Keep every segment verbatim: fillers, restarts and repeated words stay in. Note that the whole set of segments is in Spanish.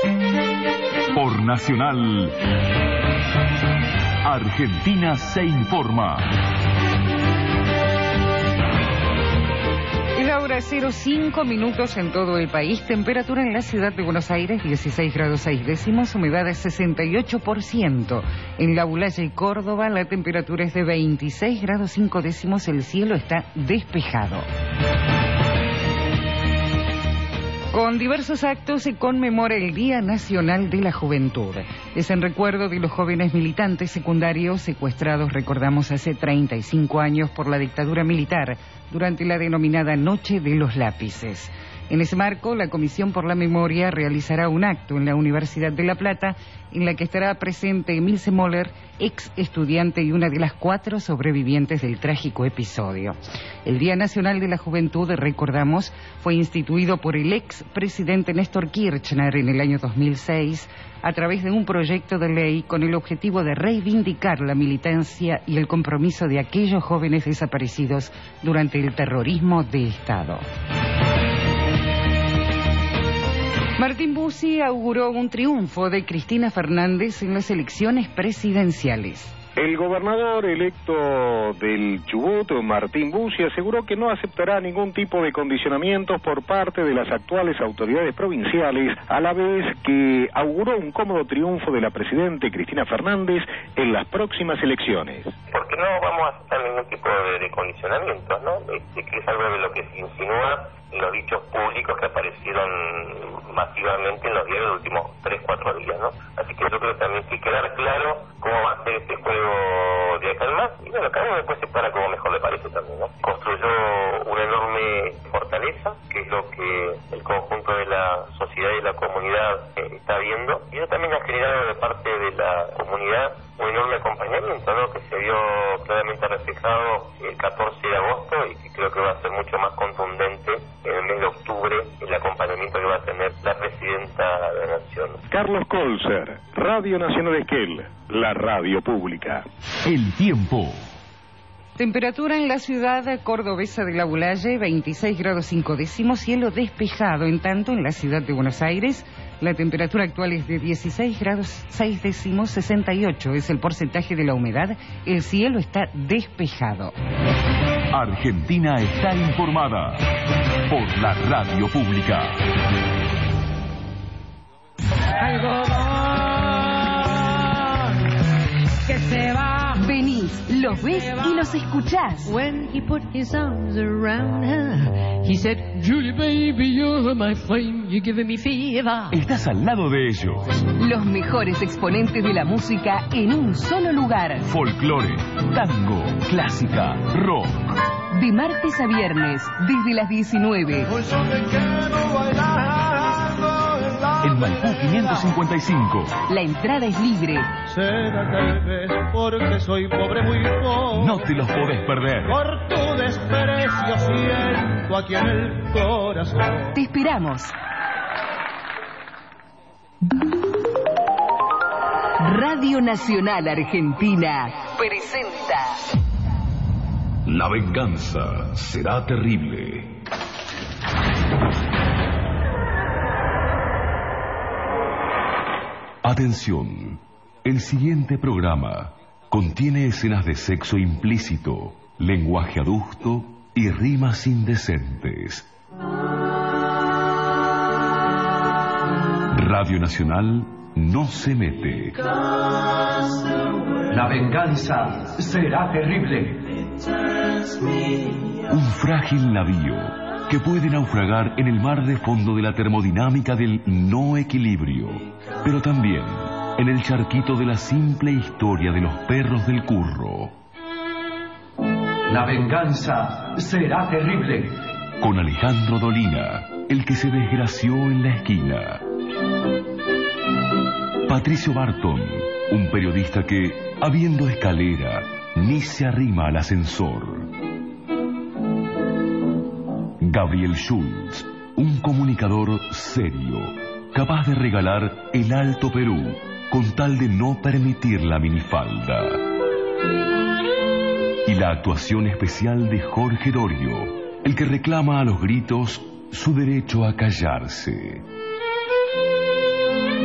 Por Nacional, Argentina se informa. Es la hora cero cinco minutos en todo el país. Temperatura en la ciudad de Buenos Aires dieciséis grados seis décimos, humedad de sesenta y ocho por ciento. En La Bulaya y Córdoba la temperatura es de veintiséis grados cinco décimos, el cielo está despejado. Con diversos actos se conmemora el Día Nacional de la Juventud. Es en recuerdo de los jóvenes militantes secundarios secuestrados, recordamos, hace treinta y cinco años por la dictadura militar durante la denominada Noche de los Lápices. En ese marco, la Comisión por la Memoria realizará un acto en la Universidad de La Plata en la que estará presente Emilce Moller, ex estudiante y una de las cuatro sobrevivientes del trágico episodio. El Día Nacional de la Juventud, recordamos, fue instituido por el ex presidente Néstor Kirchner en el año dos mil seis a través de un proyecto de ley con el objetivo de reivindicar la militancia y el compromiso de aquellos jóvenes desaparecidos durante el terrorismo de Estado. Martín Bussi auguró un triunfo de Cristina Fernández en las elecciones presidenciales. El gobernador electo del Chubut, Martín Bussi, aseguró que no aceptará ningún tipo de condicionamientos por parte de las actuales autoridades provinciales, a la vez que auguró un cómodo triunfo de la presidenta Cristina Fernández en las próximas elecciones. Porque no vamos a aceptar ningún tipo de, de condicionamientos, ¿no? Este, que es algo de lo que se insinúa en los dichos públicos que aparecieron masivamente en los diarios de los últimos tres, cuatro días, ¿no? Así que yo creo que también tiene que quedar claro cómo va a ser este juego de acá en más, y bueno, cada uno después se para como mejor le parece también, ¿no? Construyó una enorme fortaleza, que es lo que el conjunto de la sociedad y la comunidad eh, está viendo, y eso también ha generado de parte de la comunidad un enorme acompañamiento, ¿no? Que se vio claramente reflejado el catorce de agosto y que creo que va a ser mucho más contundente en el mes de octubre el acompañamiento que va a tener la presidenta de la Nación. Carlos Colser, Radio Nacional Esquel, la radio pública. El tiempo. Temperatura en la ciudad cordobesa de La Bulaya, veintiséis grados cinco décimos, cielo despejado. En tanto, en la ciudad de Buenos Aires, la temperatura actual es de dieciséis grados seis décimos, sesenta y ocho es el porcentaje de la humedad, el cielo está despejado. Argentina está informada por la radio pública. Que se va. Venís, los ves y los escuchás. When he put his arms around her, he said, Julie baby, you're my flame, you're giving me fever. Estás al lado de ellos. Los mejores exponentes de la música en un solo lugar. Folclore, tango, clásica, rock. De martes a viernes, desde las diecinueve. En Maipú quinientos cincuenta y cinco. La entrada es libre. Será tal vez porque soy pobre, muy pobre. No te los podés perder. Por tu desprecio siento aquí en el corazón. Te esperamos. Radio Nacional Argentina presenta La venganza será terrible. Atención, el siguiente programa contiene escenas de sexo implícito, lenguaje adusto y rimas indecentes. Radio Nacional no se mete. La venganza será terrible. Un frágil navío que puede naufragar en el mar de fondo de la termodinámica del no equilibrio, pero también en el charquito de la simple historia de los perros del curro. La venganza será terrible. Con Alejandro Dolina, el que se desgració en la esquina. Patricio Barton, un periodista que, habiendo escalera, ni se arrima al ascensor. Gabriel Schultz, un comunicador serio, capaz de regalar el Alto Perú con tal de no permitir la minifalda. Y la actuación especial de Jorge Dorio, el que reclama a los gritos su derecho a callarse.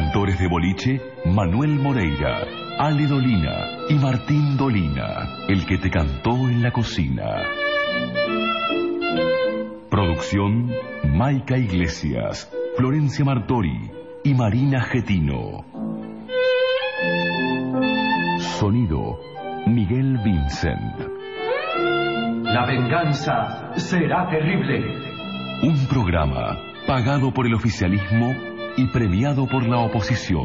cantores de boliche, Manuel Moreira, Ale Dolina y Martín Dolina, el que te cantó en la cocina. Producción, Maica Iglesias, Florencia Martori y Marina Getino. Sonido, Miguel Vincent. La venganza será terrible. Un programa pagado por el oficialismo y premiado por la oposición.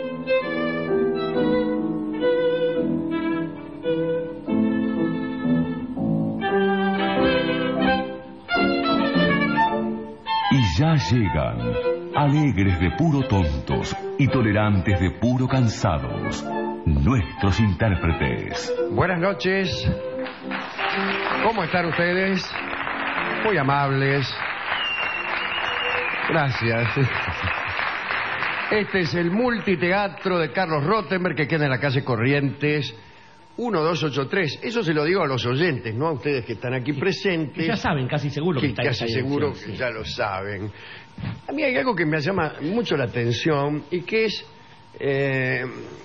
Y ya llegan, alegres de puro tontos y tolerantes de puro cansados, nuestros intérpretes. Buenas noches. ¿Cómo están ustedes? Muy amables. Gracias. Este es el multiteatro de Carlos Rottenberg, que queda en la calle Corrientes uno dos ocho tres. Eso se lo digo a los oyentes, no a ustedes que están aquí presentes. Que ya saben, casi seguro que, que está casi esa seguro dirección, que sí. ya lo saben. A mí hay algo que me llama mucho la atención y que es eh,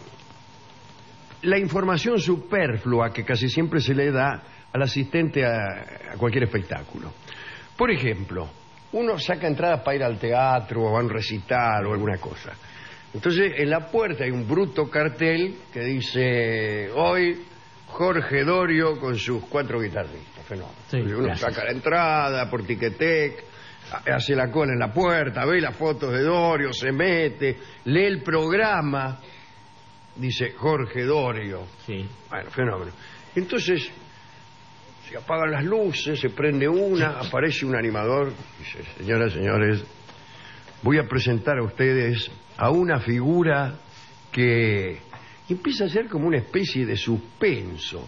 la información superflua que casi siempre se le da al asistente a, a cualquier espectáculo. Por ejemplo, uno saca entradas para ir al teatro o a un recital o alguna cosa. Entonces, en la puerta hay un bruto cartel que dice: hoy Jorge Dorio con sus cuatro guitarristas. Fenómeno. Sí, uno gracias. saca la entrada por Tiquetec, hace la cola en la puerta, ve las fotos de Dorio, se mete, lee el programa, dice Jorge Dorio. Sí. Bueno, fenómeno. Entonces, se apagan las luces, se prende una, aparece un animador, dice: señoras y señores, voy a presentar a ustedes a una figura que empieza a ser como una especie de suspenso.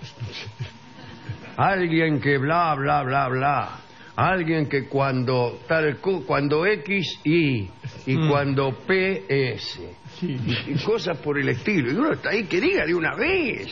Alguien que bla, bla, bla, bla. Alguien que cuando tal cuando X, Y, y Mm. cuando P, S. Sí. Y, y cosas por el estilo. Y uno está ahí que diga de una vez.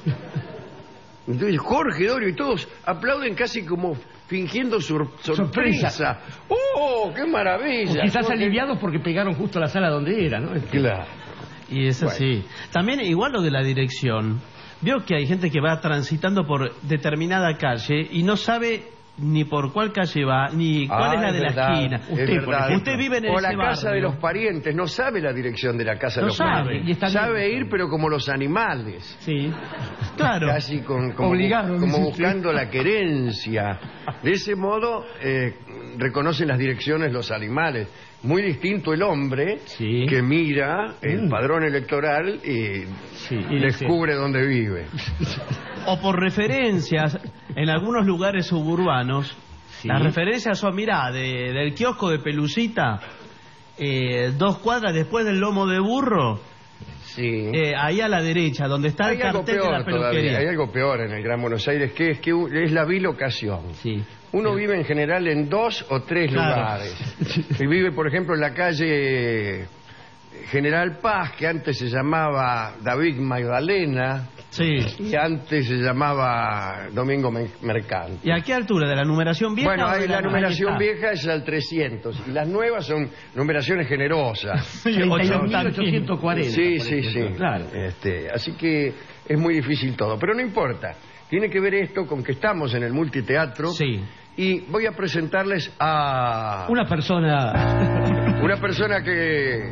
Entonces Jorge Dorio y todos aplauden casi como fingiendo sur- sorpresa. Sorpresa. ¡Oh, qué maravilla! O quizás Jorge- aliviados porque pegaron justo a la sala donde era, ¿no? Claro. Y es Bueno. así. También igual lo de la dirección. Veo que hay gente que va transitando por determinada calle y no sabe ni por cuál calle va, ni cuál Ah, es la de verdad, la esquina. es Usted, por verdad. ejemplo, usted vive en o ese la casa barrio. de los parientes, no sabe la dirección de la casa de No los sabe, parientes. y está sabe bien. ir, pero como los animales. Sí. Claro. Casi con, como, Obligado, como dice usted. buscando la querencia. De ese modo, eh, reconocen las direcciones los animales. Muy distinto el hombre, Sí. que mira el Mm. padrón electoral y, Sí, y dice- descubre dónde vive. O por referencias, en algunos lugares suburbanos, Sí. las referencias son, mirá, de, del kiosco de Pelucita, eh, dos cuadras después del lomo de burro, Sí. eh, ahí a la derecha, donde está Hay el algo cartel de peor la todavía, peluquería. hay algo peor en el Gran Buenos Aires, que es que es la bilocación. Sí. Uno vive en general en dos o tres Claro. lugares. Y vive, por ejemplo, en la calle General Paz, que antes se llamaba David Magdalena, Sí. y antes se llamaba Domingo Men- Mercante. ¿Y a qué altura? ¿De la numeración vieja? Bueno, o de ahí la nueva? numeración Ahí está. vieja es al trescientos, y las nuevas son numeraciones generosas. treinta y dos mil Ocho- ochocientos cuarenta. Sí, por sí, sí. ejemplo. Claro. Este, así que es muy difícil todo, pero no importa. Tiene que ver esto con que estamos en el multiteatro. Sí. Y voy a presentarles a Una persona... una persona que...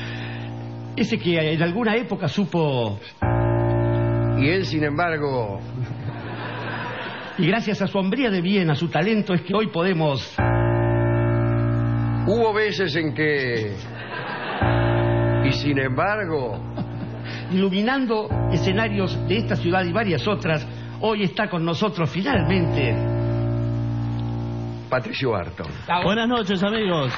Ese que en alguna época supo... Y él, sin embargo... Y gracias a su hombría de bien, a su talento, es que hoy podemos... Hubo veces en que... Y sin embargo... Iluminando escenarios de esta ciudad y varias otras, hoy está con nosotros finalmente... Patricio Barton. Buenas noches, amigos.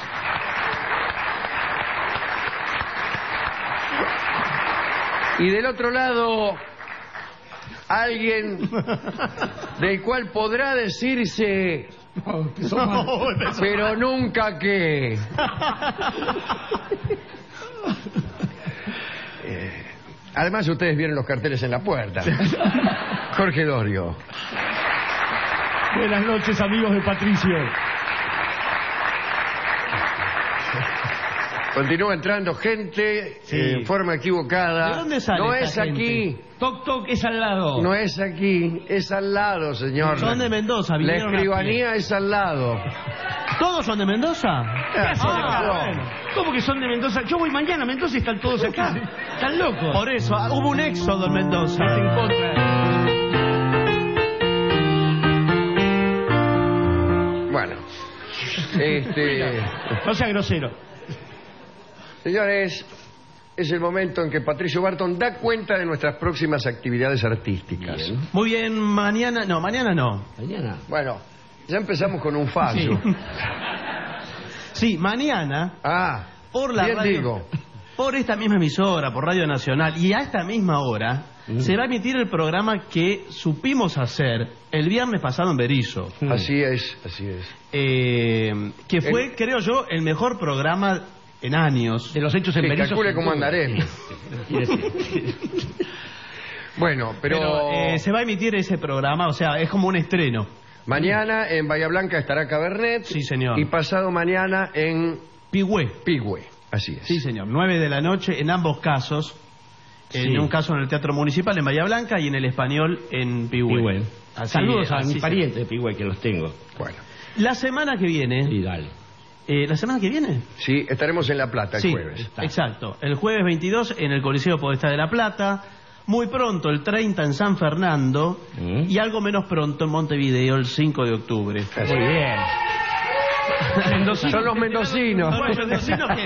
Y del otro lado... Alguien del cual podrá decirse... Pero nunca que... Eh, además, ustedes vieron los carteles en la puerta. Jorge Dorio. Buenas noches, amigos de Patricio. Continúa entrando gente Sí. eh, en forma equivocada. ¿De dónde sale No esta es gente? aquí. Toc, toc, es al lado. No es aquí, es al lado, señor. Son de Mendoza, La vinieron a escribanía es al lado. ¿Todos son de Mendoza? Ah, Ah, bueno. ¿Cómo que son de Mendoza? Yo voy mañana a Mendoza y están todos acá. Están locos. Por eso, ah, hubo un éxodo en Mendoza. Es en contra. Bueno, este, No sea grosero. señores, es el momento en que Patricio Barton da cuenta de nuestras próximas actividades artísticas. Muy bien, mañana, no, mañana no. Mañana. Bueno, ya empezamos con un fallo. Sí, mañana, Ah, por la bien radio, digo. por esta misma emisora, por Radio Nacional, y a esta misma hora, se va a emitir el programa que supimos hacer el viernes pasado en Berizo. Así es, así es. Eh, que fue, El- creo yo, el mejor programa en años. De los hechos en Que Berizo. calcule sin cómo duda. andaremos. Quiere decir. Bueno, pero, Pero eh, se va a emitir ese programa, o sea, es como un estreno. mañana en Bahía Blanca estará Cabernet. Sí, señor. Y pasado mañana en Pigüé. Pigüe. Así es. Sí, señor. nueve de la noche en ambos casos. Sí. En un caso en el Teatro Municipal en Bahía Blanca y en el Español en Pigüé. Pigüé. Así- Saludos a así mis se- parientes de Pigüé, que los tengo. Bueno, La semana que viene. Sí, dale. eh, ¿La semana que viene? sí, estaremos en La Plata el Sí, jueves. exacto. El jueves veintidós en el Coliseo Podestá de La Plata. Muy pronto, el treinta en San Fernando. Mm. Y algo menos pronto en Montevideo, el cinco de octubre. Así Muy es. bien. Mendocinos. Son los mendocinos. Bueno, mendocinos que-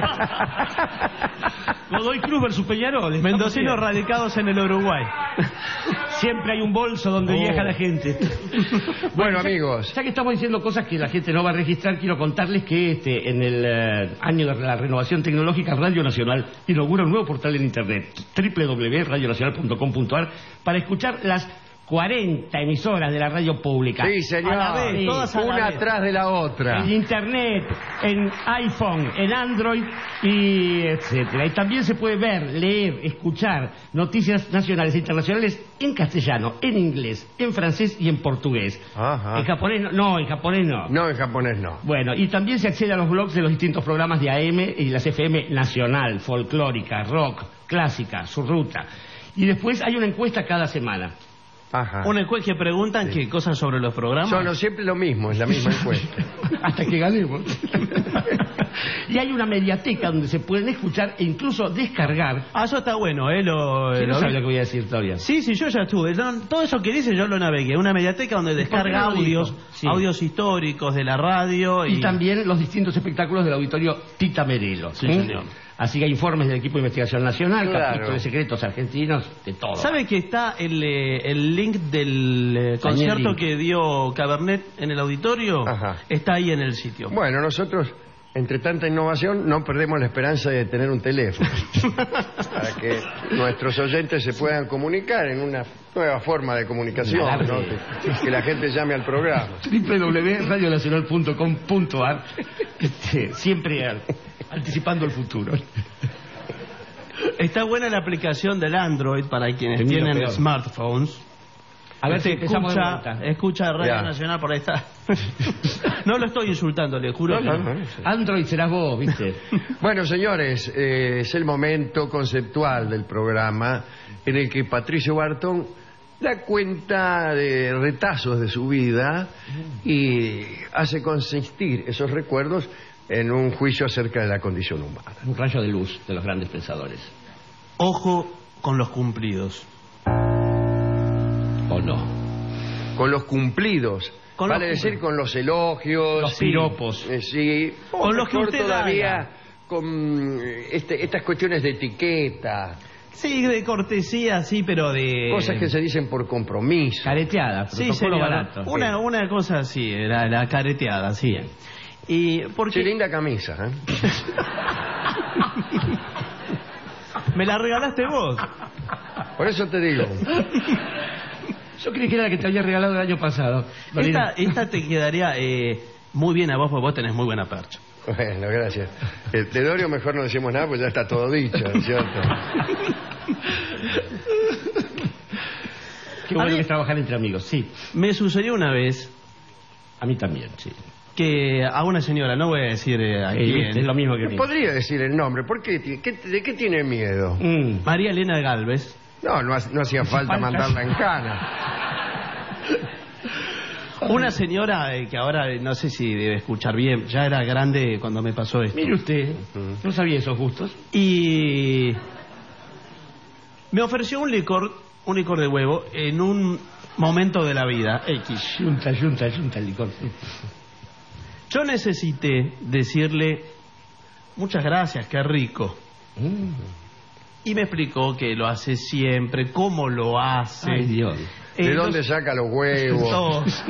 Godoy Cruz versus Peñarol. estamos Mendocinos bien. radicados en el Uruguay. Siempre hay un bolso donde Oh. viaja la gente. Bueno, ya- amigos. Ya que estamos diciendo cosas que la gente no va a registrar, quiero contarles que este en el eh, año de la renovación tecnológica, Radio Nacional inaugura un nuevo portal en internet, doble u doble u doble u punto radio nacional punto com punto a r, para escuchar las cuarenta emisoras de la radio pública. Sí, señor. A la vez, Sí. todas a la Una vez. atrás de la otra. En internet, en iPhone, en Android y etcétera. Y también se puede ver, leer, escuchar noticias nacionales e internacionales en castellano, en inglés, en francés y en portugués. Ajá. En japonés no, no, en japonés no. No, en japonés no. Bueno, y también se accede a los blogs de los distintos programas de A M y las F M nacional, folclórica, rock, clásica, su ruta. Y después hay una encuesta cada semana. Ajá. Una encuesta que preguntan qué cosas sobre los programas. Son lo- siempre lo mismo, es la misma encuesta. Hasta que ganemos. Y hay una mediateca donde se pueden escuchar e incluso descargar. Ah, eso está bueno, ¿eh? Lo, ¿Quién lo no sabe vi. lo que voy a decir todavía? Sí, sí, yo ya estuve. No, todo eso que dice yo lo navegué. Una mediateca donde ¿Por qué descarga no lo audios, dijo? Sí. audios históricos de la radio. Y, Y también los distintos espectáculos del auditorio Tita Merelo. Sí, ¿Mm? señor. Así que hay informes del equipo de investigación nacional, Claro. capítulos de secretos argentinos, de todo. ¿Sabe que está el, eh, el link del eh, concierto link. que dio Cabernet en el auditorio? Ajá. Está ahí en el sitio. Bueno, nosotros, entre tanta innovación, no perdemos la esperanza de tener un teléfono. Para que nuestros oyentes se puedan comunicar en una nueva forma de comunicación, Claro. ¿no? que, que la gente llame al programa. doble u doble u doble u punto radio nacional punto com punto a r, este, siempre al- anticipando el futuro. Está buena la aplicación del Android para quienes Es lo tienen peor. smartphones. A ver si Este, empezamos de escucha, vuelta. escucha Radio Ya. Nacional por ahí está. No lo estoy insultando, le juro. No, que no, no. no. Android serás vos, ¿viste? Bueno, señores, eh, es el momento conceptual del programa en el que Patricio Barton da cuenta de retazos de su vida y hace consistir esos recuerdos en un juicio acerca de la condición humana. Un rayo de luz de los grandes pensadores. Ojo con los cumplidos. ¿O no? Con los cumplidos, Con vale los decir con los elogios, Los sí, piropos. eh, sí, o Con los que mejor usted todavía haga. con eh, este- estas cuestiones de etiqueta, Sí, de cortesía, sí, pero de... cosas que se dicen por compromiso. Careteada, Sí, protocolo señor. barato. Una, una cosa así, la, la careteada, sí. Y porque Qué linda camisa, ¿eh? me la regalaste vos. Por eso te digo. Yo creí que era la que te había regalado el año pasado. Esta, esta te quedaría eh, muy bien a vos, porque vos tenés muy buena percha. Bueno, gracias. Eh, de Dorio mejor no decimos nada, pues ya está todo dicho, ¿no es cierto? Qué A bueno mí- que es trabajar entre amigos, sí. Me sucedió una vez A mí también, sí. que a una señora, no voy a decir eh, a Sí, quién, es lo mismo que a mí. Podría decir el nombre. ¿Por qué? ti- qué- ¿De qué tiene miedo? Mm. María Elena Galvez, No, no, ha- no hacía falta falta. mandarla en cana. una señora eh, que ahora eh, no sé si debe escuchar bien, ya era grande cuando me pasó esto. Mire usted, no sabía esos gustos. Y me ofreció un licor, un licor de huevo en un momento de la vida X. Yunta, yunta, yunta el licor. Yo necesité decirle muchas gracias, qué rico. Mm. Y me explicó que lo hace siempre, cómo lo hace. Ay, Dios. Eh, ¿De los- dónde saca los huevos? todos.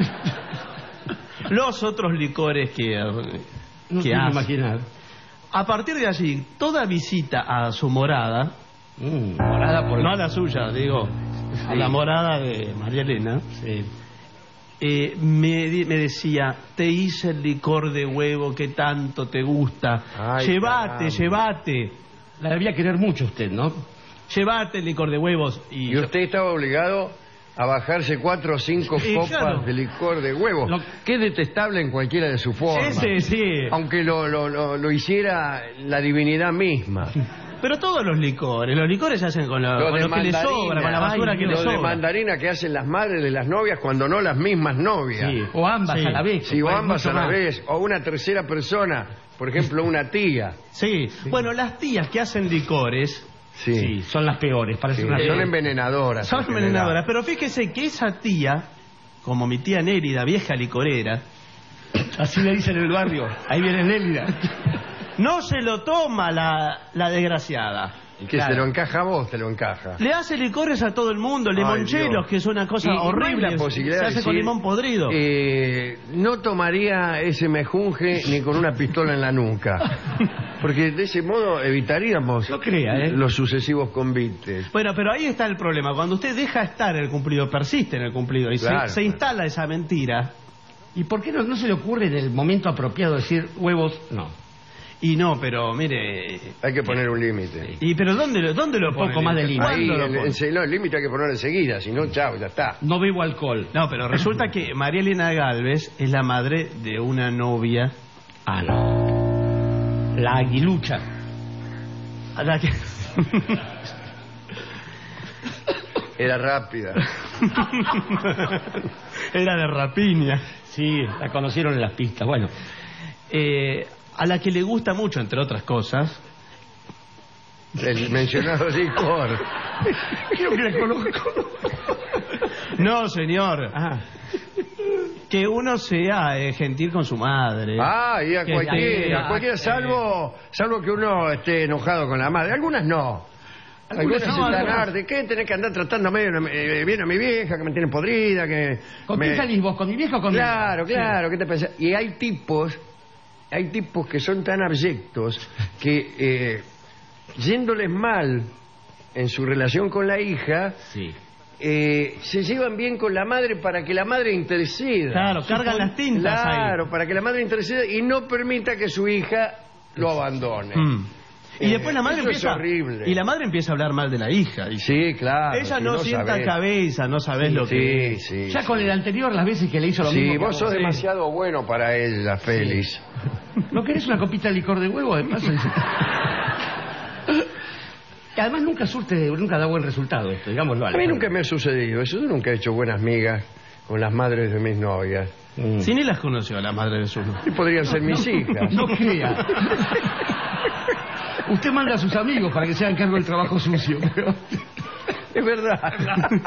Los otros licores que, No que quiero hace. imaginar. A partir de allí, toda visita a su morada, Mm, morada por... no a la suya, digo, a la morada de María Elena, Sí. eh, me, di- me decía, te hice el licor de huevo que tanto te gusta, Ay, llévate, caramba. llévate, La debía querer mucho usted, ¿no? llévate el licor de huevos. Y, Y usted estaba obligado a bajarse cuatro o cinco Eh, copas claro. de licor de huevo. Lo- Qué detestable en cualquiera de sus formas. Ese sí, Aunque lo, lo, lo, lo hiciera la divinidad misma. pero todos los licores, los licores se hacen con lo, Lo con de lo que le mandarina. sobra, con la basura Ay, que le Lo de sobra. mandarina que hacen las madres de las novias cuando no las mismas novias. Sí, o ambas Sí. a la vez. Si o Pues, ambas mucho a la más. vez, o una tercera persona, por ejemplo una tía. Sí. Bueno, las tías que hacen licores Sí, Sí, son las peores, parece Sí, una... son envenenadoras. son en general. envenenadoras, pero fíjese que esa tía, como mi tía Nérida, vieja licorera, Así le dicen en el barrio. Ahí viene Nélida. no se lo toma la, la desgraciada. Que Claro. se lo encaja a vos, te lo encaja. Le hace licores a todo el mundo, Ay, limonchelos, Dios. que es una cosa Y no hay horrible. la posibilidad se de hace con decir, limón podrido. eh, no tomaría ese mejunje ni con una pistola en la nuca. Porque de ese modo evitaríamos No crea, ¿eh? los sucesivos convites. Bueno, pero ahí está el problema. Cuando usted deja estar el cumplido, persiste en el cumplido y se- Claro, se, claro. instala esa mentira, ¿Y por qué no, no se le ocurre en el momento apropiado decir huevos? No. y no, pero mire... Hay que poner un límite. Y pero ¿dónde, lo- dónde lo Un pone? poco más de límite. Ahí, ¿Cuándo lo el, pone? el- no, el límite hay que ponerlo enseguida, si no, chao, ya está. No bebo alcohol. No, pero resulta que María Elena Galvez es la madre de una novia Ah, no. La aguilucha. a la que... Era rápida. Era de rapiña. Sí, la conocieron en las pistas. Bueno, Eh, a la que le gusta mucho, entre otras cosas, El mencionado licor. creo que la conozco. no, señor, Ah, que uno sea eh, gentil con su madre. Ah, y a Que- cualquiera, que- cualquiera, salvo, salvo que uno esté enojado con la madre. Algunas no. Algunas no, están algunas- hartas. ¿Qué tenés que andar tratando medio, eh, bien a mi vieja, que me tiene podrida, que... ¿con me- quién salís vos? ¿Con mi vieja o con mi Claro, Sí. claro, ¿qué te pensás? Y hay tipos, hay tipos que son tan abyectos que, eh, yéndoles mal en su relación con la hija, Sí. eh, se llevan bien con la madre para que la madre interceda. Claro, cargan las tintas Claro, ahí. para que la madre interceda y no permita que su hija lo abandone. Mm. Y Eh, después la madre eso es empieza horrible. y la madre empieza a hablar mal de la hija. Y Sí, claro. ella si no, sienta sabés. cabeza, no sabés lo que Sí, sí. Ya con el anterior, las veces que le hizo lo Sí, mismo. que a vos sos sí. demasiado bueno para ella, Félix. ¿No querés una copita de licor de huevo? De paso? Que además nunca surte, nunca da buen resultado esto, digámoslo. A mí nunca me ha sucedido eso. Yo nunca he hecho buenas migas con las madres de mis novias. Mm. Si ni las conoció la madre de su novio. Y podrían ser mis hijas. No crea. Usted manda a sus amigos para que se hagan cargo del trabajo sucio. pero- Es verdad.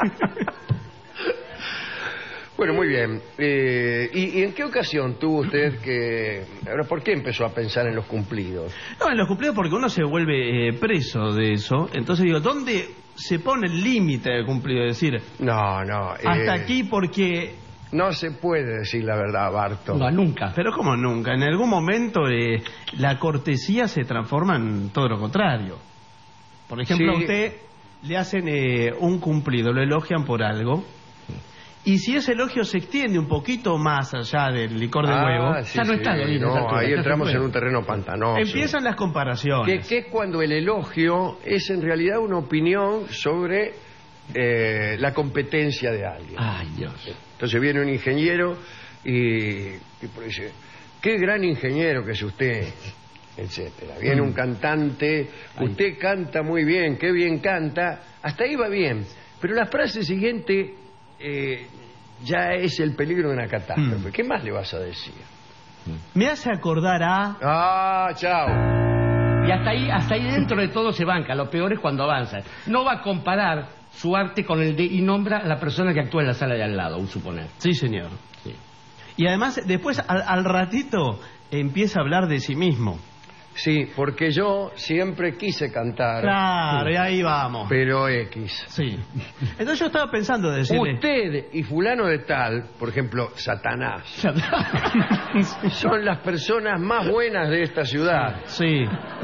Bueno, muy bien. Eh, ¿y, y en qué ocasión tuvo usted que... Ahora, ¿por qué empezó a pensar en los cumplidos? No, en los cumplidos porque uno se vuelve eh, preso de eso. Entonces digo, ¿dónde se pone el límite del cumplido? Es decir, No, no. eh, hasta aquí porque... No se puede decir la verdad, Barto. No, nunca. Pero como nunca, en algún momento eh, la cortesía se transforma en todo lo contrario. Por ejemplo, Sí. a usted le hacen eh, un cumplido, lo elogian por algo. Y si ese elogio se extiende un poquito más allá del licor de Ah, huevo, sí, Ya no sí, está doliendo a esa no, altura, ahí ya se entramos puede. en un terreno pantanoso. empiezan las Que, comparaciones. que es cuando el elogio es en realidad una opinión sobre eh, la competencia de alguien. Ay, Dios. Entonces viene un ingeniero y, y por ahí dice, qué gran ingeniero que es usted, etcétera. Viene un cantante, usted canta muy bien, qué bien canta, hasta ahí va bien. Pero la frase siguiente eh, ya es el peligro de una catástrofe. ¿Qué más le vas a decir? Me hace acordar a... Ah, chao. Y hasta ahí, hasta ahí dentro de todo se banca. Lo peor es cuando avanza. No va a comparar su arte con el de... y nombra a la persona que actúa en la sala de al lado, un suponer. Sí, señor. Sí. Y además, después, al, al ratito, empieza a hablar de sí mismo. Sí, porque yo siempre quise cantar. Claro, y ahí vamos. Pero X. Sí. Entonces yo estaba pensando de decirle... Usted y fulano de tal, por ejemplo, Satanás, son las personas más buenas de esta ciudad. Sí.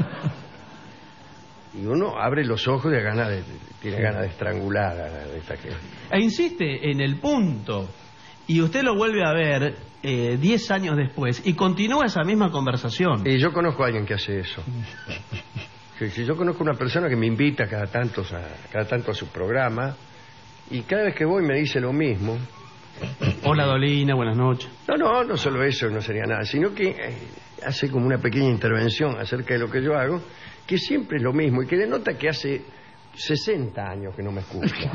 Y uno abre los ojos y gana de, tiene ganas de estrangular a esta gente. E insiste en el punto. Y usted lo vuelve a ver eh, diez años después y continúa esa misma conversación. Y yo conozco a alguien que hace eso. Sí, sí, yo conozco una persona que me invita cada tanto a, cada tanto a su programa y cada vez que voy me dice lo mismo. Hola Dolina, buenas noches. No, no, no solo eso, no sería nada, sino que eh, hace como una pequeña intervención acerca de lo que yo hago, que siempre es lo mismo y que denota que hace sesenta años que no me escucha.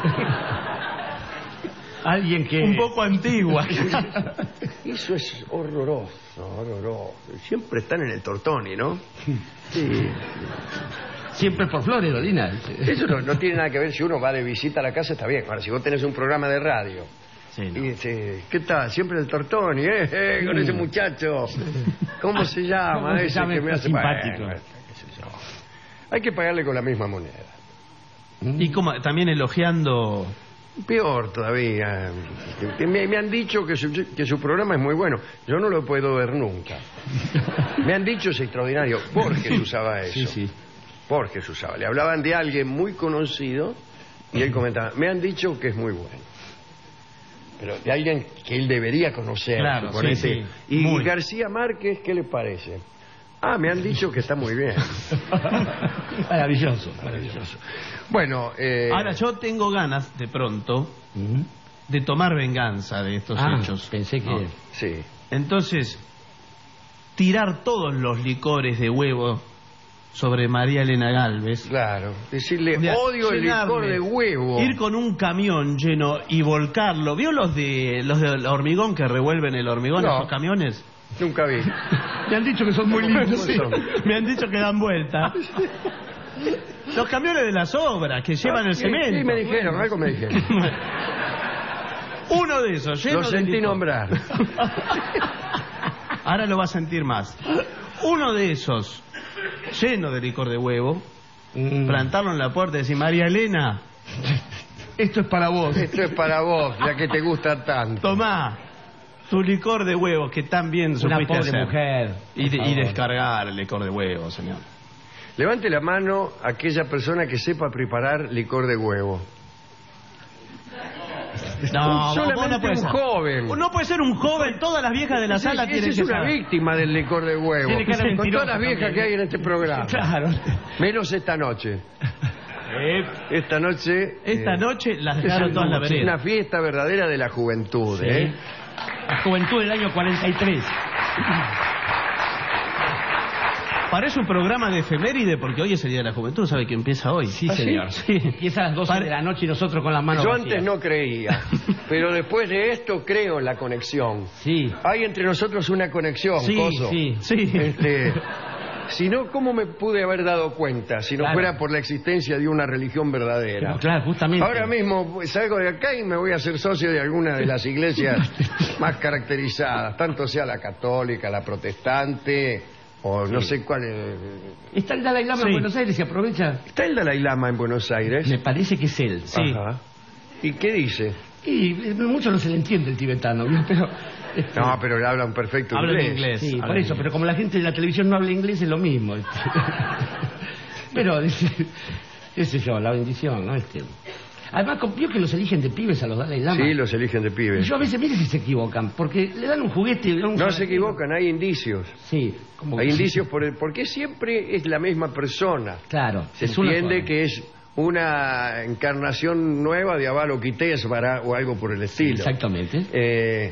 Alguien que... Un poco antigua. Eso es horroroso, horroroso. Siempre están en el Tortoni, ¿no? Sí. Siempre por Flores, Dolina. Eso no, no tiene nada que ver. Si uno va de visita a la casa, está bien. Ahora, si vos tenés un programa de radio... Sí, no. Y dice, ¿qué tal? Siempre en el Tortoni, ¿eh? eh con ese muchacho. ¿Cómo se llama? ¿Cómo ese se llama? Que me hace... Simpático. Bueno, qué sé yo. Hay que pagarle con la misma moneda. Y como también elogiando... Peor todavía. Me, me han dicho que su, que su programa es muy bueno. Yo no lo puedo ver nunca. Me han dicho es extraordinario. Borges usaba eso. Sí, sí. Borges usaba. Le hablaban de alguien muy conocido y él comentaba, me han dicho que es muy bueno. Pero de alguien que él debería conocer. Claro, sí, sí. Y Muy. García Márquez, ¿qué le parece? Ah, me han dicho que está muy bien. Maravilloso, maravilloso. Bueno, eh... ahora yo tengo ganas, de pronto, uh-huh. de tomar venganza de estos ah, hechos. Pensé que... No. Sí. Entonces, tirar todos los licores de huevo sobre María Elena Gálvez. Claro. Decirle, de odio el licor de huevo. Ir con un camión lleno y volcarlo. ¿Vio los de los de hormigón que revuelven el hormigón, no. esos camiones? Nunca vi. Me han dicho que son muy lindos. Sí. Me han dicho que dan vuelta. Los camiones de las obras que llevan ah, el sí, cemento. Sí, me dijeron, algo me dijeron. Uno de esos, lleno Lo sentí de nombrar. Ahora lo va a sentir más. Uno de esos, lleno de licor de huevo, mm. plantarlo en la puerta y decir, María Elena, esto es para vos. Esto es para vos, ya que te gusta tanto. Tomá tu licor de huevo que tan bien supiste Una pobre hacer. mujer. Y, de, y descargar el licor de huevo, señor. Levante la mano aquella persona que sepa preparar licor de huevo. No, solamente no puede un ser. joven. No puede ser un joven, todas las viejas de la Sí, sala esa tienen es que una saber. víctima del licor de huevo. Tiene cara de Con todas las viejas también, que hay en este programa. Claro. Menos esta noche. Eh, Esta noche... Esta eh, noche las dejaron todas en la es vereda. una fiesta verdadera de la juventud, Sí. ¿eh? La juventud del año cuarenta y tres. Parece un programa de efeméride porque hoy es el Día de la Juventud, ¿sabe que empieza hoy? Sí, ¿Ah, señor. sí? Empieza a las doce Pare... de la noche y nosotros con las manos Yo vacías. antes no creía, pero después de esto creo en la conexión. Sí. Hay entre nosotros una conexión, Sí, Coso. sí, sí. Este, si no, ¿cómo me pude haber dado cuenta? Si no Claro. fuera por la existencia de una religión verdadera. Pero, claro, justamente. Ahora mismo pues, salgo de acá y me voy a hacer socio de alguna de las iglesias más caracterizadas, tanto sea la católica, la protestante, o no Sí. sé cuál es. Está el Dalai Lama Sí. en Buenos Aires y aprovecha. ¿Está el Dalai Lama en Buenos Aires? Me parece que es él. Sí. Ajá. ¿Y qué dice? Y eh, mucho no se le entiende el tibetano, ¿no? Pero... este, No, pero habla un perfecto Habla en inglés. inglés. Sí, Habla por en eso, inglés. pero como la gente de la televisión no habla inglés es lo mismo. este. Pero, dice, qué sé yo, la bendición, ¿no? Este... Además, vio que los eligen de pibes a los Dalai Lama. Sí, los eligen de Y pibes. yo a veces, mire si se equivocan, porque le dan un juguete... Un No juguete- se equivocan, hay indicios. Sí. Como Hay que- indicios por el, porque siempre es la misma persona. Claro. Se es una entiende sola. que es una encarnación nueva de Avalokitesvara o algo por el estilo. Exactamente. Eh,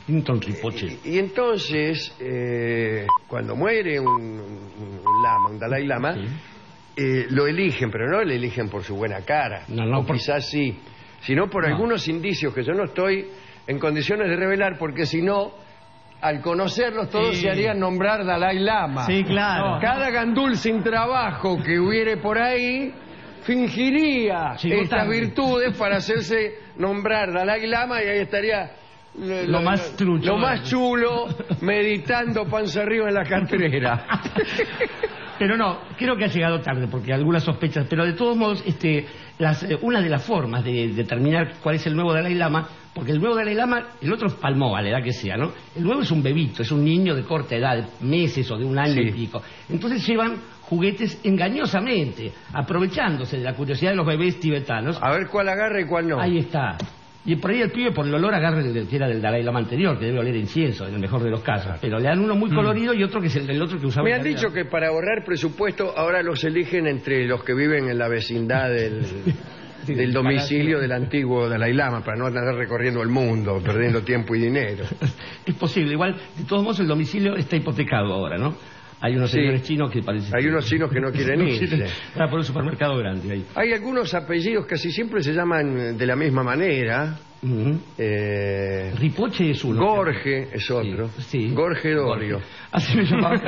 Clinton Ripoche. Y, y entonces, eh, cuando muere un, un, un lama, un Dalai Lama, sí. eh, lo eligen, pero no lo eligen por su buena cara. No, no, o por... quizás sí, sino por no. algunos indicios que yo no estoy en condiciones de revelar, porque si no, al conocerlos todos sí. se harían nombrar Dalai Lama. Sí, claro. Cada gandul sin trabajo que hubiere por ahí fingiría sí, estas virtudes para hacerse nombrar Dalai Lama, y ahí estaría lo, lo, más, trucho, lo más chulo meditando panza arriba en la cartera. Pero no, creo que ha llegado tarde, porque algunas sospechas, pero de todos modos, este, las, eh, una de las formas de determinar cuál es el nuevo Dalai Lama, porque el nuevo Dalai Lama, el otro palmó, a la edad que sea, ¿no? El nuevo es un bebito, es un niño de corta edad, de meses o de un año sí. y pico. Entonces llevan juguetes engañosamente, aprovechándose de la curiosidad de los bebés tibetanos. A ver cuál agarra y cuál no. Ahí está. Y por ahí el pibe, por el olor, agarra el que era del Dalai Lama anterior, que debe oler incienso, en el mejor de los casos. Pero le dan uno muy colorido y otro que es el del otro que usaba. Me han dicho que para ahorrar presupuesto ahora los eligen entre los que viven en la vecindad del, sí, del domicilio del antiguo Dalai Lama, para no andar recorriendo el mundo, perdiendo tiempo y dinero. Es posible. Igual, de todos modos, el domicilio está hipotecado ahora, ¿no? Hay unos señores sí. chinos que parecen... Hay unos chinos que no quieren no irse. Ah, por un supermercado grande ahí. Hay algunos apellidos que casi siempre se llaman de la misma manera. Uh-huh. eh... Ripoche es uno. Gorge es otro. Sí. Sí. Gorge Dorio. Gorge. Así me llamaba.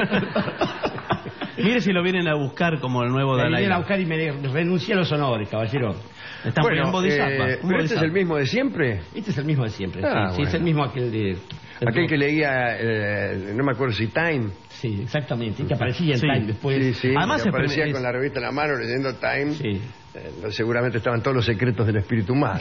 Mire si lo vienen a buscar como el nuevo Dalai Lama. Vienen a buscar y me renuncié a los honores, caballero. Están bueno, bodhisattva. Eh, ¿Pero este es el mismo de siempre? Este es el mismo de siempre, ah, sí, bueno. sí, es el mismo aquel de... Aquel que leía, eh, no me acuerdo si Time. Sí, exactamente, y que aparecía en sí. Time después. Sí, sí, además que aparecía con la revista en la mano leyendo Time. Sí. Eh, seguramente estaban todos los secretos del espíritu humano.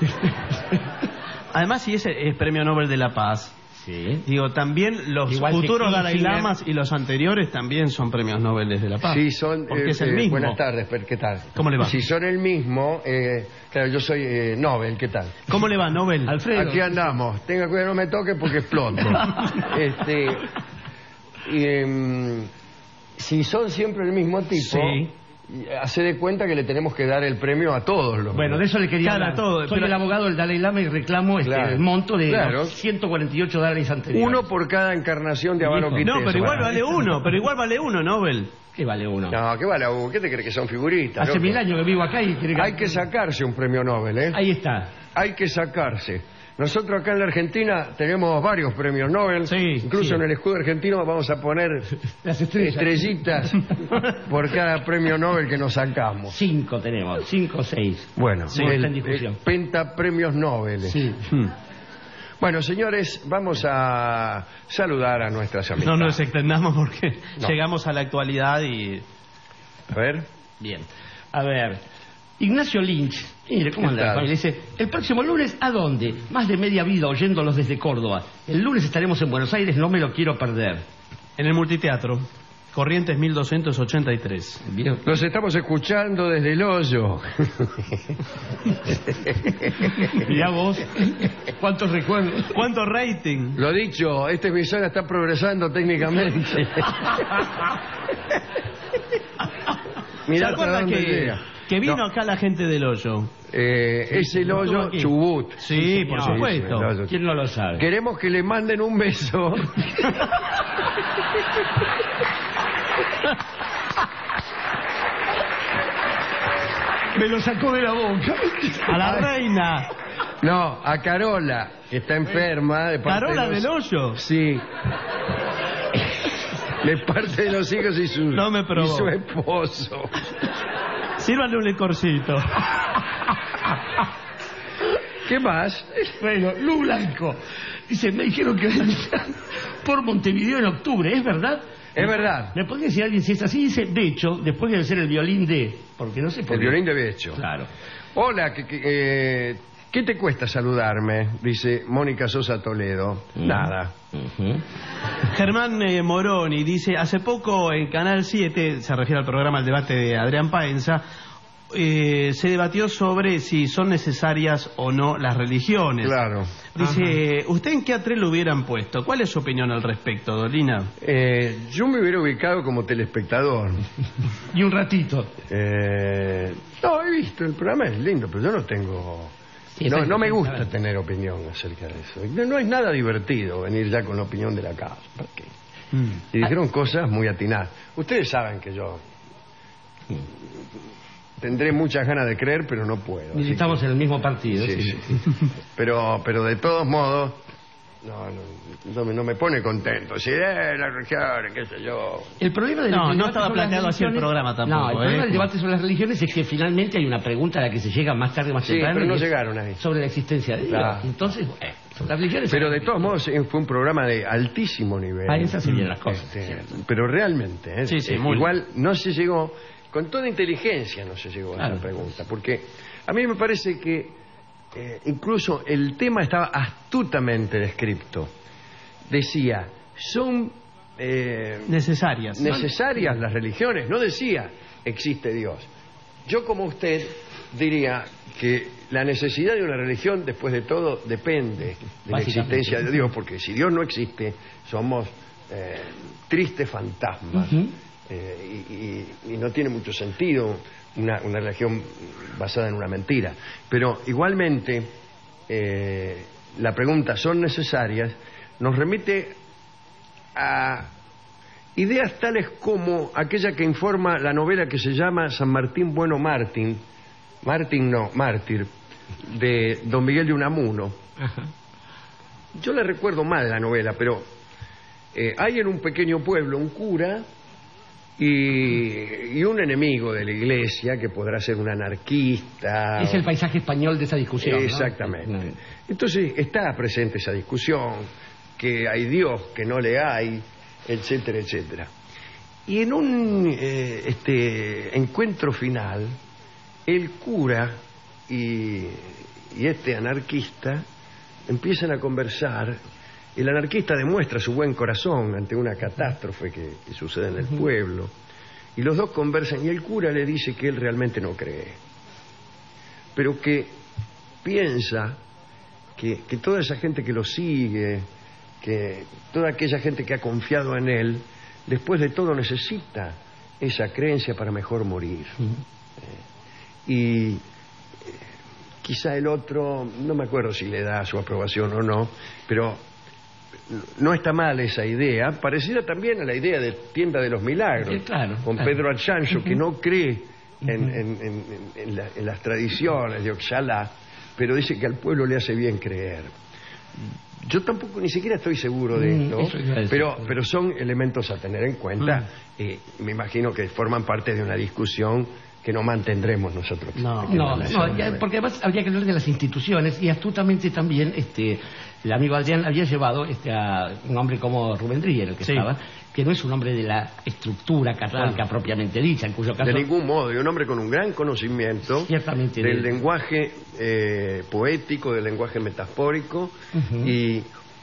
Además, si ese es Premio Nobel de la Paz, sí. digo, también los igual futuros Dalai Lamas y los anteriores también son Premios Nobel de la Paz. Sí, son... Porque eh, es el mismo. Buenas tardes, ¿qué tal? ¿Cómo le va? Si son el mismo, eh, claro, yo soy eh, Nobel, ¿qué tal? ¿Cómo le va, Nobel? Alfredo. Aquí andamos. Tenga cuidado, no me toque porque exploto. este... Y, eh, si son siempre el mismo tipo... Sí. Hace de cuenta que le tenemos que dar el premio a todos los... Bueno, de eso le quería Claro, hablar. todo, Soy pero... el abogado del Dalai Lama y reclamo este, claro. el monto de claro. los ciento cuarenta y ocho dólares anteriores. Uno por cada encarnación de Avalokitesh. No, pero igual vale uno, pero igual vale uno, Nobel. ¿Qué vale uno? No, ¿qué vale uno? ¿Qué te crees que son figuritas? Hace loco? mil años que vivo acá y... quiere que... Hay que sacarse un premio Nobel, ¿eh? Ahí está. Hay que sacarse. Nosotros acá en la Argentina tenemos varios premios Nobel. Sí, Incluso sí. en el escudo argentino vamos a poner las estrellas. estrellitas por cada premio Nobel que nos sacamos. Cinco tenemos, cinco o seis. Bueno, sí, el, está en discusión. el pentapremios Nobel. Sí. Hmm. Bueno, señores, vamos a saludar a nuestras amigas. No nos extendamos porque no. llegamos a la actualidad y... A ver. Bien. A ver, Ignacio Lynch, mire cómo anda, dice, el próximo lunes, ¿a dónde? Más de media vida oyéndolos desde Córdoba. El lunes estaremos en Buenos Aires, no me lo quiero perder. En el Multiteatro, Corrientes mil doscientos ochenta y tres. Bien. Los estamos escuchando desde el hoyo. Mirá vos, cuántos recuerdos. ¿Cuánto rating? Lo dicho, esta emisora está progresando técnicamente. Mirá ¿Se acuerdan que, llega. que vino No. acá la gente del hoyo? Eh, Sí, es el estuvo hoyo aquí. Chubut. Sí, Sí, por señor. supuesto. Sí, el hoyo. ¿Quién no lo sabe? Queremos que le manden un beso. Me lo sacó de la boca. A la reina. No, a Carola, que está enferma. De parte ¿Carola de los... del hoyo? Sí. De parte de los hijos y su, No me probó. y su esposo. Sírvale un licorcito. ¿Qué más? Bueno, Lu Blanco. Dice, me dijeron que vendrían por Montevideo en octubre, ¿es verdad? Es verdad. ¿Me podría decir alguien si es así? Dice, de hecho, después de ser el violín de... Porque no sé por El qué. violín de Becho. Claro. Hola, que, que, eh, ¿qué te cuesta saludarme? Dice Mónica Sosa Toledo. Mm. Nada. Uh-huh. Germán eh, Moroni dice, hace poco en Canal siete, se refiere al programa El Debate de Adrián Paenza, eh, se debatió sobre si son necesarias o no las religiones. Claro. Dice, ajá, ¿usted en qué atril lo hubieran puesto? ¿Cuál es su opinión al respecto, Dolina? Eh, yo me hubiera ubicado como telespectador. Y un ratito. Eh, no, he visto el programa, es lindo, pero yo no tengo Sí, no, no me gusta tener opinión acerca de eso. No, no es nada divertido venir ya con la opinión de la casa. ¿Para qué? Mm. Y dijeron cosas muy atinadas. Ustedes saben que yo tendré muchas ganas de creer, pero no puedo. Y estamos que... en el mismo partido. Sí, sí. Sí. Pero, pero de todos modos, no, no, no, me, no me pone contento. Si, eh, la religión, qué sé yo. El problema del no, debate no estaba planteado así el programa tampoco. No, el problema ¿eh? del debate sobre las religiones es que finalmente hay una pregunta a la que se llega más tarde, más sí, temprano. Pero no llegaron ahí. Sobre la existencia de Dios. Claro. Entonces, bueno, sobre las religiones. Pero de todos modos fue un programa de altísimo nivel. A esas serían las cosas. Este, pero realmente, ¿eh? Sí, sí, eh, muy igual no se llegó, con toda inteligencia no se llegó claro. a esa pregunta. Porque a mí me parece que eh, incluso el tema estaba astutamente descrito. Decía, son eh, necesarias. necesarias las religiones. No decía, existe Dios. Yo como usted diría que la necesidad de una religión, después de todo, depende de la existencia de Dios, porque si Dios no existe, somos eh, tristes fantasmas. Uh-huh. eh, y, y, y no tiene mucho sentido una, una religión basada en una mentira. Pero igualmente, eh, la pregunta, ¿son necesarias?, nos remite a ideas tales como aquella que informa la novela que se llama San Martín Bueno Mártir, Martín no, Mártir, de Don Miguel de Unamuno. Ajá. Yo la recuerdo mal la novela, pero eh, hay en un pequeño pueblo un cura y, y un enemigo de la iglesia que podrá ser un anarquista. Es el paisaje español de esa discusión. Exactamente. ¿no? Entonces está presente esa discusión, que hay Dios, que no le hay, etcétera, etcétera. Y en un eh, este encuentro final, el cura y, y este anarquista empiezan a conversar. El anarquista demuestra su buen corazón ante una catástrofe que, que sucede en el pueblo, y los dos conversan, y el cura le dice que él realmente no cree, pero que piensa que, que toda esa gente que lo sigue, que toda aquella gente que ha confiado en él, después de todo necesita esa creencia para mejor morir. Uh-huh. eh, y eh, quizá el otro, no me acuerdo si le da su aprobación o no, pero no está mal esa idea, parecida también a la idea de Tienda de los Milagros, sí, claro, con claro. Pedro Alchancho, uh-huh. que no cree en, uh-huh. en, en, en, la, en las tradiciones de Oxalá, pero dice que al pueblo le hace bien creer. Yo tampoco ni siquiera estoy seguro de esto, mm, pero, pero son elementos a tener en cuenta. Mm. Eh, me imagino que forman parte de una discusión que no mantendremos nosotros. No, no, no ya, porque además habría que hablar de las instituciones, y astutamente también este el amigo Adrián había llevado este a un hombre como Rubén Dreyer, el que sí. estaba, que no es un hombre de la estructura católica claro. propiamente dicha, en cuyo caso... De ningún modo, y un hombre con un gran conocimiento ciertamente del de... lenguaje eh, poético, del lenguaje metafórico uh-huh. y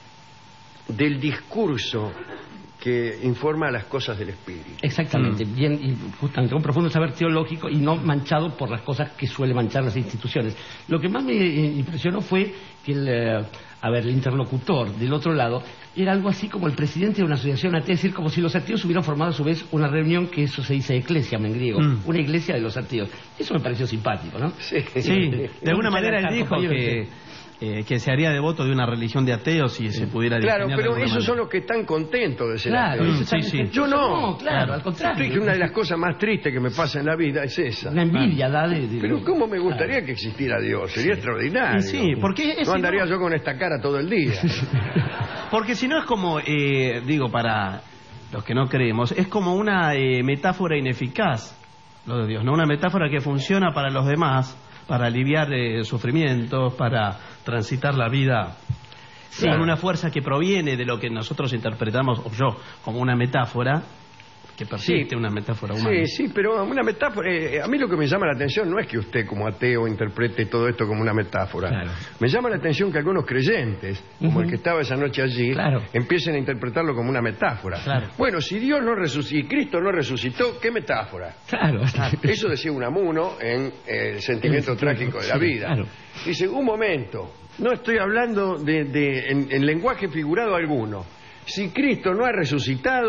del discurso que informa las cosas del espíritu. Exactamente, mm. bien, y justamente un profundo saber teológico y no manchado por las cosas que suele manchar las instituciones. Lo que más me impresionó fue que el, eh, a ver, el interlocutor del otro lado era algo así como el presidente de una asociación atea, es decir, como si los ateos hubieran formado a su vez una reunión, que eso se dice eclesia en griego, mm. una iglesia de los ateos. Eso me pareció simpático, ¿no? Sí, sí. de, de alguna manera él dijo que... Eh, que se haría devoto de una religión de ateos si sí. se pudiera claro, pero esos manera. son los que están contentos de ser claro, ateos. Sí, sí. Yo no. no, claro, al contrario. Estoy que una de las cosas más tristes que me pasa en la vida es esa. Una envidia, da de, de... Pero cómo me gustaría claro. que existiera Dios, sería sí. extraordinario. Y sí, porque no andaría no... yo con esta cara todo el día. Porque si no es como, eh, digo, para los que no creemos, es como una eh, metáfora ineficaz, lo de Dios, ¿no? Una metáfora que funciona para los demás, para aliviar eh, sufrimientos, para transitar la vida sí. con una fuerza que proviene de lo que nosotros interpretamos, o yo, como una metáfora, que persiste sí. una metáfora humana. Sí, sí, pero una metáfora... Eh, a mí lo que me llama la atención no es que usted, como ateo, interprete todo esto como una metáfora. Claro. Me llama la atención que algunos creyentes, como uh-huh. el que estaba esa noche allí, claro. empiecen a interpretarlo como una metáfora. Claro. Bueno, si Dios no resucitó, Cristo no resucitó, ¿qué metáfora? Claro. Eso decía Unamuno en eh, El sentimiento el trágico de la vida. Sí, claro. Dice, un momento, no estoy hablando de, de en, en lenguaje figurado alguno. Si Cristo no ha resucitado,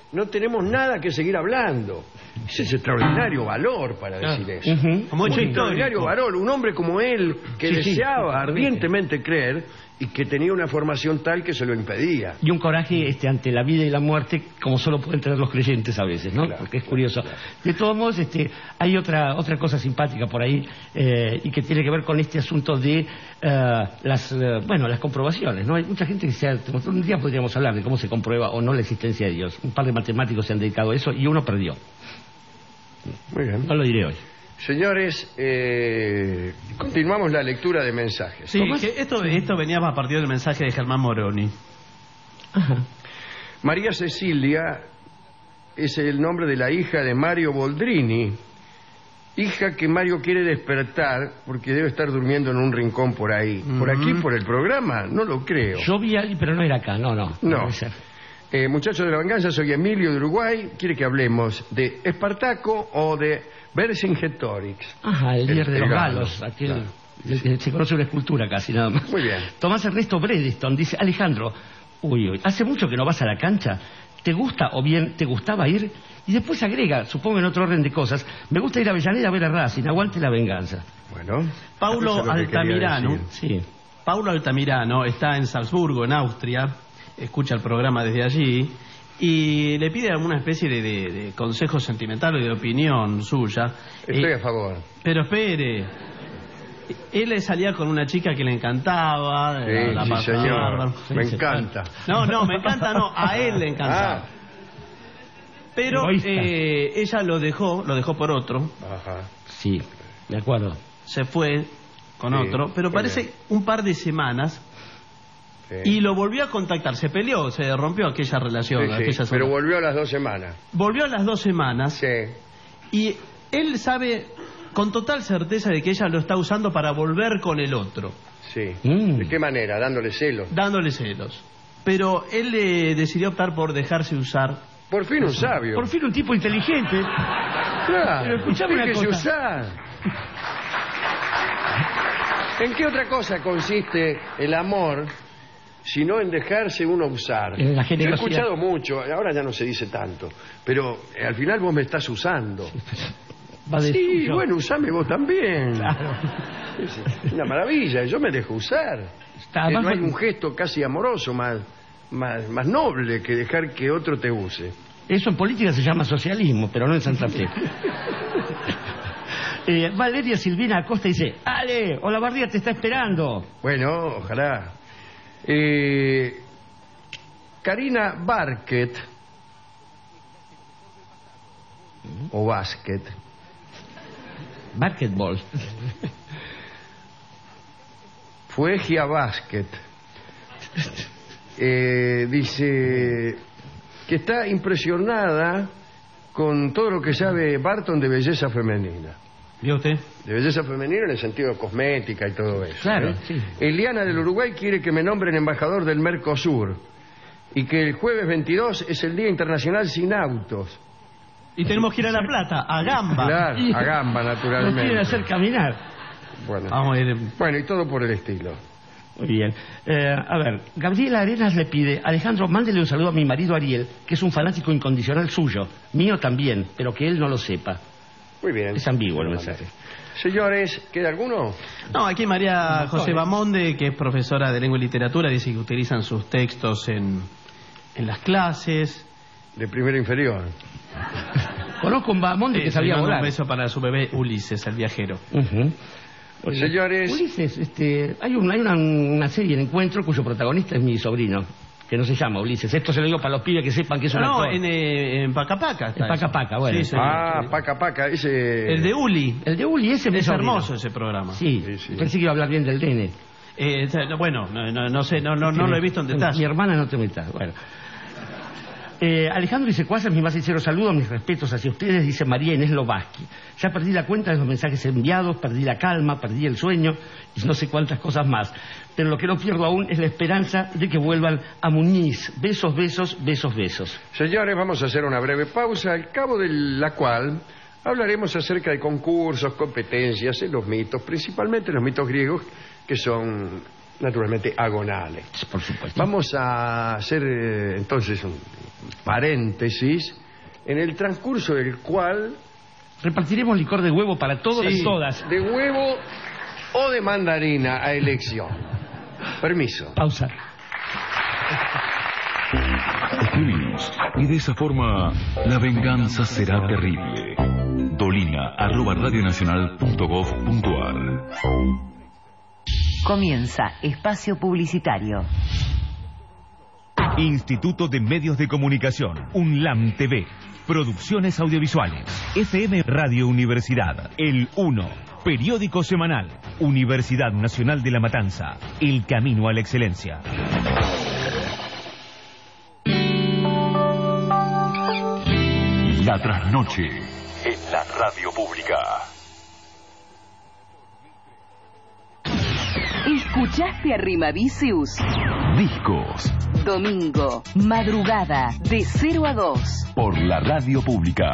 no tenemos nada que seguir hablando. Ese es extraordinario valor para decir eso. Uh-huh. Como hecho un extraordinario valor, un hombre como él que Sí, sí, deseaba ardientemente creer y que tenía una formación tal que se lo impedía. Y un coraje este, ante la vida y la muerte, como solo pueden tener los creyentes a veces, ¿no? Claro, Porque es curioso. claro. De todos modos, este, hay otra otra cosa simpática por ahí eh, y que tiene que ver con este asunto de eh, las eh, bueno las comprobaciones, ¿no? Hay mucha gente que se ha, un día podríamos hablar de cómo se comprueba o no la existencia de Dios. Un par de matemáticos se han dedicado a eso y uno perdió. Muy bien. No lo diré hoy. Señores, eh, continuamos la lectura de mensajes. Sí, que esto, esto venía a partir del mensaje de Germán Moroni. Ajá. María Cecilia es el nombre de la hija de Mario Boldrini, hija que Mario quiere despertar porque debe estar durmiendo en un rincón por ahí. ¿Por aquí, por el programa? No lo creo. Yo vi a alguien, pero no era acá, no, no. No. Debe ser. Eh, muchachos de la venganza, soy Emilio de Uruguay. Quiere que hablemos de Espartaco o de Vercingetorix. Ajá, el líder El- de el los galo, galos. Aquel, claro. el que se conoce una escultura casi, nada más. Muy bien. Tomás Ernesto Bredeston dice: Alejandro, uy, uy, hace mucho que no vas a la cancha. ¿Te gusta o bien te gustaba ir? Y después agrega, supongo en otro orden de cosas, me gusta ir a Avellaneda a ver a Racing, aguante la venganza. Bueno, Paulo eso es lo que quería Altamirano. decir. Sí. Paulo Altamirano está en Salzburgo, en Austria, escucha el programa desde allí y le pide alguna especie de, de- de consejo sentimental o de opinión suya. Estoy Eh, a favor. Pero espere, él le salía con una chica que le encantaba. Sí, la- la sí, pasaba señor. bárbaro. Me Sí, sí. encanta. No, no, me encanta, no, a él le encantaba. Ah, Pero Egoísta. eh, ella lo dejó, lo dejó por otro, ajá. Sí, de acuerdo. se fue con Sí, otro, pero muy parece bien. un par de semanas Sí. y lo volvió a contactar, se peleó, se rompió aquella relación. Sí, sí, aquella pero zona. volvió a las dos semanas. Volvió a las dos semanas Sí. y él sabe con total certeza de que ella lo está usando para volver con el otro, Sí. Mm. ¿De qué manera? Dándole celos. dándole celos. Pero él eh, decidió optar por dejarse usar. Por fin un sabio. Por fin un tipo inteligente. Claro. Pero escuchame una Déjese cosa. usar. ¿En qué otra cosa consiste el amor sino en dejarse uno usar? En la Yo he generosidad. escuchado mucho, ahora ya no se dice tanto, pero eh, al final vos me estás usando. Va de Sí, suyo. bueno, usame vos también. Claro. Es una maravilla, yo me dejo usar. Está Eh, más no hay va- un gesto casi amoroso más, más, más noble que dejar que otro te use. Eso en política se llama socialismo, pero no en Santa Fe. Eh, Valeria Silvina Acosta dice: Ale, Olavarría te está esperando. Bueno, ojalá. Eh, Karina Barket, o Basket, Basketball. fue Gia Basket. Eh, dice que está impresionada con todo lo que sabe Barton de belleza femenina. ¿Vio usted? De belleza femenina en el sentido de cosmética y todo eso. Claro, ¿eh? sí. Eliana del Uruguay quiere que me nombren embajador del Mercosur y que el jueves veintidós es el Día Internacional sin Autos. Y tenemos que ir a La Plata, a Gamba. Claro, Y- a Gamba, Nos naturalmente. quieren hacer caminar. Bueno. Vamos a ir. Bueno, y todo por el estilo. Muy bien. Eh, a ver, Gabriela Arenas le pide: Alejandro, mándele un saludo a mi marido Ariel, que es un fanático incondicional suyo. Mío también, pero que él no lo sepa. Muy bien. Es ambiguo el mensaje. Señores, ¿queda alguno? No, aquí María Un José montón, ¿eh? Bamonde, que es profesora de lengua y literatura, dice que utilizan sus textos en, en las clases. De primero inferior. Conozco un Bamonde que Eh, sabía le mando volar. un beso para su bebé Ulises, el viajero. Ujú. Oye, Señores. Ulises, este, hay, un- hay una, una serie en Encuentro cuyo protagonista es mi sobrino, que no se llama Ulises. Esto se lo digo para los pibes que sepan que es un No, actor. en, eh, en Pacapaca está En Paca eso. Paca, bueno. Sí, sí. Ah, Paca Paca, ese... El de Uli. El de Uli, ese mi Es sobrino. hermoso ese programa. Sí, Sí, sí. pensé que iba a hablar bien del nene. Eh, bueno, no, no, no sé, no, no, no lo he visto en Mi detalle. hermana no te metas, bueno. Eh, Alejandro y Secuazas, mi más sincero saludo, mis respetos hacia ustedes, dice María Inés Lobaski. Ya perdí la cuenta de los mensajes enviados, perdí la calma, perdí el sueño y no sé cuántas cosas más. Pero lo que no pierdo aún es la esperanza de que vuelvan a Muñiz. Besos, besos, besos, besos. Señores, vamos a hacer una breve pausa, al cabo de la cual hablaremos acerca de concursos, competencias en los mitos, principalmente los mitos griegos, que son naturalmente agonales. Por supuesto. Vamos a hacer eh, entonces un paréntesis en el transcurso del cual repartiremos licor de huevo para todos sí, y todas. De huevo o de mandarina a elección. Permiso. Pausa. Escribimos y de esa forma la venganza será terrible. Dolina arroba radionacional punto gov punto ar. Comienza Espacio Publicitario. Instituto de Medios de Comunicación, UNLAM T V, Producciones Audiovisuales, F M Radio Universidad, El uno, Periódico Semanal, Universidad Nacional de La Matanza, El Camino a la Excelencia. La trasnoche en la radio pública. ¿Escuchaste a Rimavicius? Discos. Domingo, madrugada, de cero a dos. Por la radio pública.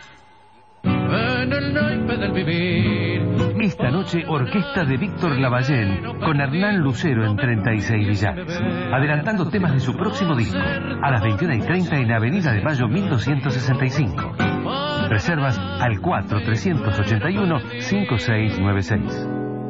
En el naipe del vivir. Esta noche, orquesta de Víctor Lavallén con Hernán Lucero en treinta y seis Villares, adelantando temas de su próximo disco, a las veintiuna y treinta en Avenida de Mayo mil doscientos sesenta y cinco. Reservas al cuatro tres ocho uno cinco seis nueve seis.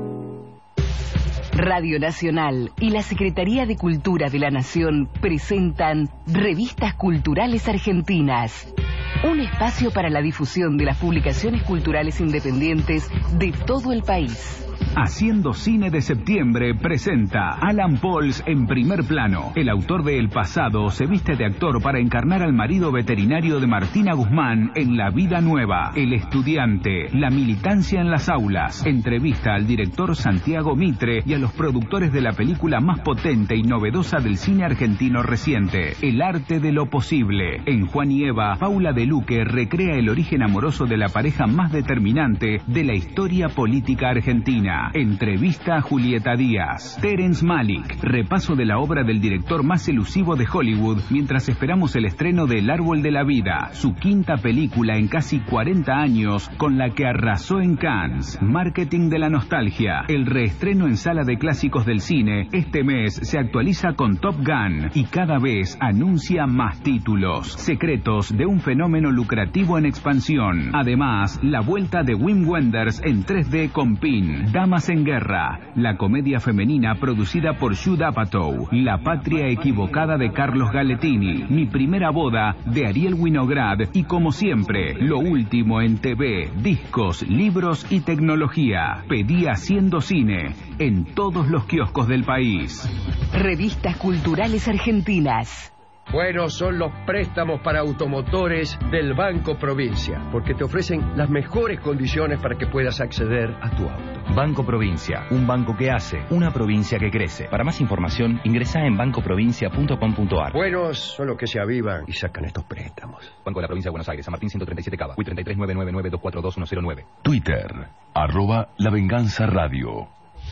Radio Nacional y la Secretaría de Cultura de la Nación presentan Revistas Culturales Argentinas. Un espacio para la difusión de las publicaciones culturales independientes de todo el país. Haciendo Cine de Septiembre presenta Alan Pauls en primer plano. El autor de El Pasado se viste de actor para encarnar al marido veterinario de Martina Guzmán en La Vida Nueva. El Estudiante, la militancia en las aulas. Entrevista al director Santiago Mitre y a los productores de la película más potente y novedosa del cine argentino reciente, El Arte de lo Posible. En Juan y Eva, Paula de Luque recrea el origen amoroso de la pareja más determinante de la historia política argentina. Entrevista a Julieta Díaz. Terence Malick, repaso de la obra del director más elusivo de Hollywood mientras esperamos el estreno de El Árbol de la Vida, su quinta película en casi cuarenta años con la que arrasó en Cannes. Marketing de la nostalgia, el reestreno en sala de clásicos del cine, este mes se actualiza con Top Gun y cada vez anuncia más títulos. Secretos de un fenómeno lucrativo en expansión. Además, la vuelta de Wim Wenders en tres D con Pin. Damas en Guerra, la comedia femenina producida por Judd Apatow. La Patria Equivocada de Carlos Galetini. Mi Primera Boda de Ariel Winograd. Y como siempre, lo último en T V, discos, libros y tecnología. Pedí Haciendo Cine en todos los kioscos del país. Revistas Culturales Argentinas. Buenos son los préstamos para automotores del Banco Provincia, porque te ofrecen las mejores condiciones para que puedas acceder a tu auto. Banco Provincia, un banco que hace, una provincia que crece. Para más información, ingresa en banco provincia punto com punto ar. Buenos son los que se avivan y sacan estos préstamos. Banco de la Provincia de Buenos Aires, San Martín ciento treinta y siete Cava, U I treinta y tres nueve nueve nueve dos cuatro dos uno cero nueve. Twitter, arroba La Venganza Radio.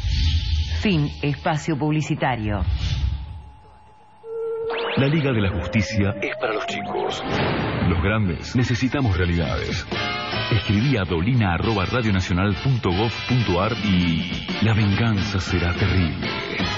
Fin Espacio Publicitario. La Liga de la Justicia es para los chicos. Los grandes necesitamos realidades. Escribí a dolina arroba radionacional punto gov punto ar y la venganza será terrible.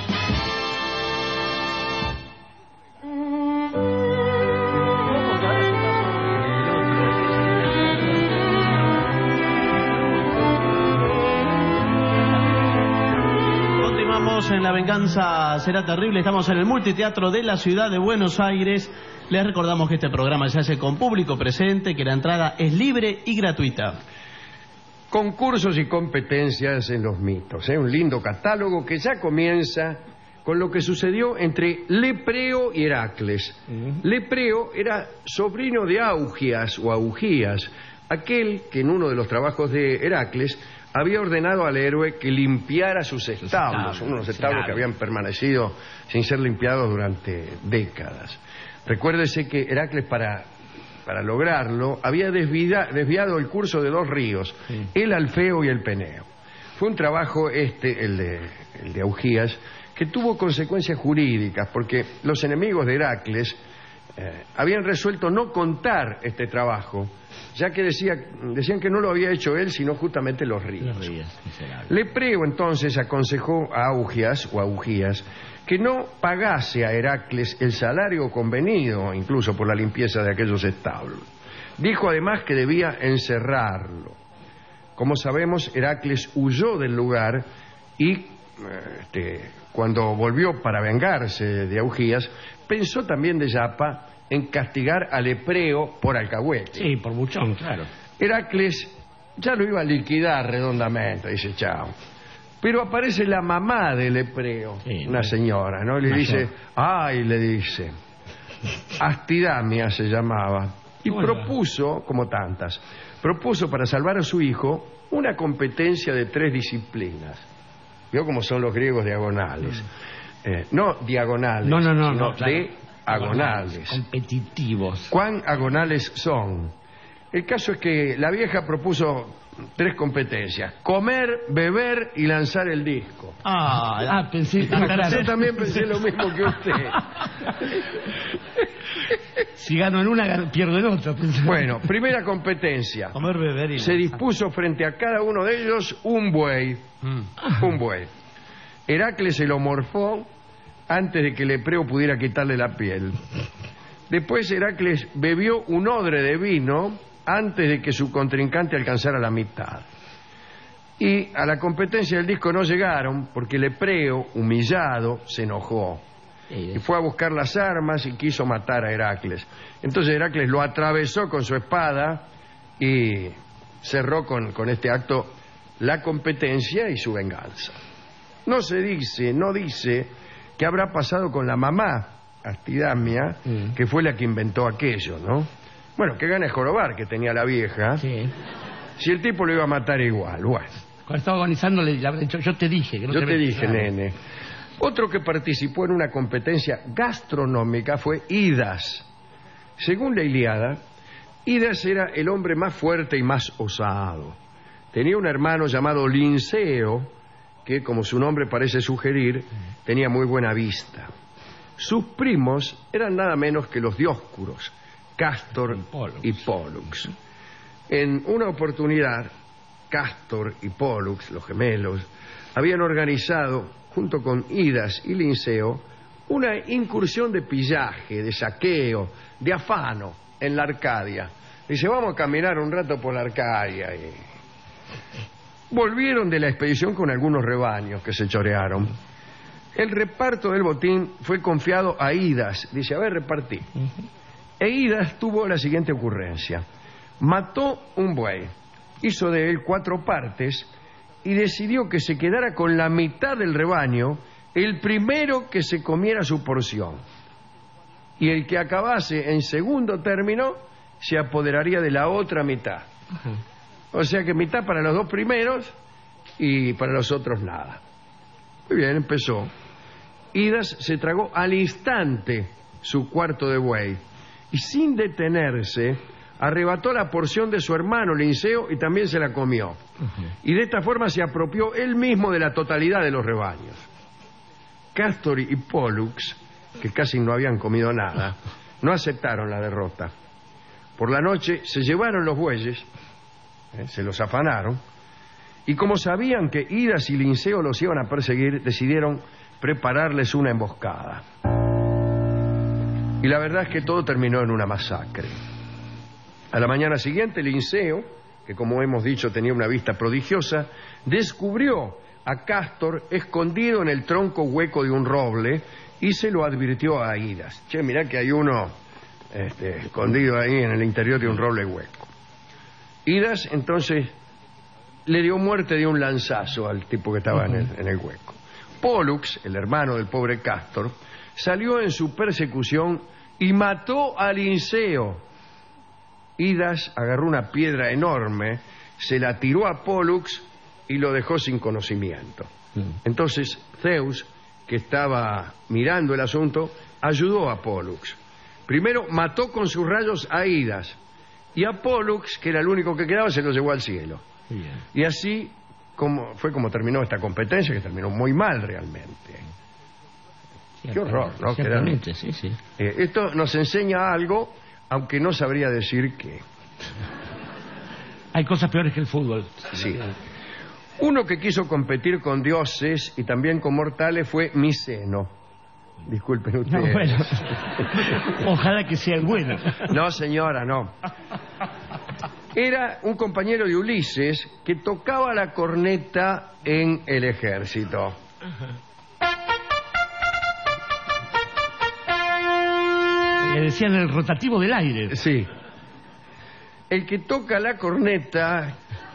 En La Venganza Será Terrible. Estamos en el Multiteatro de la Ciudad de Buenos Aires. Les recordamos que este programa se hace con público presente, que la entrada es libre y gratuita. Concursos y competencias en los mitos, ¿eh? Un lindo catálogo que ya comienza con lo que sucedió entre Lepreo y Heracles. Uh-huh. Lepreo era sobrino de Augias o Augías, aquel que en uno de los trabajos de Heracles había ordenado al héroe que limpiara sus establos, unos establos que habían permanecido sin ser limpiados durante décadas. Recuérdese que Heracles, para, para lograrlo, había desvida, desviado el curso de dos ríos, sí. el Alfeo y el Peneo. Fue un trabajo este, el de, el de Augías, que tuvo consecuencias jurídicas, porque los enemigos de Heracles eh, habían resuelto no contar este trabajo, ya que decía, decían que no lo había hecho él, sino justamente los ríos. Los ríos, miserable. Lepreo entonces aconsejó a Augias o Augías que no pagase a Heracles el salario convenido, incluso por la limpieza de aquellos establos. Dijo además que debía encerrarlo. Como sabemos, Heracles huyó del lugar y este, cuando volvió para vengarse de Augías, pensó también de Yapa en castigar a Lepreo por alcahuete. Sí, por buchón, claro. Heracles ya lo iba a liquidar redondamente, dice chao. Pero aparece la mamá de Lepreo, sí, una señora, ¿no? Le mayor. dice, ay, le dice, Astidamia se llamaba, y bueno, propuso, como tantas, propuso para salvar a su hijo una competencia de tres disciplinas. ¿Vio cómo son los griegos diagonales? Mm. Eh, no diagonales, no, no, no, sino no, claro. de agonales. Competitivos. ¿Cuán agonales son? El caso es que la vieja propuso tres competencias: comer, beber y lanzar el disco. Ah, ah pensé que yo también pensé lo mismo que usted. Si gano en una, pierdo en otra. Pensé. Bueno, primera competencia. Comer, beber y se dispuso frente a cada uno de ellos un buey. Mm. Un buey. Heracles se lo morfó antes de que Lepreo pudiera quitarle la piel. Después Heracles bebió un odre de vino antes de que su contrincante alcanzara la mitad. Y a la competencia del disco no llegaron porque Lepreo, humillado, se enojó y fue a buscar las armas y quiso matar a Heracles. Entonces Heracles lo atravesó con su espada y cerró con, con este acto la competencia y su venganza. No se dice, no dice qué habrá pasado con la mamá, Astidamia, mm. que fue la que inventó aquello, ¿no? Bueno, qué gana de jorobar que tenía la vieja. Sí. Si el tipo lo iba a matar igual, bueno. Cuando estaba agonizando le habrá dicho, yo te dije. Que no yo te, te dije, claro. Nene. Otro que participó en una competencia gastronómica fue Idas. Según la Ilíada, Idas era el hombre más fuerte y más osado. Tenía un hermano llamado Linceo, que, como su nombre parece sugerir, tenía muy buena vista. Sus primos eran nada menos que los Dioscuros, Cástor y Pólux. En una oportunidad, Cástor y Pólux, los gemelos, habían organizado, junto con Idas y Linceo, una incursión de pillaje, de saqueo, de afano en la Arcadia. Dice, vamos a caminar un rato por la Arcadia. Y volvieron de la expedición con algunos rebaños que se chorearon. El reparto del botín fue confiado a Idas. Dice, a ver, repartí. Uh-huh. E Idas tuvo la siguiente ocurrencia. Mató un buey, hizo de él cuatro partes y decidió que se quedara con la mitad del rebaño el primero que se comiera su porción. Y el que acabase en segundo término se apoderaría de la otra mitad. Uh-huh. O sea que mitad para los dos primeros y para los otros nada. Muy bien, empezó. Idas se tragó al instante su cuarto de buey y sin detenerse arrebató la porción de su hermano Linceo y también se la comió. Uh-huh. Y de esta forma se apropió él mismo de la totalidad de los rebaños. Cástor y Pólux, que casi no habían comido nada, no aceptaron la derrota. Por la noche se llevaron los bueyes, eh, se los afanaron, y como sabían que Idas y Linceo los iban a perseguir, decidieron prepararles una emboscada. Y la verdad es que todo terminó en una masacre. A la mañana siguiente, Linceo, que como hemos dicho tenía una vista prodigiosa, descubrió a Cástor escondido en el tronco hueco de un roble y se lo advirtió a Idas. Che, mirá que hay uno este, escondido ahí en el interior de un roble hueco. Idas entonces le dio muerte de un lanzazo al tipo que estaba uh-huh. en, el, en el hueco. Pólux, el hermano del pobre Cástor, salió en su persecución y mató a Linceo. Idas agarró una piedra enorme, se la tiró a Pólux y lo dejó sin conocimiento. Entonces Zeus, que estaba mirando el asunto, ayudó a Pólux. Primero mató con sus rayos a Idas y a Pólux, que era el único que quedaba, se lo llevó al cielo. Bien. Y así como, fue como terminó esta competencia, que terminó muy mal realmente. Qué horror, ¿no? Ciertamente, sí, sí. Eh, esto nos enseña algo, aunque no sabría decir qué. Hay cosas peores que el fútbol. Sí. Uno que quiso competir con dioses y también con mortales fue Miceno. Disculpen ustedes. No, bueno. Ojalá que sea el bueno. No, señora, no. Era un compañero de Ulises que tocaba la corneta en el ejército. Le decían el rotativo del aire. Sí. El que toca la corneta,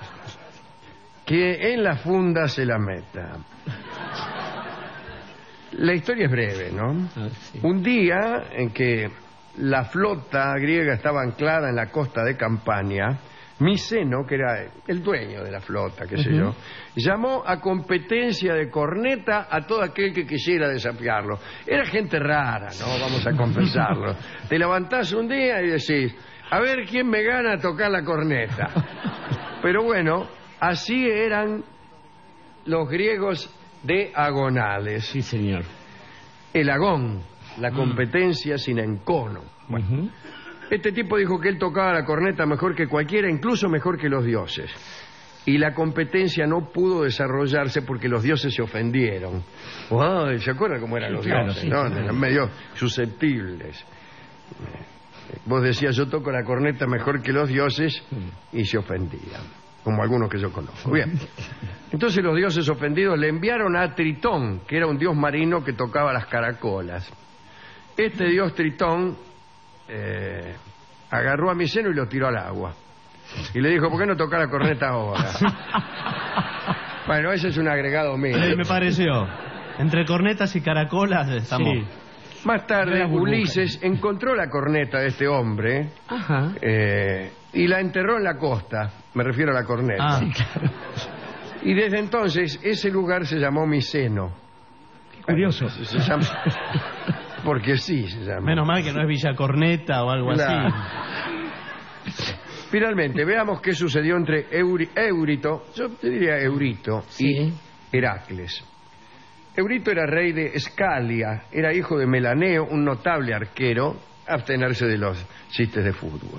que en la funda se la meta. La historia es breve, ¿no? Ah, sí. Un día en que la flota griega estaba anclada en la costa de Campania, Miceno, que era el dueño de la flota, qué sé Uh-huh. yo, llamó a competencia de corneta a todo aquel que quisiera desafiarlo. Era gente rara, ¿no? Vamos a confesarlo. Te levantás un día y decís, a ver quién me gana a tocar la corneta. Pero bueno, así eran los griegos de agonales. Sí, señor. El agón, la competencia sin encono. Bueno, Uh-huh. este tipo dijo que él tocaba la corneta mejor que cualquiera, incluso mejor que los dioses. Y la competencia no pudo desarrollarse porque los dioses se ofendieron. Ay, ¿se acuerdan cómo eran Sí, los claro, dioses? sí, ¿no? sí. Eran medio susceptibles. Vos decías, yo toco la corneta mejor que los dioses, y se ofendían, como algunos que yo conozco. Bien. Entonces los dioses ofendidos le enviaron a Tritón, que era un dios marino que tocaba las caracolas. Este dios Tritón eh, agarró a Miceno y lo tiró al agua. Y le dijo, ¿por qué no tocar la corneta ahora? Bueno, ese es un agregado mío. Eh, me pareció. Entre cornetas y caracolas estamos. Sí. Más tarde, Era burbuja. Ulises encontró la corneta de este hombre Ajá. eh, y la enterró en la costa. Me refiero a la corneta. Ah. Sí, claro. Y desde entonces ese lugar se llamó Miceno. Curioso. Se, se llama... Porque sí se llama. Menos mal que no es Villa Corneta o algo Claro. así. Finalmente, veamos qué sucedió entre Euri- Eurito, yo te diría Eurito, Sí. y Heracles. Eurito era rey de Escalia, era hijo de Melaneo, un notable arquero, abstenerse de los chistes de fútbol.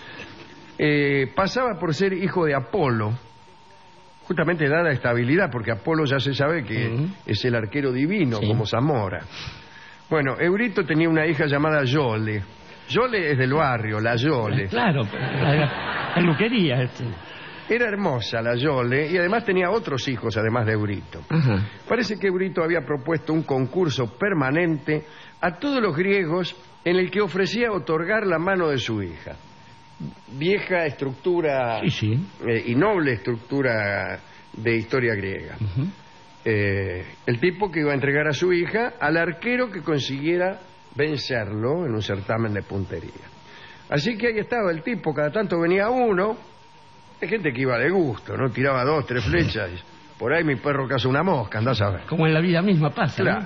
Eh, pasaba por ser hijo de Apolo, justamente dada esta habilidad, porque Apolo ya se sabe que Ujú. es el arquero divino, Sí. como Zamora. Bueno, Eurito tenía una hija llamada Yole. Yole es del barrio, la Yole. Claro, la peluquería. Este. Era hermosa la Yole y además tenía otros hijos, además de Eurito. Ajá. Parece que Eurito había propuesto un concurso permanente a todos los griegos en el que ofrecía otorgar la mano de su hija. Vieja estructura Sí, sí. eh, y noble estructura de historia griega. Ujú. Eh, el tipo que iba a entregar a su hija al arquero que consiguiera vencerlo en un certamen de puntería. Así que ahí estaba el tipo, cada tanto venía uno, hay gente que iba de gusto, ¿no? Tiraba dos, tres flechas, y por ahí mi perro caza una mosca, andás a ver. Como en la vida misma pasa, Claro. ¿no?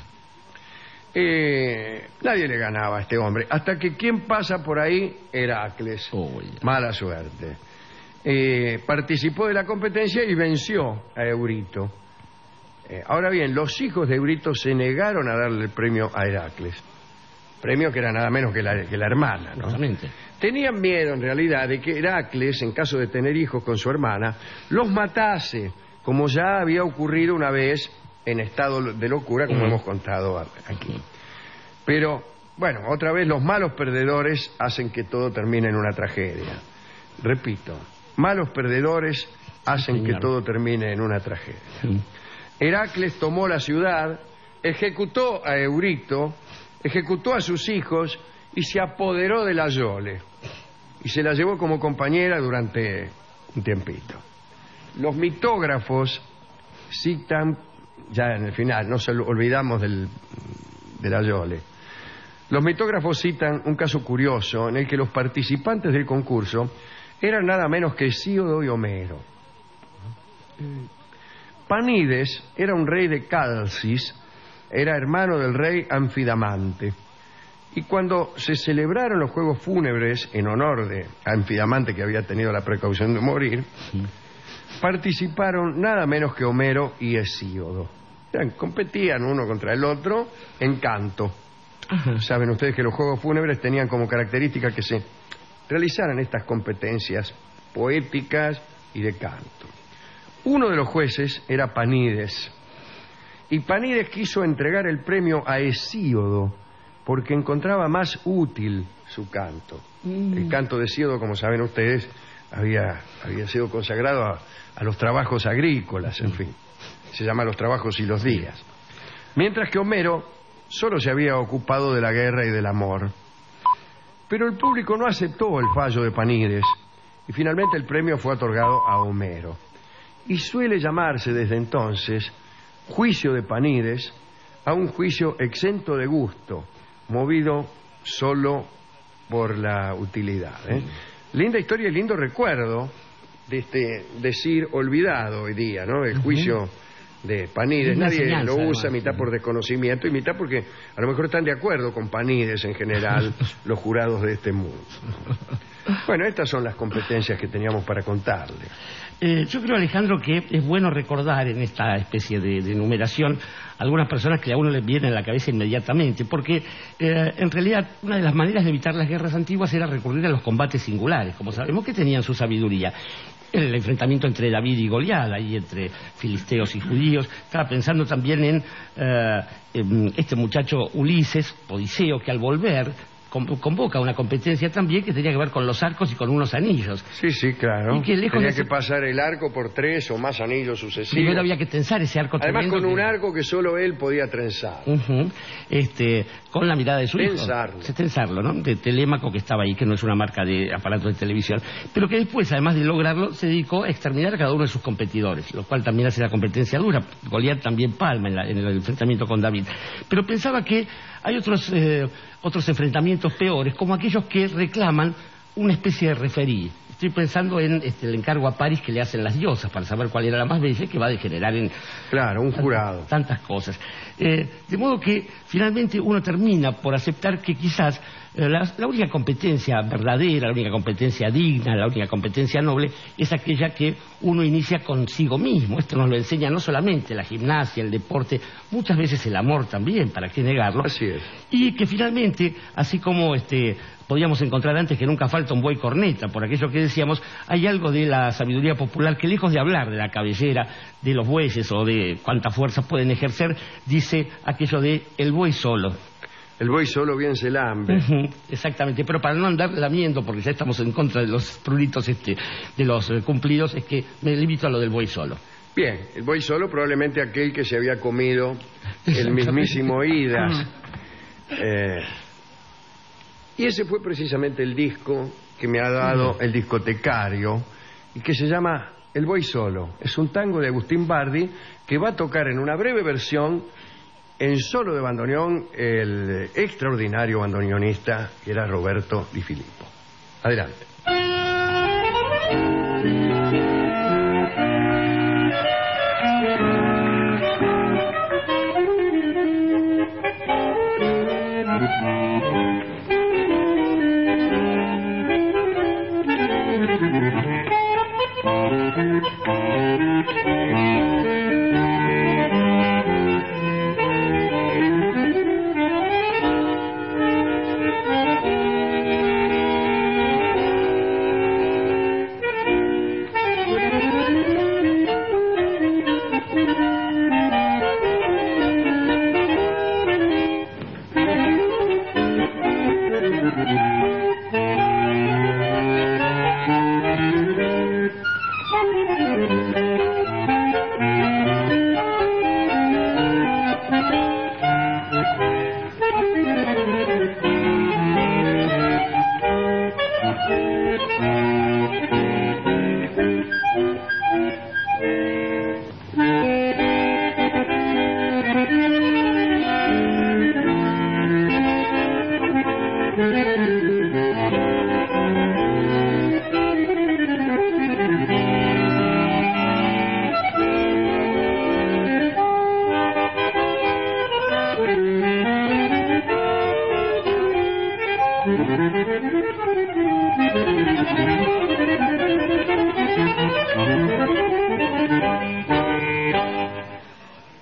Eh, nadie le ganaba a este hombre, hasta que quien pasa por ahí, Heracles. Oh, ya. Mala suerte. Eh, participó de la competencia y venció a Eurito. Eh, ahora bien, los hijos de Eurito se negaron a darle el premio a Heracles. Premio que era nada menos que la, que la hermana, ¿no? Justamente. Tenían miedo, en realidad, de que Heracles, en caso de tener hijos con su hermana, los matase, como ya había ocurrido una vez en estado de locura, como Ujú. hemos contado aquí. Pero, bueno, otra vez los malos perdedores hacen que todo termine en una tragedia. Repito, malos perdedores hacen Sí, que señor. todo termine en una tragedia. Sí. Heracles tomó la ciudad, ejecutó a Eurito, ejecutó a sus hijos y se apoderó de la Yole. Y se la llevó como compañera durante un tiempito. Los mitógrafos citan, ya en el final, no se lo- olvidamos del, de la Yole. Los mitógrafos citan un caso curioso en el que los participantes del concurso eran nada menos que Hesíodo y Homero. Panides era un rey de Calcis, era hermano del rey Anfidamante. Y cuando se celebraron los juegos fúnebres en honor de Anfidamante, que había tenido la precaución de morir, participaron nada menos que Homero y Hesíodo. Eran, competían uno contra el otro en canto. Ajá. Saben ustedes que los juegos fúnebres tenían como característica que se realizaran estas competencias poéticas y de canto. Uno de los jueces era Panídes, y Panídes quiso entregar el premio a Hesíodo porque encontraba más útil su canto. Mm. El canto de Hesíodo, como saben ustedes, había, había sido consagrado a, a los trabajos agrícolas, en fin. Se llama Los trabajos y los días. Mientras que Homero solo se había ocupado de la guerra y del amor. Pero el público no aceptó el fallo de Panídes y finalmente el premio fue otorgado a Homero. Y suele llamarse desde entonces juicio de Panídes a un juicio exento de gusto, movido solo por la utilidad. ¿eh? Linda historia y lindo recuerdo de este decir olvidado hoy día, ¿no? El juicio de Panídes. Nadie lo usa, además, mitad por desconocimiento y mitad porque a lo mejor están de acuerdo con Panídes en general los jurados de este mundo. Bueno, estas son las competencias que teníamos para contarle. Eh, yo creo, Alejandro, que es bueno recordar en esta especie de, de enumeración algunas personas que a uno le vienen a la cabeza inmediatamente, porque eh, en realidad una de las maneras de evitar las guerras antiguas era recurrir a los combates singulares, como sabemos que tenían su sabiduría. El enfrentamiento entre David y Goliat, ahí entre filisteos y judíos. Estaba pensando también en, eh, en este muchacho Ulises, Odiseo, que al volver convoca una competencia también que tenía que ver con los arcos y con unos anillos. Sí, sí, claro. Y que lejos tenía de ser... que pasar el arco por tres o más anillos sucesivos. Primero había que tensar ese arco. Además con un que... arco que solo él podía trenzar. Uh-huh. este, con la mirada de su Tensarlo. hijo. Tensarlo, ¿no? De Telémaco, que estaba ahí, que no es una marca de aparato de televisión. Pero que después, además de lograrlo, se dedicó a exterminar a cada uno de sus competidores, lo cual también hace la competencia dura. Goliat también palma en, la, en el enfrentamiento con David. Pero pensaba que hay otros... Eh, otros enfrentamientos peores, como aquellos que reclaman una especie de referí. Estoy pensando en este, el encargo a París que le hacen las diosas para saber cuál era la más bella, que va a degenerar en... Claro, un jurado. Tantas, tantas cosas. Eh, de modo que finalmente uno termina por aceptar que quizás eh, la, la única competencia verdadera, la única competencia digna, la única competencia noble, es aquella que uno inicia consigo mismo. Esto nos lo enseña no solamente la gimnasia, el deporte, muchas veces el amor también, ¿para qué negarlo? Así es. Y que finalmente, así como este... podíamos encontrar antes que nunca falta un buey corneta, por aquello que decíamos, hay algo de la sabiduría popular que lejos de hablar de la cabellera, de los bueyes o de cuánta fuerza pueden ejercer, dice aquello de el buey solo. El buey solo bien se lambe. Uh-huh, exactamente, pero para no andar lamiendo, porque ya estamos en contra de los pruritos este, de los eh, cumplidos, es que me limito a lo del buey solo. Bien, el buey solo probablemente aquel que se había comido el mismísimo Idas. eh... Y ese fue precisamente el disco que me ha dado el discotecario y que se llama El Buey Solo. Es un tango de Agustín Bardi que va a tocar en una breve versión en solo de bandoneón el extraordinario bandoneonista que era Roberto Di Filippo. Adelante.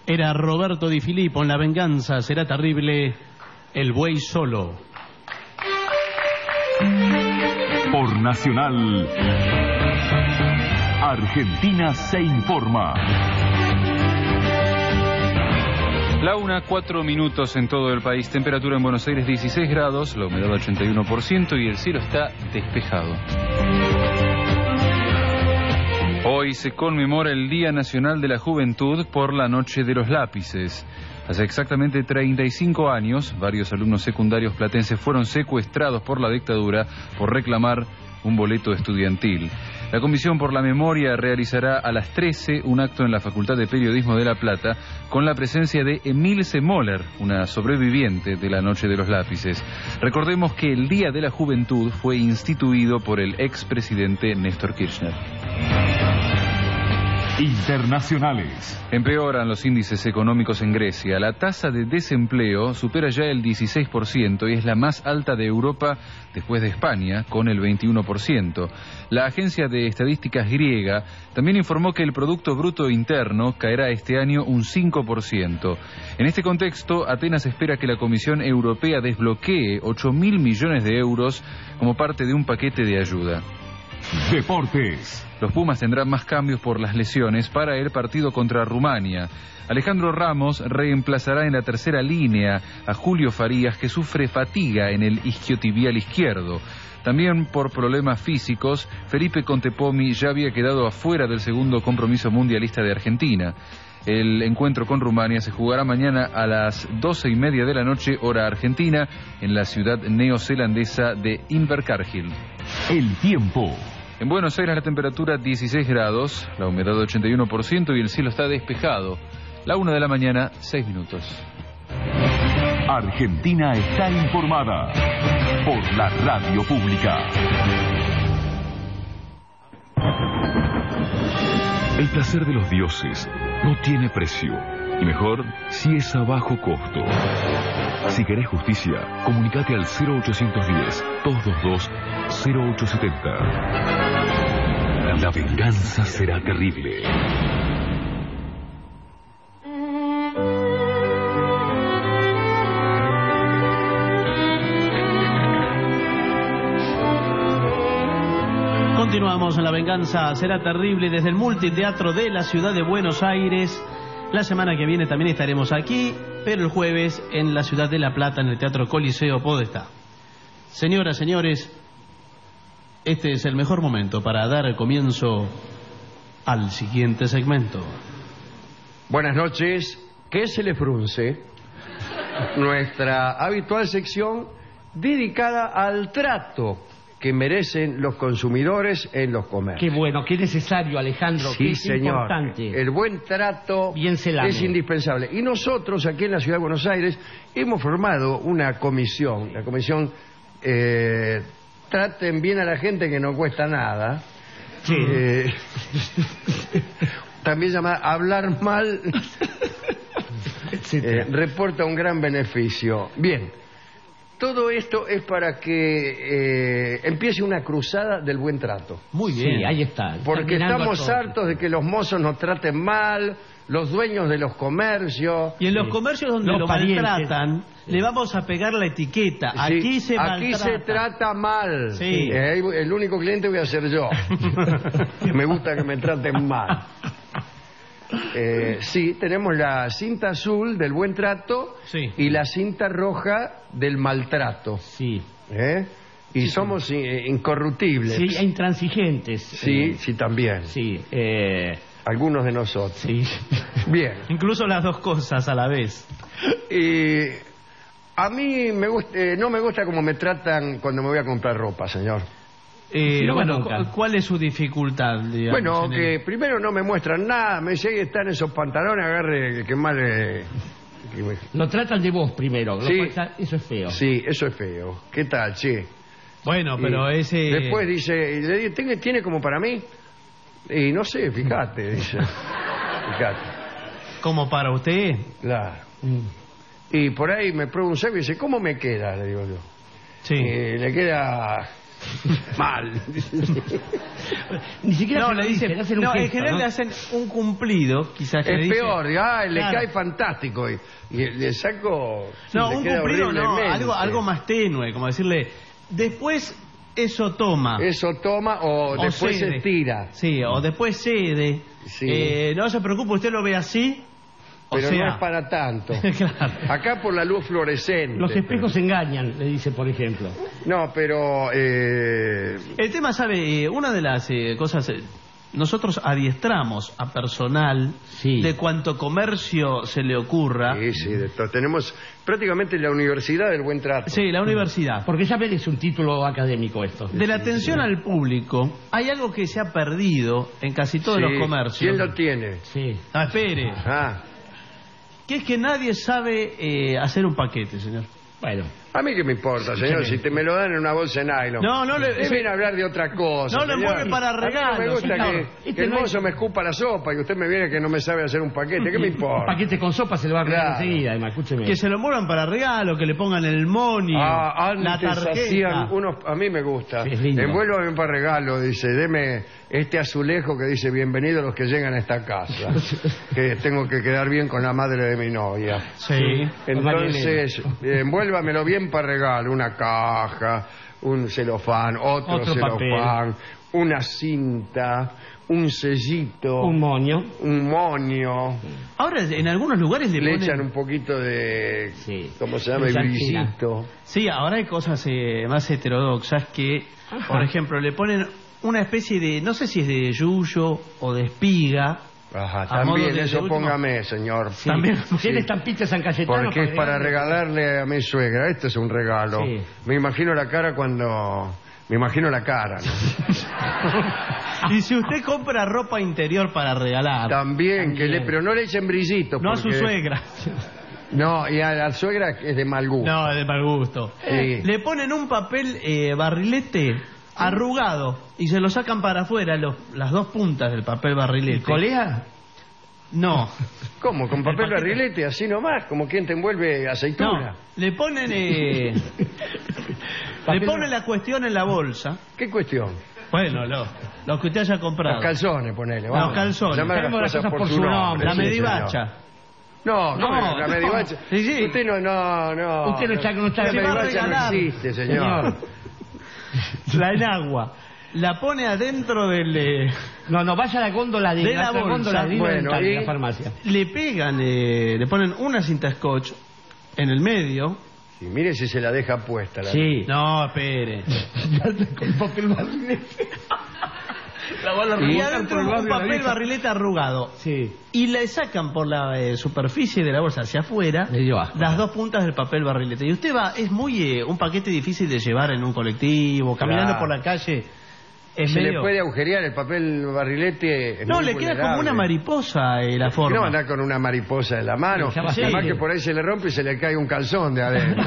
Era Roberto Di Filippo en La venganza será terrible, El buey solo. Por Nacional, Argentina se informa. La una, cuatro minutos en todo el país. Temperatura en Buenos Aires dieciséis grados, la humedad ochenta y uno por ciento y el cielo está despejado. Hoy se conmemora el Día Nacional de la Juventud por la Noche de los Lápices. Hace exactamente treinta y cinco años, varios alumnos secundarios platenses fueron secuestrados por la dictadura por reclamar un boleto estudiantil. La Comisión por la Memoria realizará a las trece un acto en la Facultad de Periodismo de La Plata con la presencia de Emilce Moller, una sobreviviente de la Noche de los Lápices. Recordemos que el Día de la Juventud fue instituido por el expresidente Néstor Kirchner. Internacionales. Empeoran los índices económicos en Grecia. La tasa de desempleo supera ya el dieciséis por ciento y es la más alta de Europa después de España, con el veintiuno por ciento. La agencia de estadísticas griega también informó que el Producto Bruto Interno caerá este año un cinco por ciento. En este contexto, Atenas espera que la Comisión Europea desbloquee ocho mil millones de euros como parte de un paquete de ayuda. Deportes. Los Pumas tendrán más cambios por las lesiones para el partido contra Rumania. Alejandro Ramos reemplazará en la tercera línea a Julio Farías, que sufre fatiga en el isquiotibial izquierdo. También por problemas físicos, Felipe Contepomi ya había quedado afuera del segundo compromiso mundialista de Argentina. El encuentro con Rumania se jugará mañana a las doce y media de la noche, hora argentina, en la ciudad neozelandesa de Invercargill. El tiempo. En Buenos Aires la temperatura dieciséis grados, la humedad ochenta y uno por ciento y el cielo está despejado. La una de la mañana, seis minutos. Argentina está informada por la radio pública. El placer de los dioses no tiene precio, y mejor si es a bajo costo. Si querés justicia, comunicate al cero ochocientos diez, doscientos veintidós, cero ochocientos setenta. La venganza será terrible. Continuamos en La venganza será terrible desde el multiteatro de la ciudad de Buenos Aires. La semana que viene también estaremos aquí, pero el jueves en la ciudad de La Plata, en el Teatro Coliseo Podestá. Señoras, señores, este es el mejor momento para dar comienzo al siguiente segmento. Buenas noches. ¿Qué se le frunce? Nuestra habitual sección dedicada al trato que merecen los consumidores en los comercios. Qué bueno, qué necesario, Alejandro, sí, qué es señor. importante. El buen trato Bien se lame. es indispensable. Y nosotros aquí en la Ciudad de Buenos Aires hemos formado una comisión, la comisión eh, Traten bien a la gente, que no cuesta nada. Sí. Eh, también llamada Hablar Mal eh, reporta un gran beneficio. Bien. Todo esto es para que eh, empiece una cruzada del buen trato. Muy bien. Sí, ahí está. Porque estamos hartos de que los mozos nos traten mal, los dueños de los comercios. Y en los sí. comercios donde los lo parientes. maltratan, sí. le vamos a pegar la etiqueta. Sí, aquí se aquí maltrata. se trata mal. Sí. Eh, el único cliente voy a ser yo. Me gusta que me traten mal. Eh, sí, tenemos la cinta azul del buen trato sí. y la cinta roja del maltrato. Sí. ¿Eh? Y sí, somos sí. incorruptibles. Sí, e intransigentes. Sí, eh, sí, también. Sí. Eh... Algunos de nosotros. Sí. Bien. Incluso las dos cosas a la vez. Eh, a mí me gusta, eh, no me gusta cómo me tratan cuando me voy a comprar ropa, señor. Eh, no, bueno, ¿cuál es su dificultad? Digamos, bueno, que el... primero no me muestran nada, me dice, ahí están esos pantalones, agarre, que mal... Eh, que me... Lo tratan de vos primero, sí, cual, eso es feo. Sí, eso es feo. ¿Qué tal, che? Bueno, pero y ese... Después dice, le digo, ¿tiene, ¿tiene como para mí? Y no sé, fíjate, dice. Fíjate. ¿Como para usted? Claro. Mm. Y por ahí me prueba un saco y dice, ¿cómo me queda? Le digo yo. Sí. Y le queda... Mal. Ni siquiera No, se le lo dicen, hacen un no, en gesto, general ¿no? le hacen un cumplido, quizás que le Es dice- peor, ah, le Claro. cae fantástico. Y, y le saco... No, le un queda cumplido no, horriblemente. algo, algo más tenue, como decirle, después eso toma. Eso toma o, O después cede. se tira. Sí, o después cede. Sí. Eh, no se preocupe, usted lo ve así. O Pero sea, no es para tanto. Claro. Acá por la luz fluorescente. Los espejos engañan, le dice, por ejemplo. No, pero... Eh... El tema, ¿sabe? Eh, una de las eh, cosas... eh, nosotros adiestramos a personal de cuanto comercio se le ocurra. Sí, sí, de todo. Tenemos prácticamente la universidad del buen trato. Sí, la universidad. Porque ya ven, es un título académico esto. De la atención al público, hay algo que se ha perdido en casi todos Sí. los comercios. ¿Quién lo tiene? Sí. Ah, espere. Ah, Que es que nadie sabe eh, hacer un paquete, señor. Bueno. a mí qué me importa, señor, si te me lo dan en una bolsa de nylon. No, no le- Usted viene a hablar de otra cosa. No le señor. mueve para A mí no me regalos, gusta señor. que, Este que el no hay- mozo me escupa la sopa y usted me viene que no me sabe hacer un paquete. ¿Qué me Un importa? paquete con sopa se le va a arreglar Claro. enseguida, además, escúcheme. Que se lo muevan para regalo, que le pongan el money, Ah, la antes tarjeta. hacían unos, a mí me gusta. Sí, es lindo. Envuélvame para regalo, dice, deme este azulejo que dice bienvenido a los que llegan a esta casa. Que tengo que quedar bien con la madre de mi novia. Sí. Entonces, eh, envuélvamelo bien para regalo, una caja, un celofán, otro, Otro celofán, una cinta, un sellito, Un moño. un moño. Ahora, en algunos lugares le, Le ponen... echan un poquito de, Sí. ¿cómo se llama? El Brillantina. brillicito. Sí, ahora hay cosas eh, más heterodoxas que, por ejemplo, le ponen una especie de, no sé si es de yuyo o de espiga. Ajá, A modo también de- eso de último- póngame, señor. Sí. También- ¿Tiene estampita de San Cayetano? Porque es para regalarle a mi suegra. Esto es un regalo. Sí. Me imagino la cara cuando... Me imagino la cara, ¿no? Y si usted compra ropa interior para regalar, También, que le, pero no le echen brillitos. no a su porque- suegra, No, y a la suegra es de mal gusto. no, de mal gusto, Sí. le ponen un papel eh, barrilete arrugado y se lo sacan para afuera los, las dos puntas del papel barrilete. ¿Colea? No, ¿Cómo? ¿Con papel barrilete? Así nomás, como quien te envuelve aceituna. no, le ponen eh, le ponen la cuestión en la bolsa. ¿Qué cuestión? Bueno, lo, lo que usted haya comprado. Los calzones, ponele. Los vamos. calzones. Llamar a las Tenemos las cosas cosas por su nombre. La sí, medivacha. señor. No, no, No, la no. medivacha. Sí, sí. Usted no, no, no. Usted no está- no está- La Se va a medivacha no regalar. existe, señor. La enagua. La pone adentro del... eh, No, no, vaya a la góndola de, De la bolsa. góndola de Bueno, dental de y- la farmacia. le pegan, eh, le ponen una cinta scotch en el medio. Sí, mire si se la deja puesta. La Sí. No, espere. Con papel barrilete. La van a Y rebotar adentro por el un barrio de la papel vieja. barrilete arrugado. Sí. Y le sacan por la eh, superficie de la bolsa hacia afuera Le dio asco. las dos puntas del papel barrilete. Y usted va, es muy eh, un paquete difícil de llevar en un colectivo, caminando Claro. por la calle. Es Se medio- le puede agujerear el papel barrilete. es No, muy le queda como vulnerable. una mariposa eh, la No forma. andar con una mariposa en la mano. Sí, sí. Además que por ahí se le rompe y se le cae un calzón de adentro.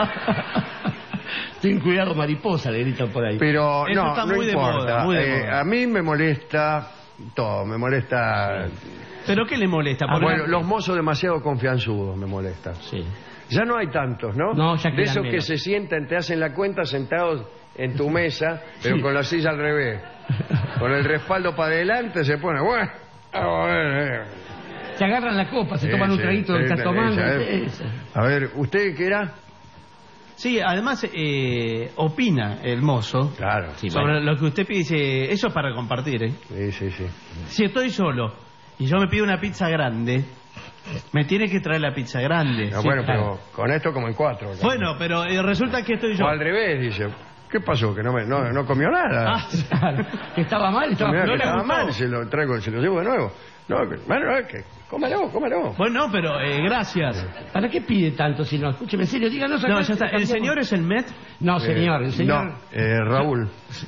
Ten cuidado, mariposa, le gritan por ahí. Pero Eso no, está no muy de importa. moda, muy de Eh, moda. a mí me molesta todo, me molesta. ¿Pero qué le molesta? Ah, Por bueno, ejemplo- los mozos demasiado confianzudos me molestan. Sí. Ya no hay tantos, ¿no? No, ya de quedan esos que menos. se sientan, te hacen la cuenta sentados en tu mesa, pero Sí. con la silla al revés. Con el respaldo para adelante se pone, bueno, a ver, eh. Se agarran la copa, se Sí, toman un sí, traguito sí, que estás sí, tomando. sí, eh. sí, sí. A ver, ¿usted qué era? Sí, además eh, opina el mozo Claro. Sí, sobre bueno. lo que usted pide. Dice, eso es para compartir, ¿eh? Sí, sí, sí. Si estoy solo y yo me pido una pizza grande, me tiene que traer la pizza grande. No, Sí, bueno, claro. pero con esto como en cuatro. ¿no? Bueno, pero eh, resulta que estoy yo. O al revés, dice. ¿Qué pasó? ¿Que no, me, no, no comió nada? Ah, claro. Que estaba mal, estaba, Mirá no que le estaba gustó. mal, se lo traigo, se lo llevo de nuevo. No, que- bueno, es que cómalo, cómalo. Bueno, no, pero eh, gracias. ¿Para qué pide tanto si no? Escúcheme, en serio, díganos acá. No, ya está. ¿El cambiamos. señor es el Met? No, señor, el Eh, señor... No, eh, Raúl.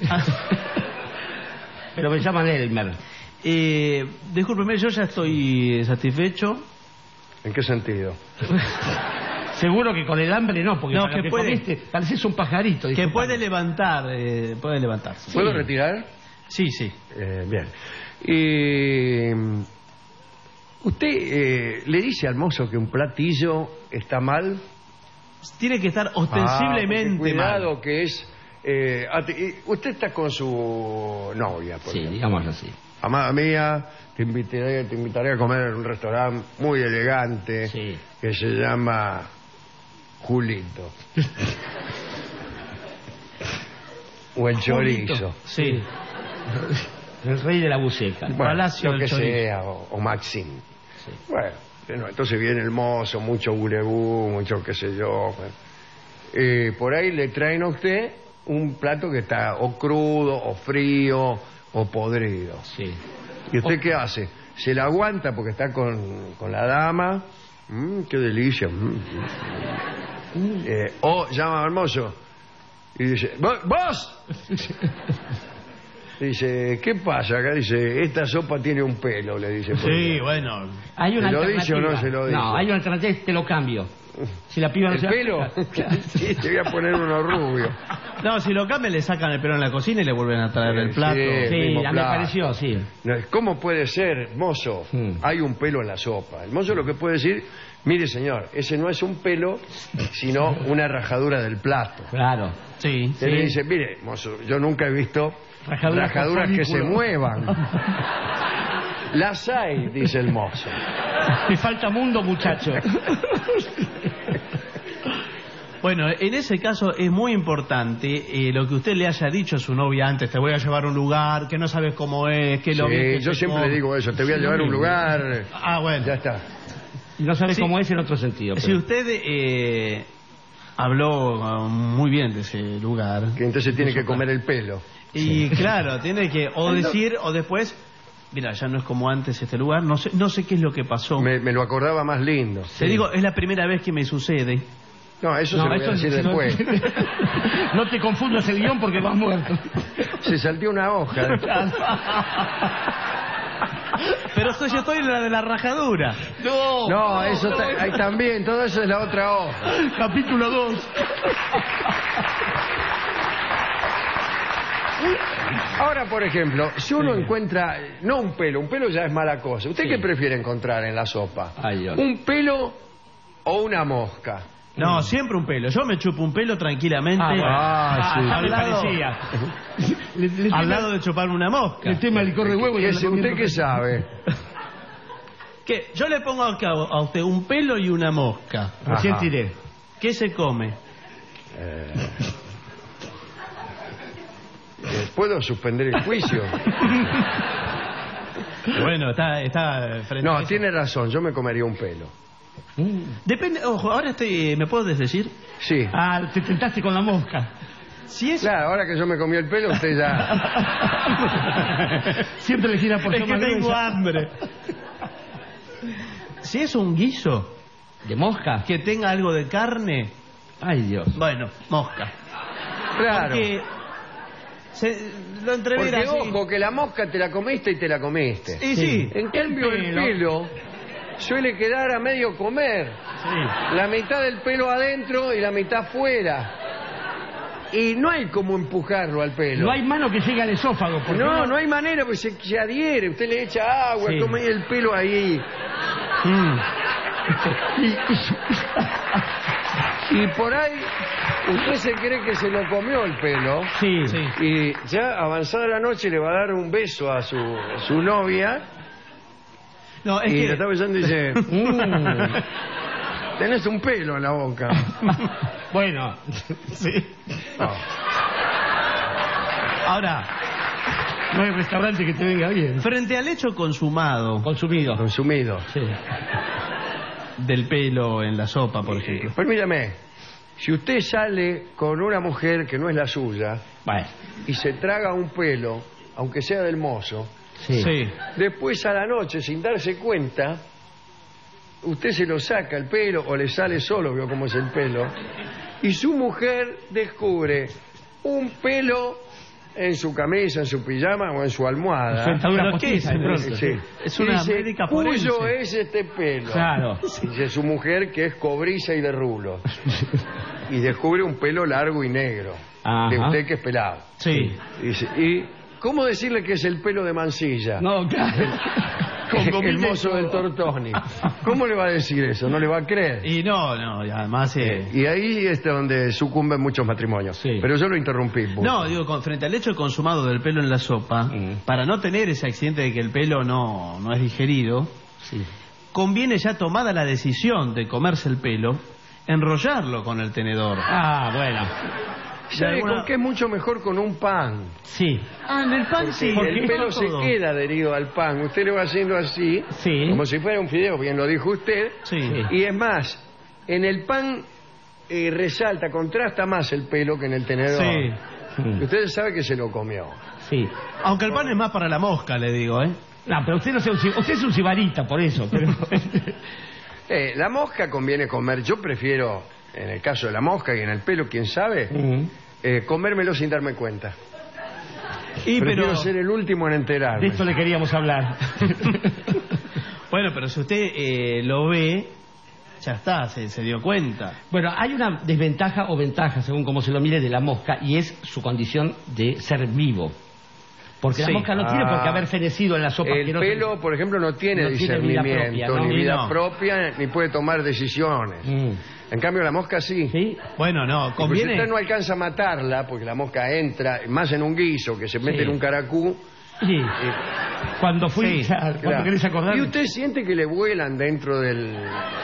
Pero me llaman Elmer. Eh, discúlpeme, yo ya estoy satisfecho. ¿En qué sentido? Seguro que con el hambre no, porque No, para que lo que puede- comiste pareces un pajarito. Que disculpame. puede levantar, eh, puede levantarse. ¿Puedo retirar? Sí, sí. Eh, bien. Eh, ¿Usted eh, le dice al mozo que un platillo está mal? Tiene que estar Ah, ostensiblemente porque mal. cuidado que es Eh, usted está con su novia, por Sí, ejemplo. digamos así. Amada mía, te invitaré, te invitaré a comer en un restaurante muy elegante Sí. que se llama Julito. O el Julito. Chorizo. Sí. El rey de la buceca. Bueno, Palacio lo del que Chorizo. sea, o, o Maxim. Bueno, bueno, entonces viene el mozo, mucho gulebú, mucho qué sé yo. Bueno. Eh, por ahí le traen a usted un plato que está o crudo, o frío, o podrido. Sí. ¿Y usted qué hace? Se la aguanta porque está con, con la dama. Mm, ¡Qué delicia! Mm. Eh, o llama al mozo y dice, "¿Vo- ¿Vos? Dice, ¿qué pasa acá? Dice, esta sopa tiene un pelo, le dice. por Sí, ejemplo. bueno. Hay una ¿Se lo dice o no alternativa. se lo dice? No, hay una alternativa, te lo cambio. Si la piba no ¿El se pelo? Sí, te voy a poner uno rubio. No, si lo cambian, le sacan el pelo en la cocina y le vuelven a traer el plato. Sí, Sí, mismo a mí me plato. pareció, sí. No, ¿Cómo puede ser, mozo? Hmm. Hay un pelo en la sopa. El mozo lo que puede decir, mire señor, ese no es un pelo, sino una rajadura del plato. Claro. Sí. Usted le dice, mire, mozo, yo nunca he visto Rajaduras rajaduras con que se folículo. muevan. Las hay, dice el mozo. Te falta mundo, muchacho. Bueno, en ese caso es muy importante eh, lo que usted le haya dicho a su novia antes. Te voy a llevar a un lugar que no sabes cómo es, que lo Sí, bien que yo se siempre come. digo eso, te voy a llevar a un lugar. Ah, bueno. Ya está. Y no sabes Sí. cómo es en otro sentido. Si pero- usted eh, habló uh, muy bien de ese lugar. Que entonces tiene que comer el pelo. Y claro, tiene que o decir o después, mira, ya no es como antes este lugar, no sé, no sé qué es lo que pasó. Me, me lo acordaba más lindo. Te digo, es la primera vez que me sucede. No, eso No, se lo voy a eso decir no- después. No te confundas el guión porque vas muerto. Se salteó una hoja. Pero estoy, yo estoy en la de la rajadura. No. No, eso ta- ahí también, todo eso es la otra hoja. Capítulo dos. Ahora, por ejemplo, si uno encuentra, no un pelo, un pelo ya es mala cosa. ¿Usted Sí. qué prefiere encontrar en la sopa? Ay, Dios. ¿Un pelo o una mosca? No, siempre un pelo. Yo me chupo un pelo tranquilamente. Ah, bueno. Ah, Ah, sí. ya me Al lado- parecía. Le- le Al tema- lado de chupar una mosca. El tema del licor de huevo. ¿Qué- ya qué- lo ¿Usted comiendo- qué sabe? ¿Qué? Yo le pongo acá a usted un pelo y una mosca. Recién Ajá. tiré. ¿Qué se come? Eh, eh, ¿Puedo suspender el juicio? Bueno, está, está frente a No, eso. tiene razón, yo me comería un pelo. Depende, ojo, ahora estoy, ¿me puedo desdecir? Sí. Ah, te tentaste con la mosca. Si es... Claro, ahora que yo me comí el pelo, usted ya... Siempre le gira por Es que toma tengo gruesa. hambre. Si es un guiso ¿De mosca? que tenga algo de carne, Ay, Dios. bueno, mosca. Claro. Porque se, lo entrevera Porque, así. ojo, que la mosca te la comiste y te la comiste. Sí, sí. En cambio, el pelo suele quedar a medio comer. Sí. La mitad del pelo adentro y la mitad fuera. Y no hay como empujarlo al pelo. No hay mano que llegue al esófago. porque No, uno- no hay manera, porque se, se adhiere. Usted le echa agua, Sí. come el pelo ahí. Mm. Y por ahí, usted se cree que se lo comió el pelo. Sí. Sí. Y ya avanzada la noche le va a dar un beso a su, a su novia. No, es y que... le está besando y dice: "Mm, tenés un pelo en la boca". Bueno. Sí. No. Ahora, No hay restaurante que te venga bien. frente al hecho consumado Consumido. Consumido. Sí. del pelo en la sopa, por ejemplo. Permítame, si usted sale con una mujer que no es la suya Bueno. y se traga un pelo, aunque sea del mozo, Sí. Sí. después a la noche, sin darse cuenta, usted se lo saca el pelo o le sale solo, veo cómo es el pelo, y su mujer descubre un pelo en su camisa, en su pijama o en su almohada. Su dentadura ¿Pero qué es, postiza, de de pronto. Sí. Es Y una dice, médica "Cuyo forense". es este pelo?" Claro. Dice su mujer que es cobriza y de rulos. Y descubre un pelo largo y negro. Ajá. De usted que es pelado. Sí. Y dice, ¿y cómo decirle que es el pelo de Mansilla? No, claro. el mozo del Tortoni. ¿Cómo le va a decir eso? ¿No le va a creer? Y no, no, y además... Eh... Y ahí es donde sucumben muchos matrimonios. Sí. Pero yo lo interrumpí. Burro. No, digo, con, frente al hecho consumado del pelo en la sopa, mm. para no tener ese accidente de que el pelo no, no es digerido, sí. conviene ya tomada la decisión de comerse el pelo, enrollarlo con el tenedor. Ah, bueno. ¿Sabe alguna... con qué es mucho mejor? Con un pan. Sí. Ah, en el pan porque sí. El pelo se queda adherido al pan. Usted lo va haciendo así, sí. como si fuera un fideo, bien lo dijo usted. Sí. Y es más, en el pan eh, resalta, contrasta más el pelo que en el tenedor. Sí. Y usted sabe que se lo comió. Sí. Aunque el pan es más para la mosca, le digo, ¿eh? No, pero usted no es un, usted es un sibarita, por eso. Pero... eh, la mosca conviene comer. Yo prefiero, en el caso de la mosca y en el pelo, quién sabe... Uh-huh. Eh, comérmelo sin darme cuenta. Y Prefiero pero ser el último en enterarme. De esto le queríamos hablar. Bueno, pero si usted eh, lo ve, ya está, se, se dio cuenta. Bueno, hay una desventaja o ventaja, según como se lo mire, de la mosca, y es su condición de ser vivo. Porque sí. la mosca no ah, tiene por qué haber fenecido en la sopa. El no pelo, se... por ejemplo, no tiene no discernimiento, tiene vida propia, ¿no? ni vida no. propia, ni puede tomar decisiones. Mm. En cambio, la mosca sí. ¿Sí? Bueno, no, conviene... Si usted no alcanza a matarla, porque la mosca entra, más en un guiso, que se mete sí. en un caracú... Sí. Eh, cuando fui, sí, cuando claro. querés acordar... Y usted siente que le vuelan dentro del,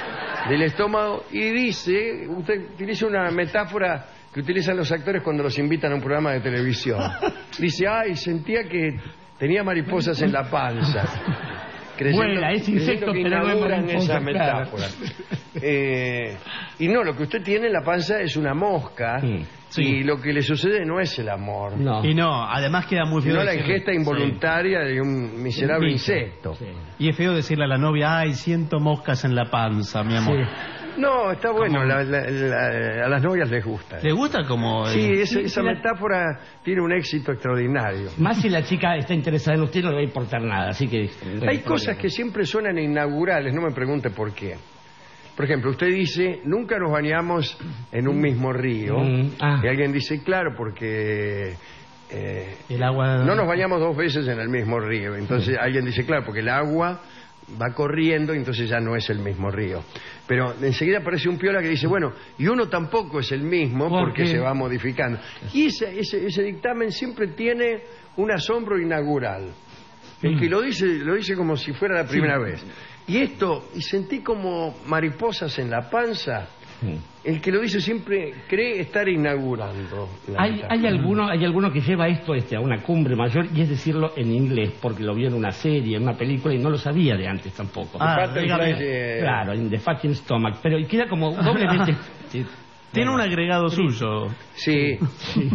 del estómago y dice, usted utiliza una metáfora que utilizan los actores cuando los invitan a un programa de televisión. Dice, ay, sentía que tenía mariposas en la panza. Creyendo, Vuela, es insecto, que pero no es mariposa, esa metáfora. Claro. Eh, y no, lo que usted tiene en la panza es una mosca. Sí. Sí. Y lo que le sucede no es el amor. No. Y no, además queda muy feo. No la ingesta involuntaria sí. de un miserable un insecto. Sí. Y es feo decirle a la novia, ay, siento moscas en la panza, mi amor. Sí. No, está bueno, la, la, la, a las novias les gusta. ¿Les gusta como...? Sí, esa, esa metáfora tiene un éxito extraordinario. Más si la chica está interesada en usted no le va a importar nada, así que... Hay cosas que siempre suenan inaugurales, no me pregunte por qué. Por ejemplo, usted dice, nunca nos bañamos en un mismo río. Mm, ah. Y alguien dice, claro, porque... Eh, el agua... No nos bañamos dos veces en el mismo río. Entonces sí. alguien dice, claro, porque el agua va corriendo y entonces ya no es el mismo río. Pero enseguida aparece un piola que dice, bueno, y uno tampoco es el mismo ¿Por porque qué? se va modificando. Y ese, ese, ese dictamen siempre tiene un asombro inaugural. El mm. que lo dice, lo dice como si fuera la primera sí. vez. Y esto, y sentí como mariposas en la panza. El que lo dice siempre cree estar inaugurando. Hay, hay alguno, hay alguno que lleva esto este, a una cumbre mayor y es decirlo en inglés, porque lo vio en una serie, en una película y no lo sabía de antes tampoco. Ah, dígame, eh... claro, in the fucking stomach, pero queda como doblemente... sí. Tiene un agregado suyo. Sí. sí.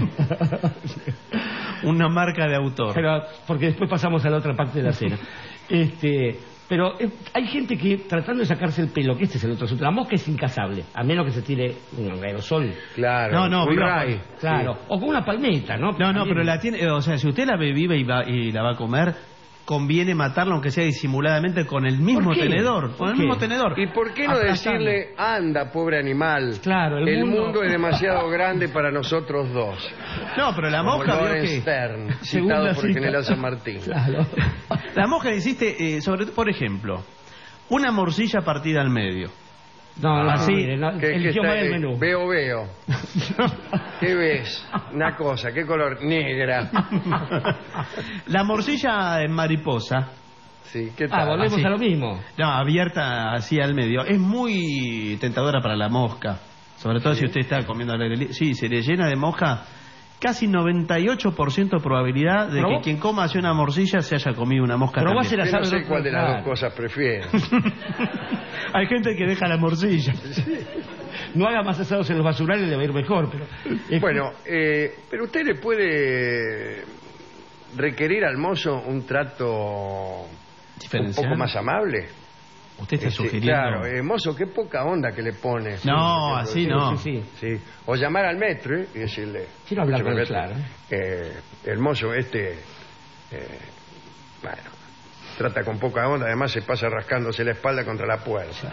Una marca de autor. Pero, porque después pasamos a la otra parte de la cena. Este... Pero eh, hay gente que tratando de sacarse el pelo, que este es el otro asunto, la mosca es incasable, a menos que se tire un aerosol. Claro, no, no, un ray. Claro, sí. O con una palmeta, ¿no? No, no, pero la tiene, o sea, si usted la ve viva y, va, y la va a comer, conviene matarla aunque sea disimuladamente con el mismo tenedor, con el mismo tenedor. ¿Y por qué no Aplastando. decirle, anda, pobre animal? Claro, el, el mundo... mundo es demasiado grande para nosotros dos. No, pero la Como mosca vio que Stern, citado por el general San Martín. Claro. La mosca insiste, eh, sobre, por ejemplo, una morcilla partida al medio. No, no, así, no, no, ¿Qué, el qué está, del menú. Veo, veo. ¿Qué ves? Una cosa, ¿qué color? Negra. La morcilla en mariposa. Sí, ¿qué tal? Ah, volvemos así. a lo mismo. No, abierta así al medio. Es muy tentadora para la mosca. Sobre todo ¿Sí? si usted está comiendo al aire libre. Sí, se le llena de mosca. Casi noventa y ocho por ciento de probabilidad de ¿Probó? que quien coma hacia una morcilla se haya comido una mosca Pero también. vos se la no sé cuál de las claro. dos cosas prefiere. Hay gente que deja la morcilla. No haga más asados en los basurales, le va a ir mejor. Pero... Bueno, eh, pero usted le puede requerir al mozo un trato un poco más amable. Usted está este, sugiriendo... Claro, eh, mozo, qué poca onda que le pone. No, así sí, no. Sí, sí. sí. O llamar al metro ¿eh? y decirle... Quiero hablar con él, claro. Eh, el mozo este... Eh, bueno, trata con poca onda, además se pasa rascándose la espalda contra la puerta.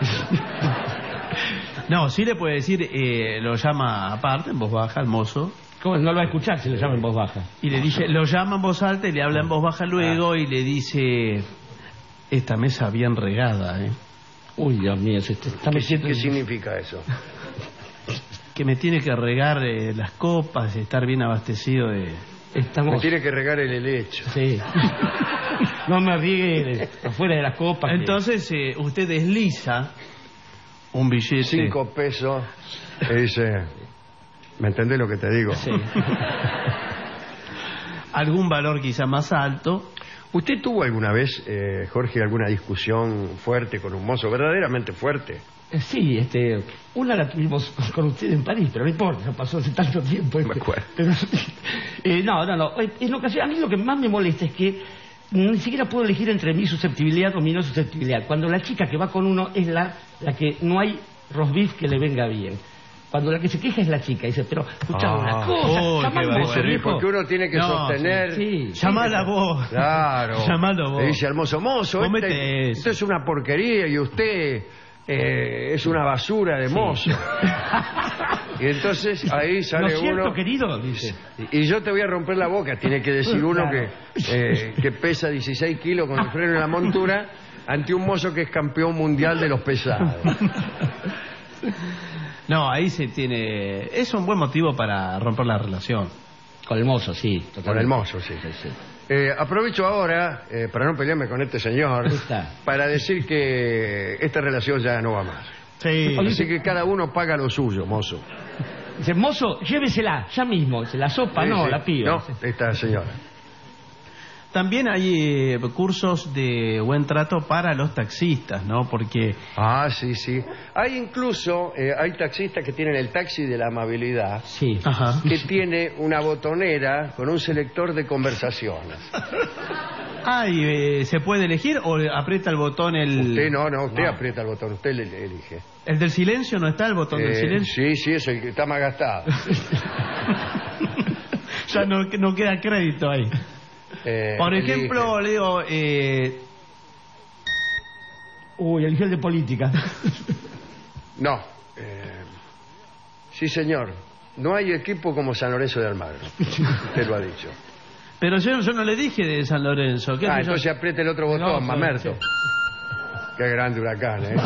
No, sí le puede decir, eh, lo llama aparte, en voz baja, al mozo. ¿Cómo? No lo va a escuchar si lo llama en voz baja. Y le dice, lo llama en voz alta y le habla en voz baja luego ah. y le dice... esta mesa bien regada, ¿eh? Uy, Dios mío, se está metiendo... ¿Qué significa eso? Que me tiene que regar eh, las copas, estar bien abastecido de... Estamos... Me tiene que regar el helecho. Sí. No me riegue afuera de las copas. Entonces, eh, usted desliza un billete... Cinco pesos. Y dice... ¿Me entendés lo que te digo? Sí. Algún valor quizá más alto. ¿Usted tuvo alguna vez, eh, Jorge, alguna discusión fuerte con un mozo, verdaderamente fuerte? Eh, sí, este, una la tuvimos con usted en París, pero no importa, no pasó hace tanto tiempo. Este, me acuerdo. Pero, eh, no, no, no. En ocasión, a mí lo que más me molesta es que ni siquiera puedo elegir entre mi susceptibilidad o mi no susceptibilidad. Cuando la chica que va con uno es la, la que no hay roast beef que le venga bien. Cuando la que se queja es la chica, dice, pero escuchame ah, una cosa, oh, porque uno tiene que no, sostener... Sí, sí, llamala vos. Claro. Llamalo vos. Le dice al mozo, mozo, este, esto es una porquería y usted eh, es una basura de mozo. Sí. Y entonces ahí sale ¿No es cierto, uno... querido? Dice. Y yo te voy a romper la boca, tiene que decir uno claro. que, eh, que pesa dieciséis kilos con el freno en la montura ante un mozo que es campeón mundial de los pesados. No, ahí se tiene... Es un buen motivo para romper la relación. Con el mozo, sí. Totalmente. Con el mozo, sí. sí, sí. Eh, aprovecho ahora, eh, para no pelearme con este señor, para decir que esta relación ya no va más. Sí. Así que cada uno paga lo suyo, mozo. Dice, mozo, llévesela, ya mismo. La sopa sí, no, sí. La pido. No, esta señora. También hay eh, cursos de buen trato para los taxistas, ¿no? Porque... Ah, sí, sí. Hay incluso, eh, hay taxistas que tienen el taxi de la amabilidad, sí. Ajá. que tiene una botonera con un selector de conversaciones. Ah, ¿y eh, se puede elegir o aprieta el botón el...? Usted no, no, usted no. aprieta el botón, usted le, le elige. ¿El del silencio no está, el botón eh, del silencio? Sí, sí, es el que está más gastado. Ya no, no queda crédito ahí. Eh, Por ejemplo, elige. le digo... Eh... Uy, eligió el de política. No. Eh... Sí, señor. No hay equipo como San Lorenzo de Almagro. Usted lo ha dicho. Pero yo, yo no le dije de San Lorenzo. ¿Qué ah, entonces yo? Apriete el otro botón, no, mamerto. Sí. Qué grande huracán, ¿eh?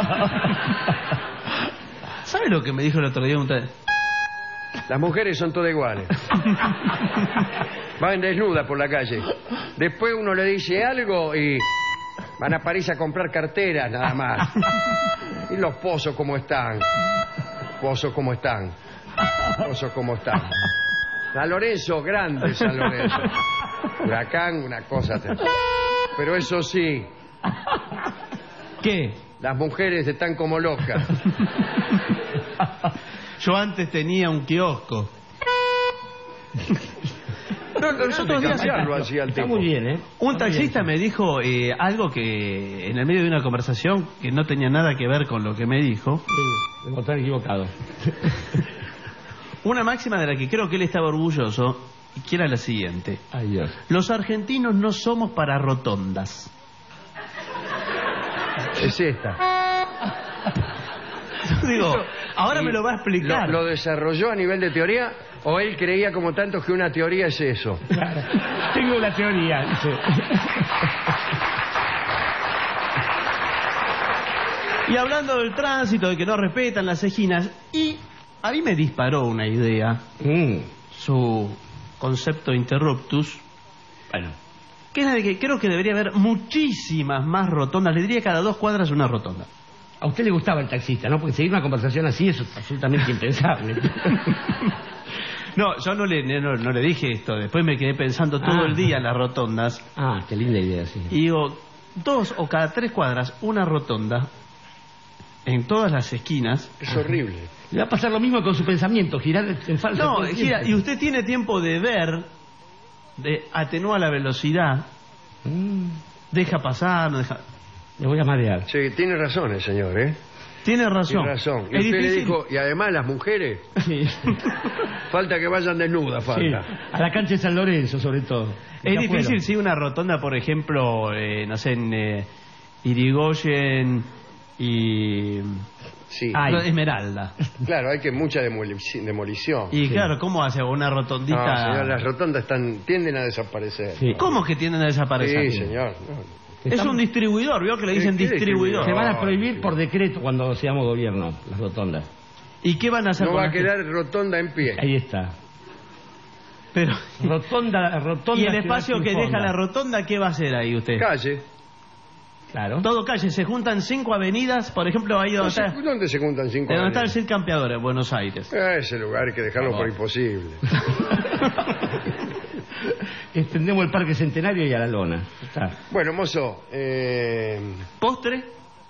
¿Sabe lo que me dijo el otro día usted? Las mujeres son todas iguales. Van desnudas por la calle. Después uno le dice algo y van a París a comprar carteras nada más. Y los pozos como están. Pozos como están. Pozos como están. San Lorenzo, grande San Lorenzo. Huracán, una cosa. Pero eso sí. ¿Qué? Las mujeres están como locas. Yo antes tenía un kiosco. No, los otros días lo hacía el Está tipo. muy bien, ¿eh? Un Está taxista bien. me dijo eh, algo que en el medio de una conversación que no tenía nada que ver con lo que me dijo. Sí, me encontré equivocado. Una máxima de la que creo que él estaba orgulloso y que era la siguiente. Ay, Dios. Los argentinos no somos para rotondas. Es esta. Digo, ahora me lo va a explicar. ¿Lo, ¿Lo desarrolló a nivel de teoría o él creía como tanto que una teoría es eso? Claro. Tengo la teoría. Sí. Y hablando del tránsito, de que no respetan las esquinas, y a mí me disparó una idea, mm. su concepto interruptus, bueno, que es la de que creo que debería haber muchísimas más rotondas, le diría cada dos cuadras una rotonda. A usted le gustaba el taxista, ¿no? Porque seguir una conversación así es absolutamente impensable. No, yo no le, no, no le dije esto. Después me quedé pensando todo ah. el día en las rotondas. Ah, qué linda idea, sí. Y digo, dos o cada tres cuadras, una rotonda en todas las esquinas. Es horrible. Le va a pasar lo mismo con su pensamiento, girar en falso. No, gira, y usted tiene tiempo de ver, de atenuar la velocidad, mm. deja pasar, no deja... Le voy a marear. Sí, tiene razón el señor, ¿eh? Tiene razón. Tiene razón. Y es usted difícil. Le dijo, y además las mujeres, sí. falta que vayan desnudas, falta. Sí. A la cancha de San Lorenzo, sobre todo. Es ya difícil, fueron. Sí, una rotonda, por ejemplo, eh, no sé, en eh, Irigoyen y... Sí. Ah, Esmeralda. Claro, hay que mucha demolición. demolición. Y sí. claro, ¿cómo hace una rotondita? No, señor, las rotondas están, tienden a desaparecer. Sí. ¿Cómo que tienden a desaparecer? Sí, señor. No. Es un distribuidor, ¿vio que le dicen ¿Qué- qué distribuidor? Se van a prohibir por decreto cuando seamos gobierno, las rotondas. ¿Y qué van a hacer No con va a la quedar rotonda en pie. Ahí está. Pero, Rotonda, rotonda. ¿y el ciudad espacio sin que fonda. deja la rotonda, qué va a hacer ahí usted? Calle. Claro. Todo calle, se juntan cinco avenidas, por ejemplo, ahí donde está, ¿Dónde se juntan cinco donde está el avenidas? Cid Campeador, en Buenos Aires. Ese lugar hay que dejarlo por imposible. Extendemos el Parque Centenario y a la lona. Está. Bueno, mozo, eh, ¿Postre?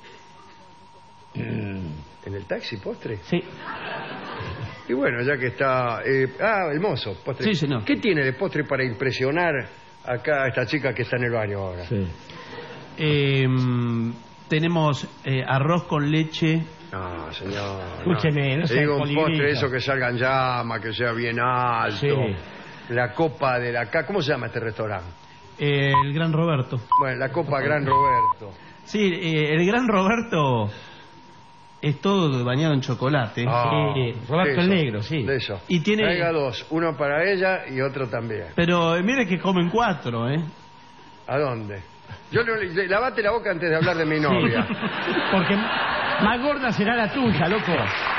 ¿en el taxi postre? Sí. Y bueno, ya que está... eh, ah, el mozo, postre. Sí, señor. ¿Qué tiene de postre para impresionar acá a esta chica que está en el baño ahora? Sí. Eh, tenemos eh, arroz con leche. No, señor. Escúcheme, no Le sea digo un colibrita. postre, eso que salga en llama, que sea bien alto. Sí. La copa de la... ca- ¿Cómo se llama este restaurante? Eh, el Gran Roberto. Bueno, la copa Gran Roberto. Sí, eh, el Gran Roberto es todo bañado en chocolate. Ah, Sí, Roberto eso, el Negro, sí. De eso. Y tiene- Traiga dos, uno para ella y otro también. Pero eh, mire que comen cuatro, ¿eh? ¿A dónde? Yo le, le- lavate la boca antes de hablar de mi novia. Porque más gorda será la tuya, loco.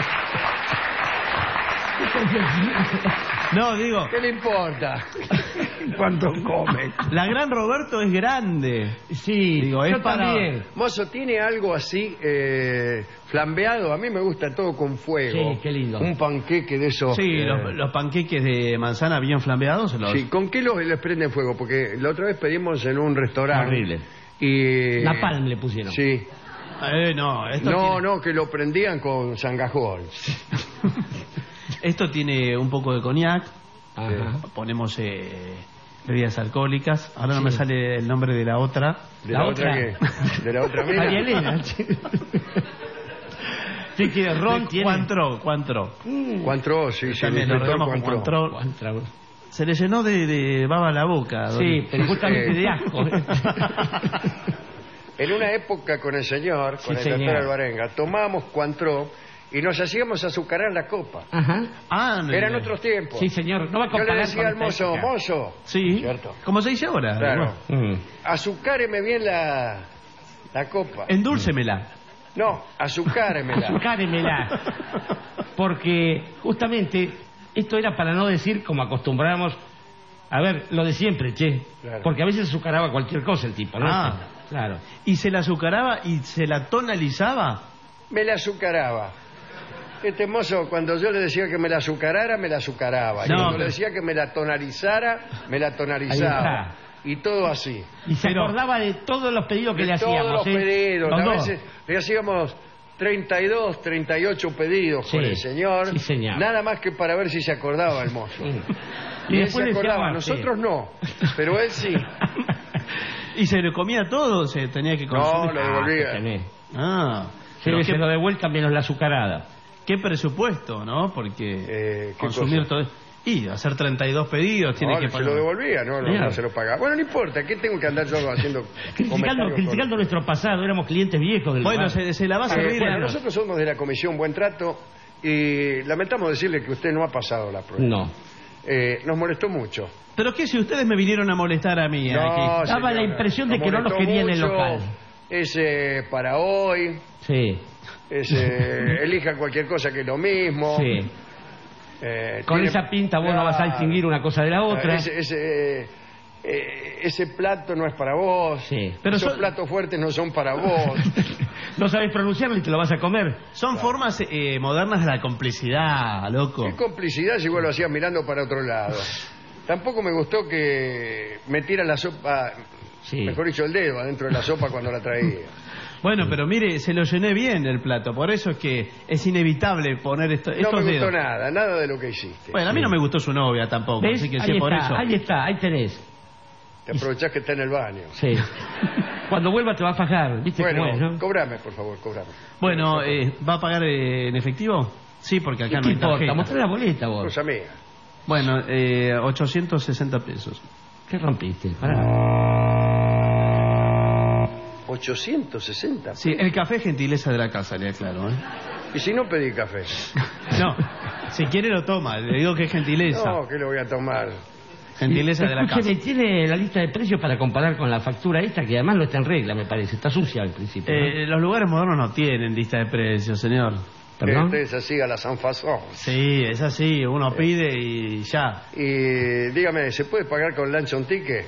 No, digo, ¿Qué le importa? ¿Cuánto come? la Gran Roberto es grande. Sí, Digo, es yo para- también. Mozo, ¿tiene algo así eh, flambeado? A mí me gusta todo con fuego. Sí, qué lindo. Un panqueque de esos. Sí, eh, los, los panqueques de manzana bien flambeados. Los... sí, ¿con qué los les prenden fuego? Porque la otra vez pedimos en un restaurante. Horrible. Y... Napalm le pusieron. Sí. Eh, no, esto No, tiene, no, que lo prendían con sangajol. esto tiene un poco de coñac. Ajá. Ponemos eh, bebidas alcohólicas. Ahora no Sí. me sale el nombre de la otra. ¿De La la, otra, otra. qué? ¿De la otra mina? María Elena. ¿Qué quiere? Ron tiene. Cuantro, Cuantro. Cuantro, sí, sí. También el lo inspector regamos con Cuantro. Cuantro. Cuantro. Se le llenó de, de baba la boca. Sí, don- pero justamente Eh. de asco. En una época con el señor, con Sí, el señor. doctor Alvarenga, tomábamos Cuantro y nos hacíamos azucarar la copa. Ajá. Ah, no, Eran no. otros tiempos. Sí, señor. No va a Yo le comparar decía con al esta mozo, época. mozo, Sí, ¿cierto? como se dice ahora. Claro. ¿no? Mm. azucáreme bien la, la copa. Endúlcemela. No, azucáremela. Azucáremela. Porque justamente esto era para no decir como acostumbramos. A ver, lo de siempre, che. Claro. Porque a veces azucaraba cualquier cosa el tipo, ¿no? Ah. Claro. ¿Y se la azucaraba y se la tonalizaba? Me la azucaraba. Este mozo, cuando yo le decía que me la azucarara, me la azucaraba. Y No, cuando pero- le decía que me la tonalizara, me la Ahí tonalizaba. está. Y todo así. Y se Pero- acordaba de todos los pedidos que De le hacíamos. todos los ¿eh? pedidos. Los A dos. veces le hacíamos treinta y dos, treinta y ocho pedidos Sí, con el señor. sí, señor. Nada más que para ver si se acordaba el mozo. Mm. Y, Y él después se le acordaba. decíamos, sí. Nosotros no, pero él sí. ¿Y se le comía todo? ¿Se tenía que consumir? No, lo devolvía. Ah, tenés. Ah, Sí, pero se qué, lo de vuelta menos la azucarada. qué presupuesto, ¿no? Porque Eh, ¿qué consumir cosa? todo... Y hacer treinta y dos pedidos tiene No, que se pagar. lo devolvía, no, no, Mira. no se lo pagaba. Bueno, no importa, ¿qué tengo que andar yo haciendo Criticando, comentarios criticando con- nuestro pasado, éramos clientes viejos del Bueno, lugar. se, se la va a Eh, servir. bueno, a- nosotros somos de la Comisión Buen Trato y lamentamos decirle que usted no ha pasado la prueba. No. Eh, nos molestó mucho. Pero qué si ustedes me vinieron a molestar a mí. No, aquí? Daba la señora, impresión de nos que no nos molestó quería en el mucho. local. Es eh, para hoy, Sí, es, eh, elija cualquier cosa que lo mismo. sí. Eh, Con tiene- esa pinta vos no vas a Claro. distinguir una cosa de la otra. Ese, ese, eh, ese plato no es para vos. Sí. Pero Esos son- platos fuertes no son para vos. No sabes pronunciarlo y te lo vas a comer. Son formas eh, modernas de la complicidad, loco. Qué complicidad si vos lo hacías mirando para otro lado. Tampoco me gustó que metiera la sopa, Sí. mejor dicho, el dedo adentro de la sopa cuando la traía. Bueno, pero mire, se lo llené bien el plato. Por eso es que es inevitable poner esto, No estos me gustó dedos. nada, nada de lo que hiciste. Bueno, a mí no me gustó su novia tampoco, ¿Ves? así que Ahí sí, por está, eso. ahí está, ahí tenés. Te aprovechás que está en el baño. Sí. Cuando vuelva te va a fajar, ¿viste Bueno, cómo es, no? cobrame, por favor, cobrame. Bueno, eh, ¿va a pagar eh, en efectivo? Sí, porque acá ¿Qué no te hay importa? tarjeta. Mostrá la boleta vos. Cosa mía. Bueno, eh, ochocientos sesenta pesos. ¿Qué rompiste? Pará. ochocientos sesenta. Sí, el café es gentileza de la casa, le aclaro, ¿eh? Y si no pedí café. No, si quiere lo toma, le digo que es gentileza. No, que lo voy a tomar. Gentileza de la casa. Escúcheme, ¿tiene la lista de precios para comparar con la factura esta? Que además no está en regla, me parece. Está sucia al principio, ¿no? Eh, los lugares modernos no tienen lista de precios, señor. ¿Perdón? Este es así a la San Fasón. Sí, es así. Uno pide y ya. Y dígame, ¿se puede pagar con Lanchon Ticket?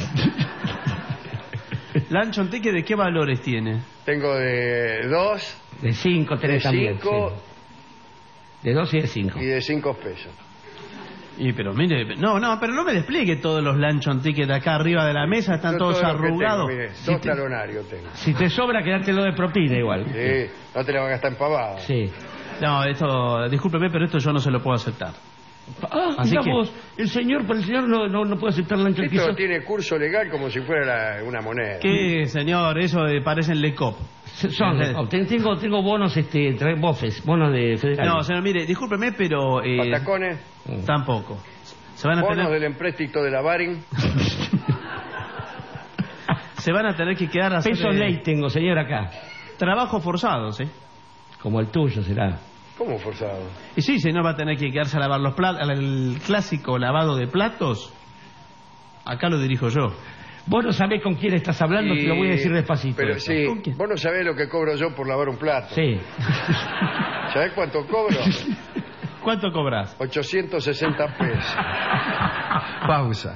¿Lanchon Ticket de qué valores tiene? Tengo de dos. De cinco tenés de también. cinco, sí. De dos y de cinco. Y de cinco pesos. Y pero mire, no, no, pero no me despliegue todos los Lanchon Ticket acá arriba de la mesa, están Yo todos todo lo que arrugados. tengo, mire, Si dos te- talonarios tengo. Si te sobra, quedártelo de propina igual. Sí, no te la van a gastar en pavada. Sí. No, esto, discúlpeme, pero esto yo no se lo puedo aceptar. Ah, Así mira que- vos, el señor, por el señor no, no, no puede aceptar Lanchon Esto Ticket. tiene curso legal como si fuera la- una moneda. ¿Qué, señor? Eso eh, parece el Lecop. Son, oh, ten- tengo, tengo bonos, este, tra- bofes, bonos de federal. No, señor, mire, discúlpeme, pero... Eh, ¿Patacones? Tampoco. Se van a ¿Bonos tener... del empréstito de la Baring? Se van a tener que quedar a hacer... Pesos eh, ley tengo, señor, acá. Trabajos forzados, ¿eh? Como el tuyo será. ¿Cómo forzado? Y sí, señor, va a tener que quedarse a lavar los platos. El clásico lavado de platos, acá lo dirijo yo. Vos no sabés con quién estás hablando, te lo voy a decir despacito. Pero esto. sí, vos no sabés lo que cobro yo por lavar un plato. Sí. ¿Sabés cuánto cobro? ¿Cuánto cobras? ochocientos sesenta pesos. Pausa.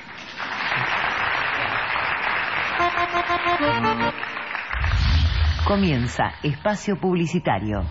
Comienza espacio publicitario.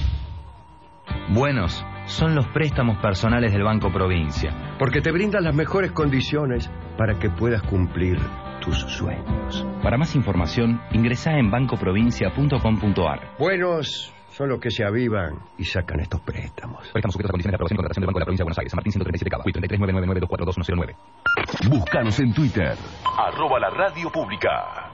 Buenos son los préstamos personales del Banco Provincia. Porque te brindan las mejores condiciones para que puedas cumplir tus sueños. Para más información, ingresá en banco provincia punto com punto ar. Buenos son los que se avivan y sacan estos préstamos. Préstamos sujetos a condiciones de aprobación y contratación del Banco de la Provincia de Buenos Aires. San Martín ciento treinta y siete Cava. treinta y tres nueve nueve nueve dos cuatro dos uno cero nueve. Búscanos en Twitter, arroba la radio pública.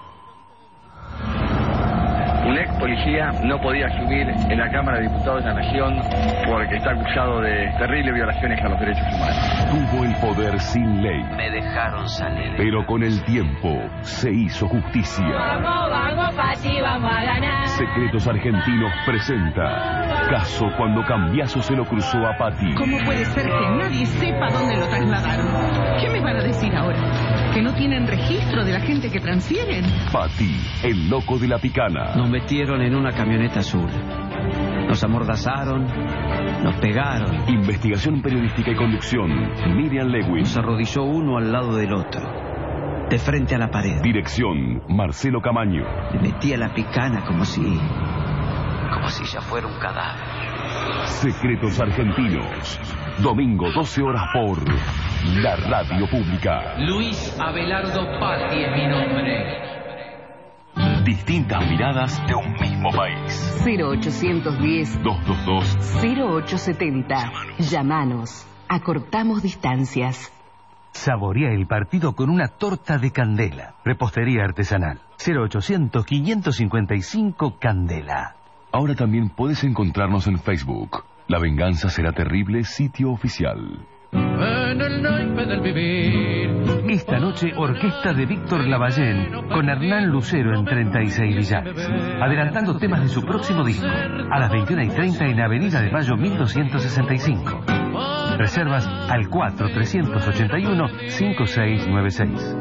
Un ex policía no podía subir en la Cámara de Diputados de la Nación porque está acusado de terribles violaciones a los derechos humanos. Tuvo el poder sin ley, Me dejaron salir. pero con el tiempo se hizo justicia. Vamos, vamos, Pachi, vamos a ganar. Secretos Argentinos presenta Caso cuando Cambiaso se lo cruzó a Patti. ¿Cómo puede ser que nadie sepa dónde lo trasladaron? ¿Qué me van a decir ahora? ¿Que no tienen registro de la gente que transfieren? Patti, el loco de la picana. Nos metieron en una camioneta azul. Nos amordazaron, nos pegaron. Investigación periodística y conducción, Miriam Lewis. Nos arrodilló uno al lado del otro, de frente a la pared. Dirección, Marcelo Camaño. Le metí a la picana como si... como si ya fuera un cadáver. Secretos Argentinos. Domingo, doce horas por la radio pública. Luis Abelardo Patti es mi nombre. Distintas miradas de un mismo país. cero ochocientos diez, dos dos dos. cero ocho setenta. Llámanos. Acortamos distancias. Saborea el partido con una torta de Candela. Repostería artesanal. cero ochocientos quinientos cincuenta y cinco Candela. Ahora también puedes encontrarnos en Facebook. La venganza será terrible, sitio oficial. En el naipe del vivir. Esta noche, orquesta de Víctor Lavallén con Hernán Lucero en treinta y seis Villares. Adelantando temas de su próximo disco. A las veintiuna y treinta en Avenida de Mayo mil doscientos sesenta y cinco. Reservas al cuatro tres ocho uno cinco seis nueve seis.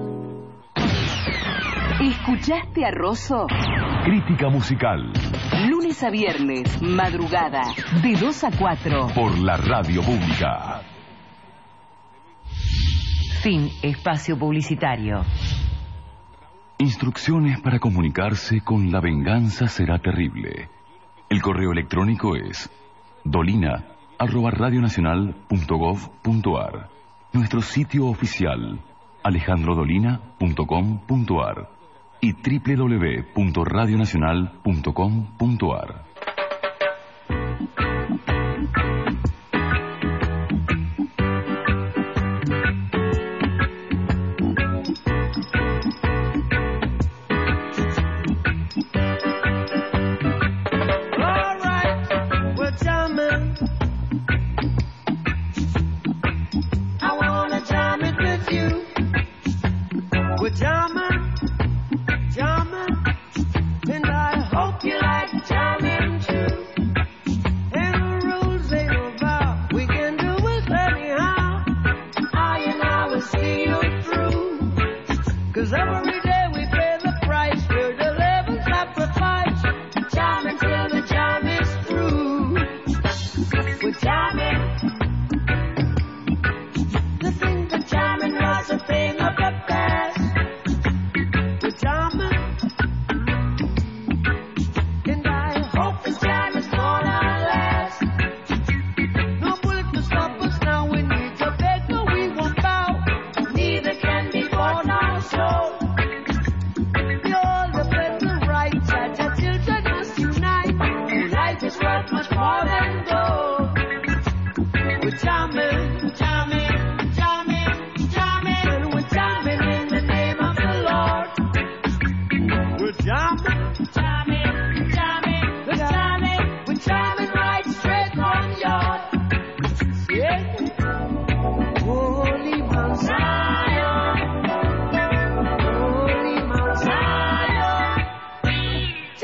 ¿Escuchaste a Rosso? Crítica musical Lunes a viernes, madrugada, de dos a cuatro. por la radio pública. Fin espacio publicitario. Instrucciones para comunicarse con La Venganza Será Terrible. El correo electrónico es dolina arroba radionacional punto gov punto ar. Nuestro sitio oficial alejandrodolina punto com punto ar y doble u doble u doble u punto radionacional punto com punto ar. Jamming, jamming, and I hope you like jamming.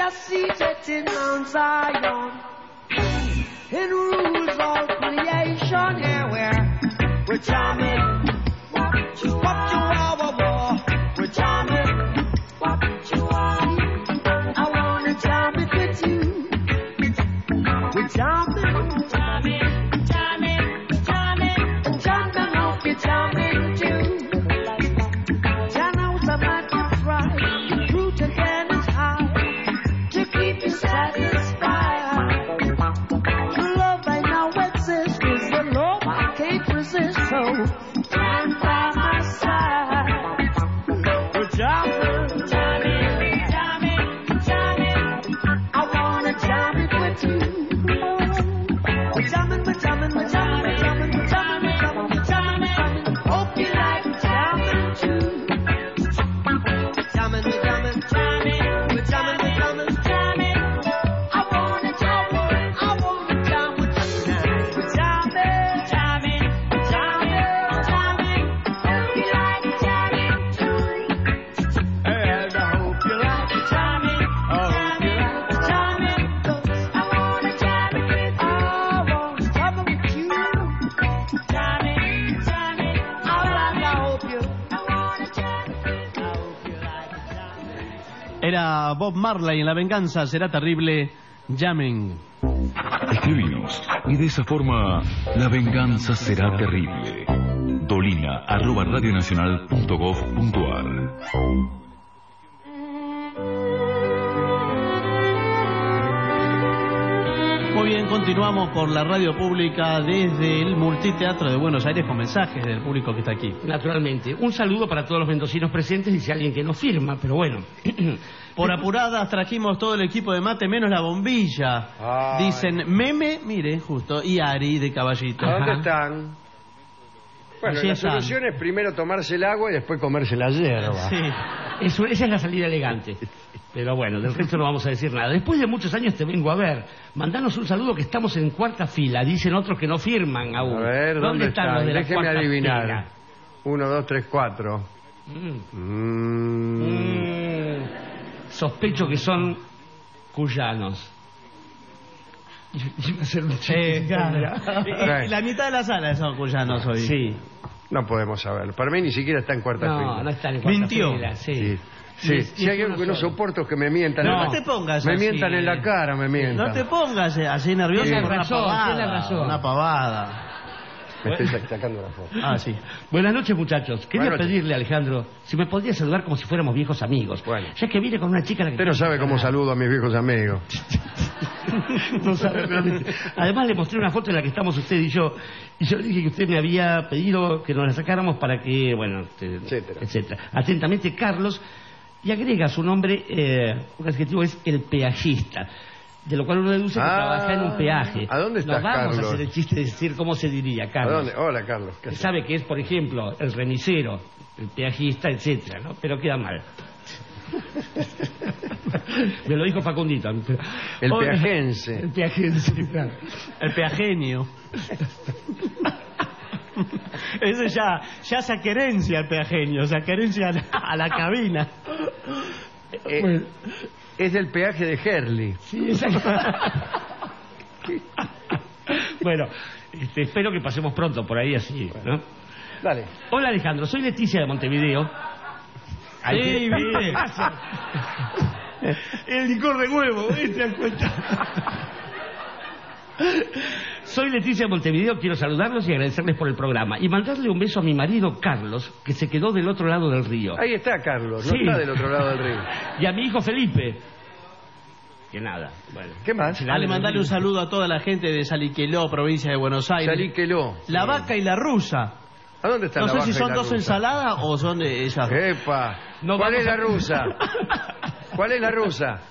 are seated in Mount Zion, in rules all creation. Yeah, we're, we're charming. What you are, what war. We're charming. What you are. I wanna jam it with you. We're charming. Charming, charming, charming. Charming, hope you're charming too. Channels are not to fry. Fruit again is high. To keep you satisfied. True love I know exists. Is the love I can't resist. So stand by my side. We're charming, charming, charming, charming. I wanna jam it with you. We're jamming, we're jamming, we're jamming, we're jamming, we're jamming, we're jamming, we're jamming, jamming. Hope you like jamming too. Jamming, we're jamming, jamming, we're jamming, we're jamming, jamming. I wanna jam, I wanna jam with you now. We're jamming, jamming, jamming, jamming. Hope you like jamming too. And I hope you like jamming. I hope you like jamming. 'Cause I wanna jam it with you. I wanna jam it with you. Jamming, jamming. I like, I hope you. I wanna jam it with you. I hope you like jamming. Era Bob Marley en La Venganza Será Terrible, Jamming. Escribinos y de esa forma la venganza será terrible. Dolina arroba radionacional punto gov punto ar. Muy bien, continuamos por la radio pública desde el Multiteatro de Buenos Aires con mensajes del público que está aquí. Naturalmente. Un saludo para todos los mendocinos presentes, dice alguien que no firma, pero bueno. Por apuradas trajimos todo el equipo de mate menos la bombilla. Ay. Dicen Meme, mire, justo, y Ari de Caballito. ¿Dónde Ajá. están? Bueno, Allí la están. solución es primero tomarse el agua y después comerse la hierba. Sí. Eso, esa es la salida elegante. Pero bueno, del resto no vamos a decir nada. Después de muchos años te vengo a ver. Mandanos un saludo que estamos en cuarta fila. Dicen otros que no firman aún. A ver, ¿dónde, están están? los de la Déjeme cuarta adivinar. fila? Uno, dos, tres, cuatro. Mm. Mm. Mm. Sospecho que son cuyanos. Eh, claro. Y- y la mitad de la sala son cuyanos hoy. Sí. No podemos saberlo. Para mí ni siquiera está en cuarta No, fila. no está en cuarta Mintió. fila, sí. Sí. Sí, Y- si y hay es algo que uno no solo. soporto es que me mientan. No, en la- no te pongas Me así. mientan en la cara, me mientan. No te pongas eh, así nervioso. Tiene por una razón, pavada, tiene razón. Una pavada. Me estoy sac- sacando la foto. Ah, sí. Buenas noches, muchachos. Quería Buenas noches. pedirle, Alejandro, si me podría saludar como si fuéramos viejos amigos. Bueno. Ya que vine con una chica a la que... Usted no sabe cómo saludo a mis viejos amigos. No sabe realmente. Además le mostré una foto en la que estamos usted y yo, y yo le dije que usted me había pedido que nos la sacáramos para que, bueno, este, Etcétera. etcétera. Atentamente, Carlos, y agrega su nombre, eh, un adjetivo es el peajista, de lo cual uno deduce que Ah, trabaja en un peaje. ¿a dónde No estás, vamos Carlos? a hacer el chiste de decir cómo se diría, ¿A Carlos. dónde? Hola, Carlos. ¿Qué Usted haces? sabe que es, por ejemplo, el remisero, el peajista, etcétera, ¿no? Pero queda mal. Me lo dijo Facundito. Pero... El Hola. peajense. El peajense, claro. El peagenio. Eso ya, ya se querencia el peagenio, se querencia a la, a la cabina. Eh, Bueno. Es del peaje de Herley. Sí, exacto. Bueno, este, espero que pasemos pronto por ahí así, ¿no? Dale. Hola Alejandro, soy Leticia de Montevideo. Sí, viste. El licor de huevo, ¿eh? ¿Te das cuenta? Soy Leticia de Montevideo, quiero saludarlos y agradecerles por el programa. Y mandarle un beso a mi marido Carlos, que se quedó del otro lado del río. Ahí está Carlos, no Sí. está del otro lado del río. Y a mi hijo Felipe. Que nada, bueno. ¿Qué más? Dale, mandale un saludo a toda la gente de Saliqueló, provincia de Buenos Aires. Saliqueló. La vaca y la rusa. ¿A dónde está No la sé vaca si y son la dos rusa? ensaladas o son de ellas. ¡Epa! No ¿Cuál vamos es la a- rusa? ¿Cuál es la rusa?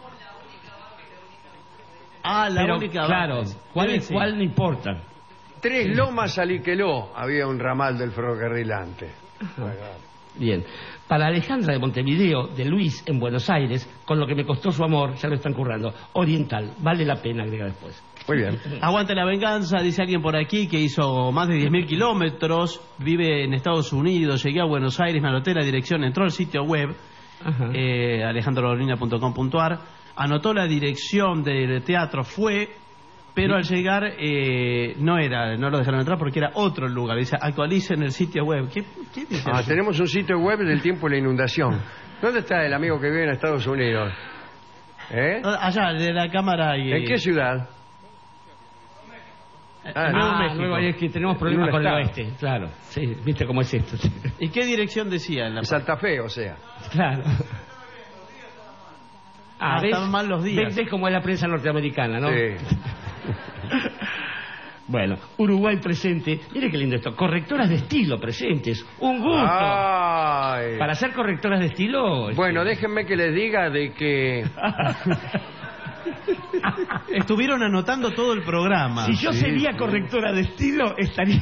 Ah, la Pero, única claro, vaca. ¿cuál Debe es ser. cuál? No importa. Tres Lomas Saliqueló había un ramal del ferrocarril antes. Bien. Para Alejandra de Montevideo, de Luis en Buenos Aires, con lo que me costó su amor, ya lo están currando. Oriental, vale la pena, agrega después. Muy bien. Aguante la venganza, dice alguien por aquí que hizo más de diez mil kilómetros, vive en Estados Unidos, llegué a Buenos Aires, me anoté la dirección, entró al sitio web, eh, alejandro dolina punto com punto ar. anotó la dirección del teatro, fue, pero al llegar eh, no era, no lo dejaron entrar porque era otro lugar. Dice, actualicen el sitio web. ¿Qué, qué dice Ah, eso? tenemos un sitio web del tiempo de la inundación. ¿Dónde está el amigo que vive en Estados Unidos? ¿Eh? Allá, de la cámara. Y... ¿En qué ciudad? Ah, Nuevo ah, México. Nuevo, es que tenemos problemas En un con el estado. oeste, claro. Sí, viste cómo es esto. ¿Y qué dirección decía? En la... Santa Fe, o sea. Claro. Ah, ¿ves? están mal los días. ¿Ves, ves cómo es la prensa norteamericana, no? Sí. Bueno, Uruguay presente. Mire qué lindo esto. Correctoras de estilo presentes. Un gusto. Ay. Para ser correctoras de estilo... Bueno, déjenme que les diga de que... Estuvieron anotando todo el programa. Si yo Sí, sería sí. correctora de estilo, estaría...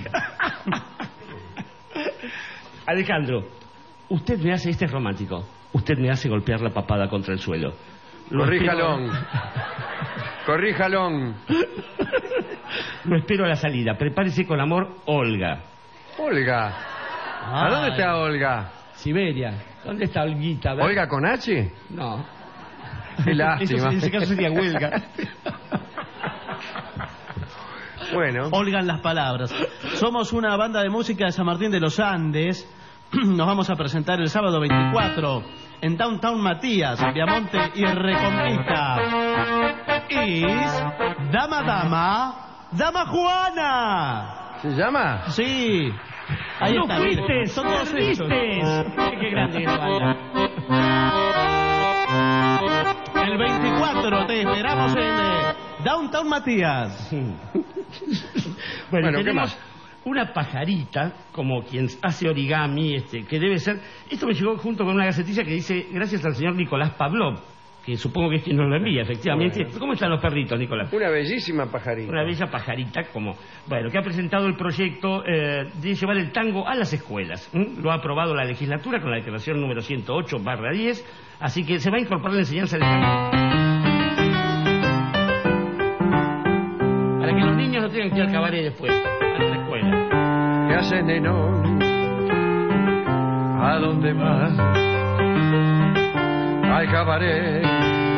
Alejandro, usted me hace, este es romántico, usted me hace golpear la papada contra el suelo. Lo Corríjalón. espero- Corríjalón. Lo espero a la salida. Prepárese con amor, Olga. Olga. ¿A dónde está Olga? Siberia. ¿Dónde está Olguita? A ver. ¿Olga con H? No. Qué lástima. Eso, en ese caso sería huelga. Bueno. Olgan las palabras. Somos una banda de música de San Martín de los Andes. Nos vamos a presentar el sábado veinticuatro en Downtown Matías, Viamonte y Reconquista. Es Dama Dama, Dama Juana. ¿Se llama? Sí. Ahí ¡No está. fuiste! mire. Son todos ellos. ¡Perdiste! ¡Qué grande que la banda! El veinticuatro te esperamos en eh, Downtown Matías. Bueno, Bueno, ¿qué tenemos más? una pajarita, como quien hace origami, este, que debe ser... Esto me llegó junto con una gacetilla que dice, gracias al señor Nicolás Pavlov, que supongo que es quien nos lo envía, efectivamente. Bueno. ¿Cómo están los perritos, Nicolás? Una bellísima pajarita. Una bella pajarita, como... Bueno, que ha presentado el proyecto eh, de llevar el tango a las escuelas. ¿m? Lo ha aprobado la legislatura con la declaración número ciento ocho barra diez, así que se va a incorporar la enseñanza del tango. Para que los niños no tengan que ir al cabaret después, a la escuela. ¿Qué haces, neno? ¿A dónde vas? Al cabaret.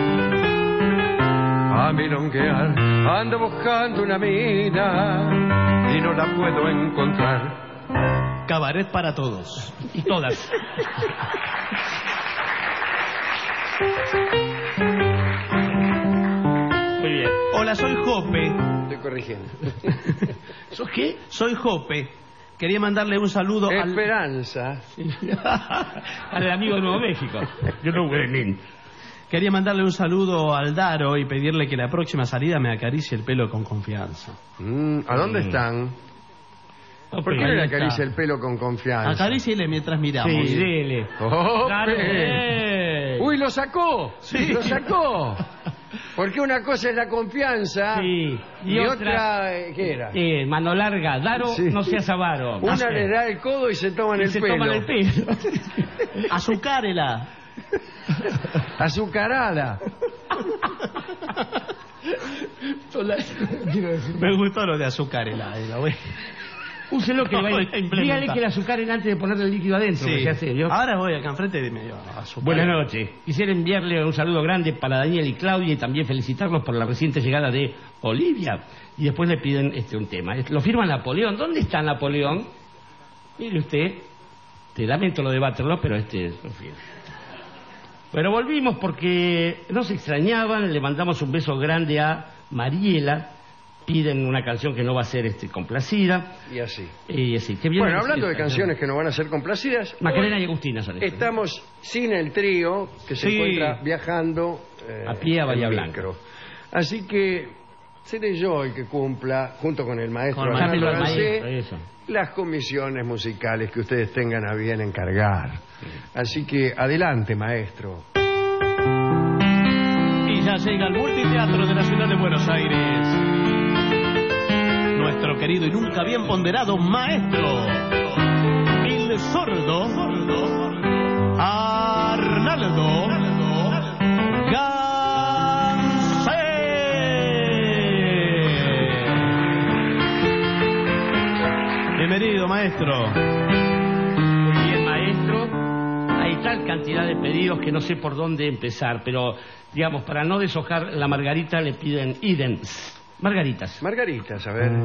A milonguear. Ando buscando una mina y no la puedo encontrar. Cabaret para todos. Y todas. Muy bien. Hola, soy Jope. Estoy corrigiendo. ¿Sos qué? Soy Jope. Quería mandarle un saludo al... Esperanza. Al amigo de Nuevo México. Yo no voy a Quería mandarle un saludo al Daro y pedirle que la próxima salida me acaricie el pelo con confianza. Mm, ¿A dónde Mm. están? No, ¿Por qué pero no le ahí acaricia está. el pelo con confianza? Acaríciele mientras miramos. Sí, dele. ¡Oh, Claro, pe! eh. ¡Uy, lo sacó! Sí. ¡Lo sacó! Porque una cosa es la confianza Sí. y, otra, eh, ¿qué era? Eh, mano larga. Daro, Sí. no seas avaro. Una Ah, le da el codo y se toman y el se pelo. toman el pelo. Azucárela. Azucarada. Me gustó lo de azucárela. eh, la voy- Úselo que No, vaya. voy a implementar. Dígale que la azucaren antes de ponerle el líquido adentro, que Sí. sea serio. Ahora voy acá enfrente de medio azúcar. Buenas noches. Quisiera enviarle un saludo grande para Daniel y Claudia y también felicitarlos por la reciente llegada de Olivia. Y después le piden este un tema. Lo firma Napoleón. ¿Dónde está Napoleón? Mire usted. Te lamento lo de Waterloo, pero este... en fin. Bueno, volvimos porque nos extrañaban. Le mandamos un beso grande a Mariela. Piden una canción que no va a ser este, complacida. Y así. Y así. Que viene Bueno, a hablando de decir- canciones que nos van a ser complacidas, Macarena hoy y Agustina son estas. estamos sin el trío que se Sí. encuentra viajando eh, A pie a Bahía en Blanca. micro. Así que seré yo el que cumpla, junto con el maestro Con el Hernán Llámelo al Rancé, maestro, eso. las comisiones musicales que ustedes tengan a bien encargar. Así que adelante, maestro. Y ya llega al Multiteatro de la Ciudad de Buenos Aires. Nuestro querido y nunca bien ponderado maestro, el sordo Arnaldo Gansé. Bienvenido, maestro. Muy bien, maestro. Ahí está. cantidad de pedidos que no sé por dónde empezar, pero, digamos, para no deshojar la margarita le piden idens. Margaritas. Margaritas, a ver.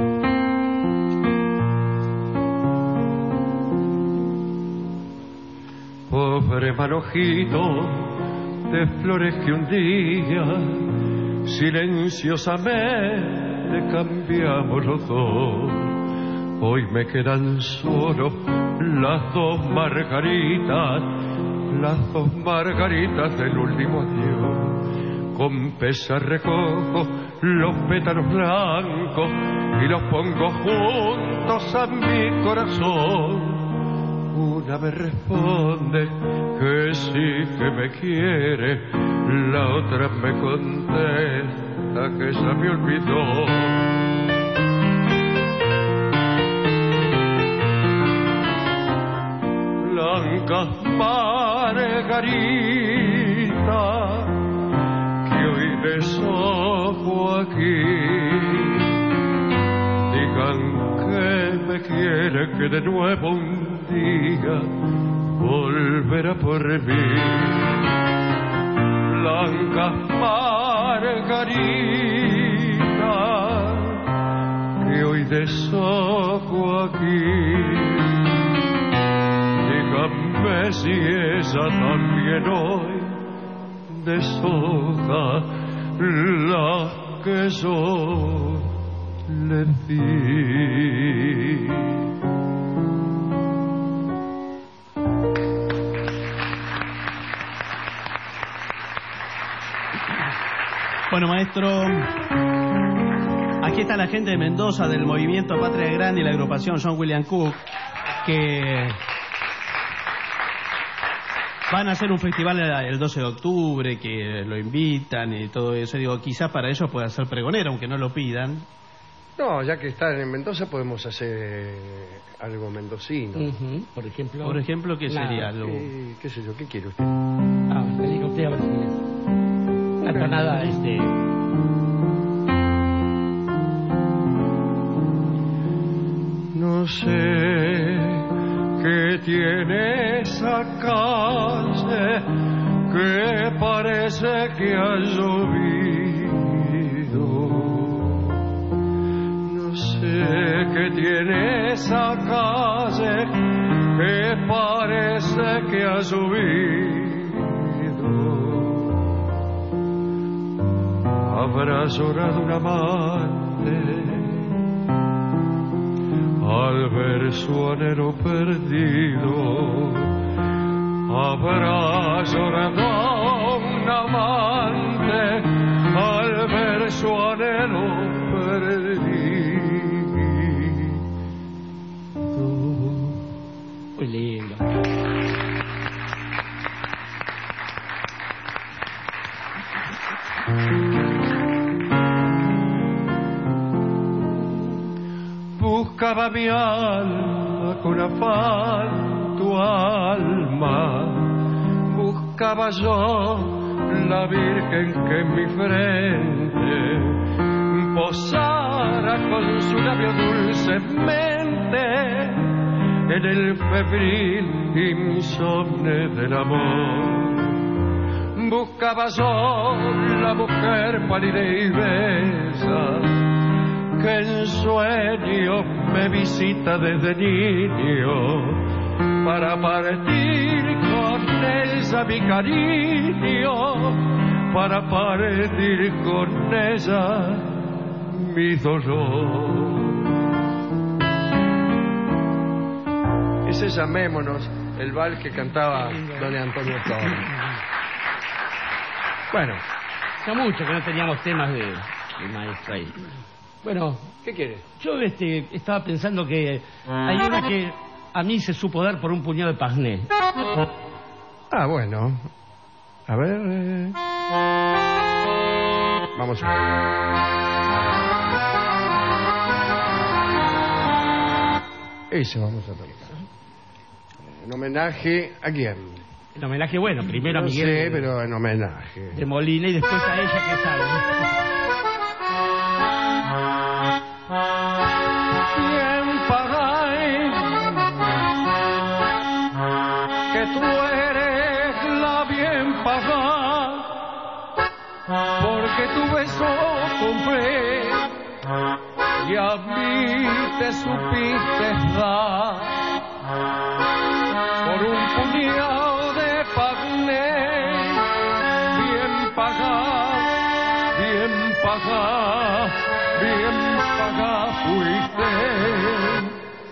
Pobre manojito de flores que un día silenciosamente cambiamos los dos. Hoy me quedan solo las dos margaritas, las dos margaritas del último adiós. Con pesar recojo los pétalos blancos y los pongo juntos a mi corazón. Una me responde que sí que me quiere, la otra me contesta que ya me olvidó. Blancas margaritas que hoy desojo aquí, digan que me quiere, que de nuevo un día volverá por mí. Blancas margaritas que hoy desojo aquí, díganme si ella también hoy deshoja las que yo le di. Bueno, maestro, aquí está la gente de Mendoza del movimiento Patria Grande y la agrupación John William Cook, que van a hacer un festival el doce de octubre, que lo invitan y todo eso. Digo, quizás para ellos pueda ser pregonero, aunque no lo pidan. No, ya que están en Mendoza podemos hacer algo mendocino. Uh-huh. Por ejemplo. Por ejemplo, ¿qué Nada. sería? Lo... Eh, ¿Qué sé yo? ¿Qué quiere usted? Ah, le digo a usted a ver si una tonada, este. No sé qué tiene esa calle que parece que ha llovido. No sé qué tiene esa calle que parece que ha llovido. Habrá llorado un amante al ver su anhelo perdido. Habrá llorado un amante al ver su anhelo perdido. Muy lindo. Buscaba mi alma con afán tu alma, buscaba yo la Virgen que en mi frente posara con su labio dulcemente en el febril insomne del amor. Buscaba yo la mujer pálida y bella que en sueños me visita desde niño para partir con ella mi cariño, para partir con ella mi dolor. Ese Llamémonos, el vals que cantaba don Antonio Torres. Bueno, hace mucho que no teníamos temas de, de maestro ahí. Bueno, ¿qué quiere? Yo este, estaba pensando que hay una que a mí se supo dar por un puñado de pasné. Ah, bueno. A ver. Eh... Vamos a ver. Ese vamos a tocar. En homenaje a quién. En homenaje, bueno, primero no a Miguel. sé, de, pero en homenaje. De Molina y después a ella que sabe. Que tú eres porque tu beso compré y a mí te supiste dar por un puñado de pané, bien pagá, bien pagá, bien pagá fuiste,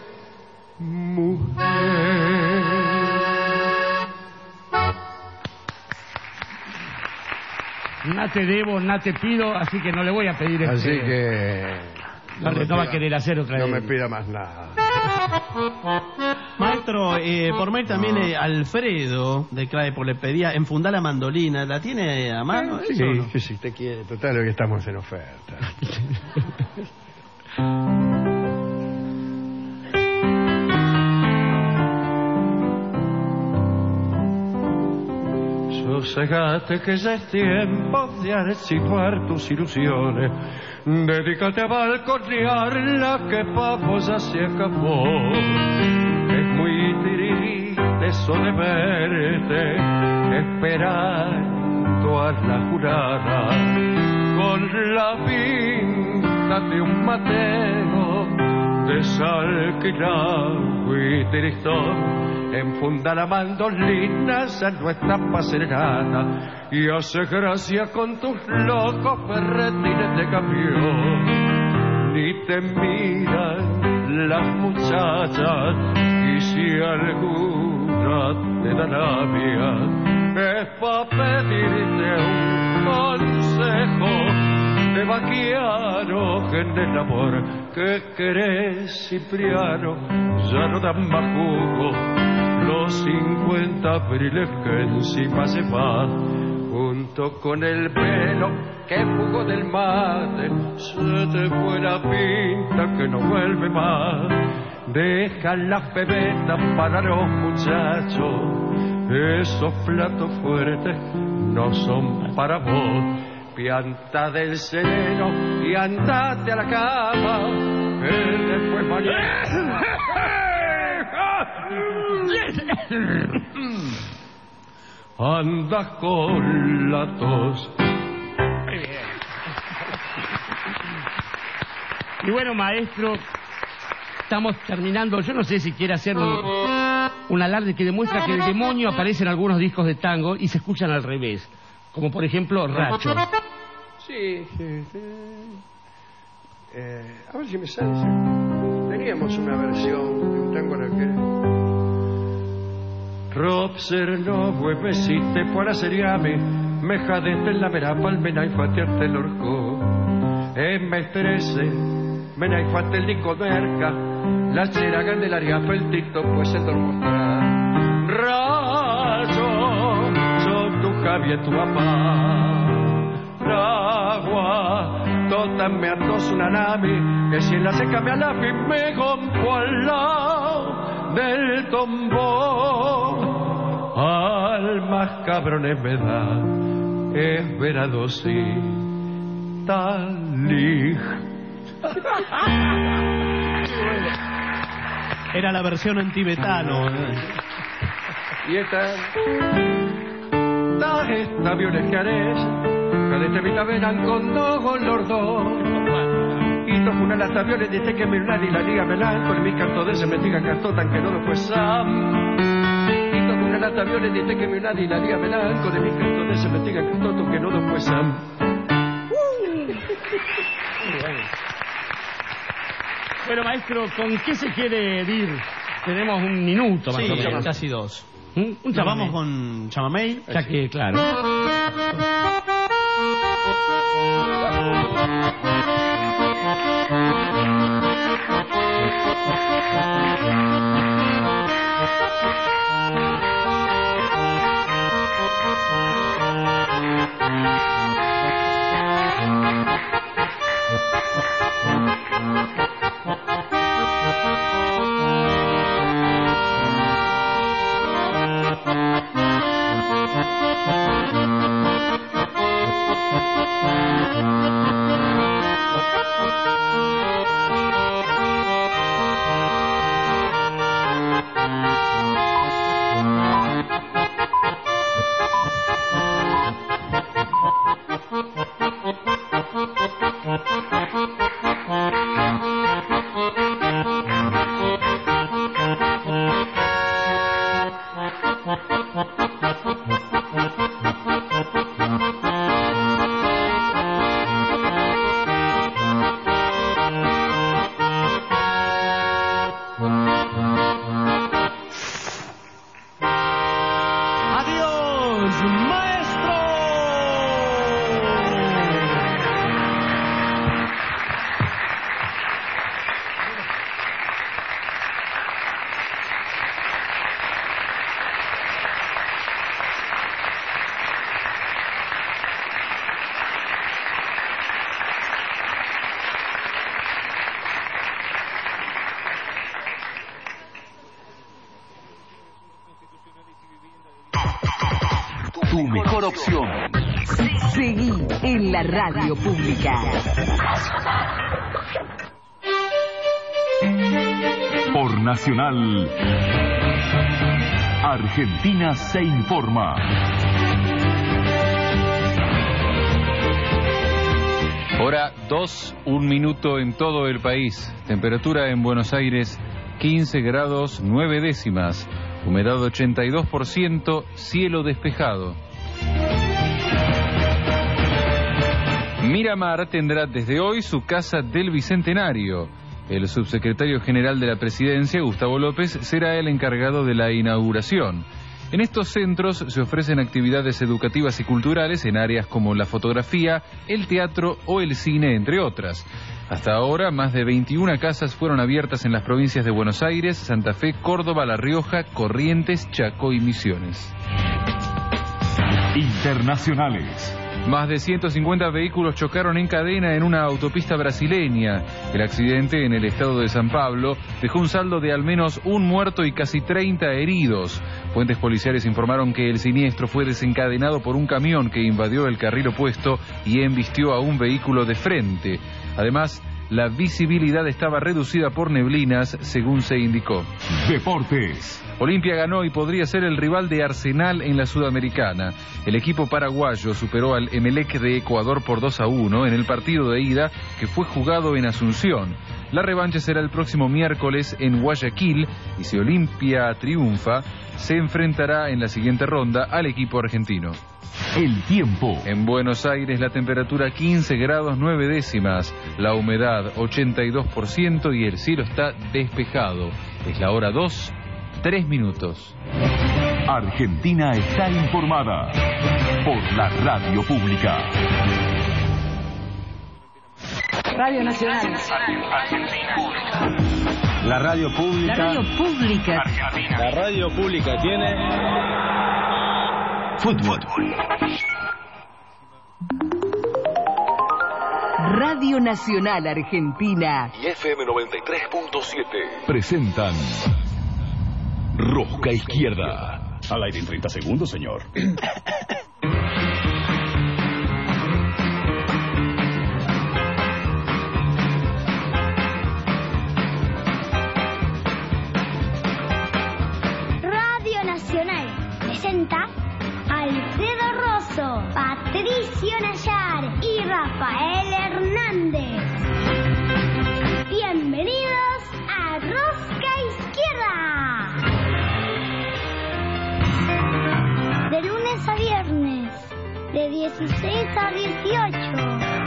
mujer. No te debo, no te pido, así que no le voy a pedir este... Así que... No, no, no va a querer hacer otra No vez. me pida más nada. Maestro, eh, por mail también eh, Alfredo de Claepo le pedía enfundar la mandolina. ¿La tiene a mano? Sí, ¿Eso o no? sí, sí, te quiere. Total, hoy estamos en oferta. Sosegate que ya es tiempo de archivar tus ilusiones. Dedícate a balconear la que pa' vos ya se acabó. Es muy triste eso de verte esperando a la jurada con la pinta de un mateo desalquilado y tristón. Enfunda la mandolina ya no está pa' serenata y hace gracia con tus locos ferretines de camión. Ni te miran las muchachas y si alguna te da labia es pa' pedirte un consejo de vaquiano en el amor que querés, Cipriano, ya no dan más jugo. Los cincuenta abriles que encima se van, junto con el pelo que fugó del mate, se te fue la pinta que no vuelve más. Deja las pebetas para los muchachos, esos platos fuertes no son para vos. Pianta del sereno y andate a la cama, que después mañana... Andas con la tos. Y bueno, maestro, estamos terminando. Yo no sé si quiere hacer un, un alarde que demuestra que el demonio aparece en algunos discos de tango y se escuchan al revés. Como por ejemplo Racho. Sí, sí, sí. Eh, a ver si me sale. Sí. Teníamos una versión de un tango en el que... Robser no vuevesiste para seriame, me jadeste en la vera palmena y fatearte el orco. En me estrese, me naifate el disco merca, la chera candelaria peltito pues el dormostra. Rayo, son tu Javier tu papá. Agua, toda me atos una nave, que si en la seca me alafi me gompo al lado del tombón. Almas cabrones me da, es verado sí, tal Era la versión en tibetano. Y esta, da esta violenciares, cada entrevista verán con dos los dos. Y toco una lata violes, dice que me y la liga melan, con mi canto de se me diga canto tan que no lo fue Sam. Y toco una lata violes, dice que me y la liga melan, con mi canto de se me diga canto tan que no lo fue Sam. Bueno, maestro, ¿con qué se quiere ir? Tenemos un minuto más Sí, o menos. casi dos. ¿Mm? Un Ya chamamé. vamos con chamamé. Ya que, claro. mejor opción. Seguí en la radio pública. Por Nacional, Argentina se informa. Hora dos, un minuto en todo el país. Temperatura en Buenos Aires, quince grados nueve décimas. Humedad ochenta y dos por ciento, cielo despejado. Miramar tendrá desde hoy su Casa del Bicentenario. El subsecretario general de la Presidencia, Gustavo López, será el encargado de la inauguración. En estos centros se ofrecen actividades educativas y culturales en áreas como la fotografía, el teatro o el cine, entre otras. Hasta ahora, más de veintiuna casas fueron abiertas en las provincias de Buenos Aires, Santa Fe, Córdoba, La Rioja, Corrientes, Chaco y Misiones. Internacionales. Más de ciento cincuenta vehículos chocaron en cadena en una autopista brasileña. El accidente en el estado de San Pablo dejó un saldo de al menos un muerto y casi treinta heridos. Fuentes policiales informaron que el siniestro fue desencadenado por un camión que invadió el carril opuesto y embistió a un vehículo de frente. Además, la visibilidad estaba reducida por neblinas, según se indicó. Deportes. Olimpia ganó y podría ser el rival de Arsenal en la Sudamericana. El equipo paraguayo superó al Emelec de Ecuador por dos a uno en el partido de ida que fue jugado en Asunción. La revancha será el próximo miércoles en Guayaquil y si Olimpia triunfa, se enfrentará en la siguiente ronda al equipo argentino. El tiempo. En Buenos Aires la temperatura quince grados nueve décimas, la humedad ochenta y dos por ciento y el cielo está despejado. Es la hora dos, tres minutos. Argentina está informada por la radio pública. Radio Nacional. La radio pública. La radio pública. Argentina. La radio pública tiene fútbol. Radio Nacional Argentina y F M noventa y tres punto siete presentan Rosca Izquierda. Al aire en treinta segundos, señor. Radio Nacional presenta Alfredo Rosso, Patricio Nayar y Rafael Hernández. Bienvenidos a Rosca Izquierda. De lunes a viernes, de dieciséis a dieciocho.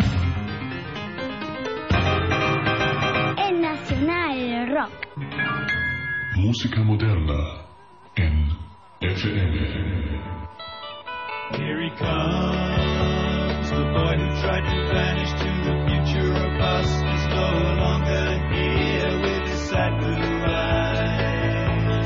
En Nacional Rock. Música moderna en F M. Here he comes, the boy who tried to vanish to the future of us is no longer here with his sad blue eyes.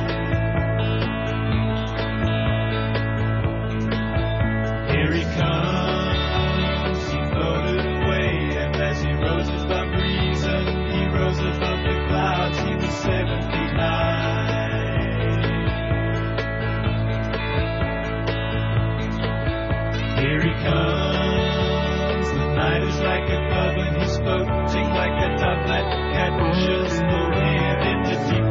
Here he comes, he floated away, and as he rose above reason, he rose above the clouds, he was seven feet high. Here he comes, the night is like a oven, he's floating like a dove that catches the wind into deep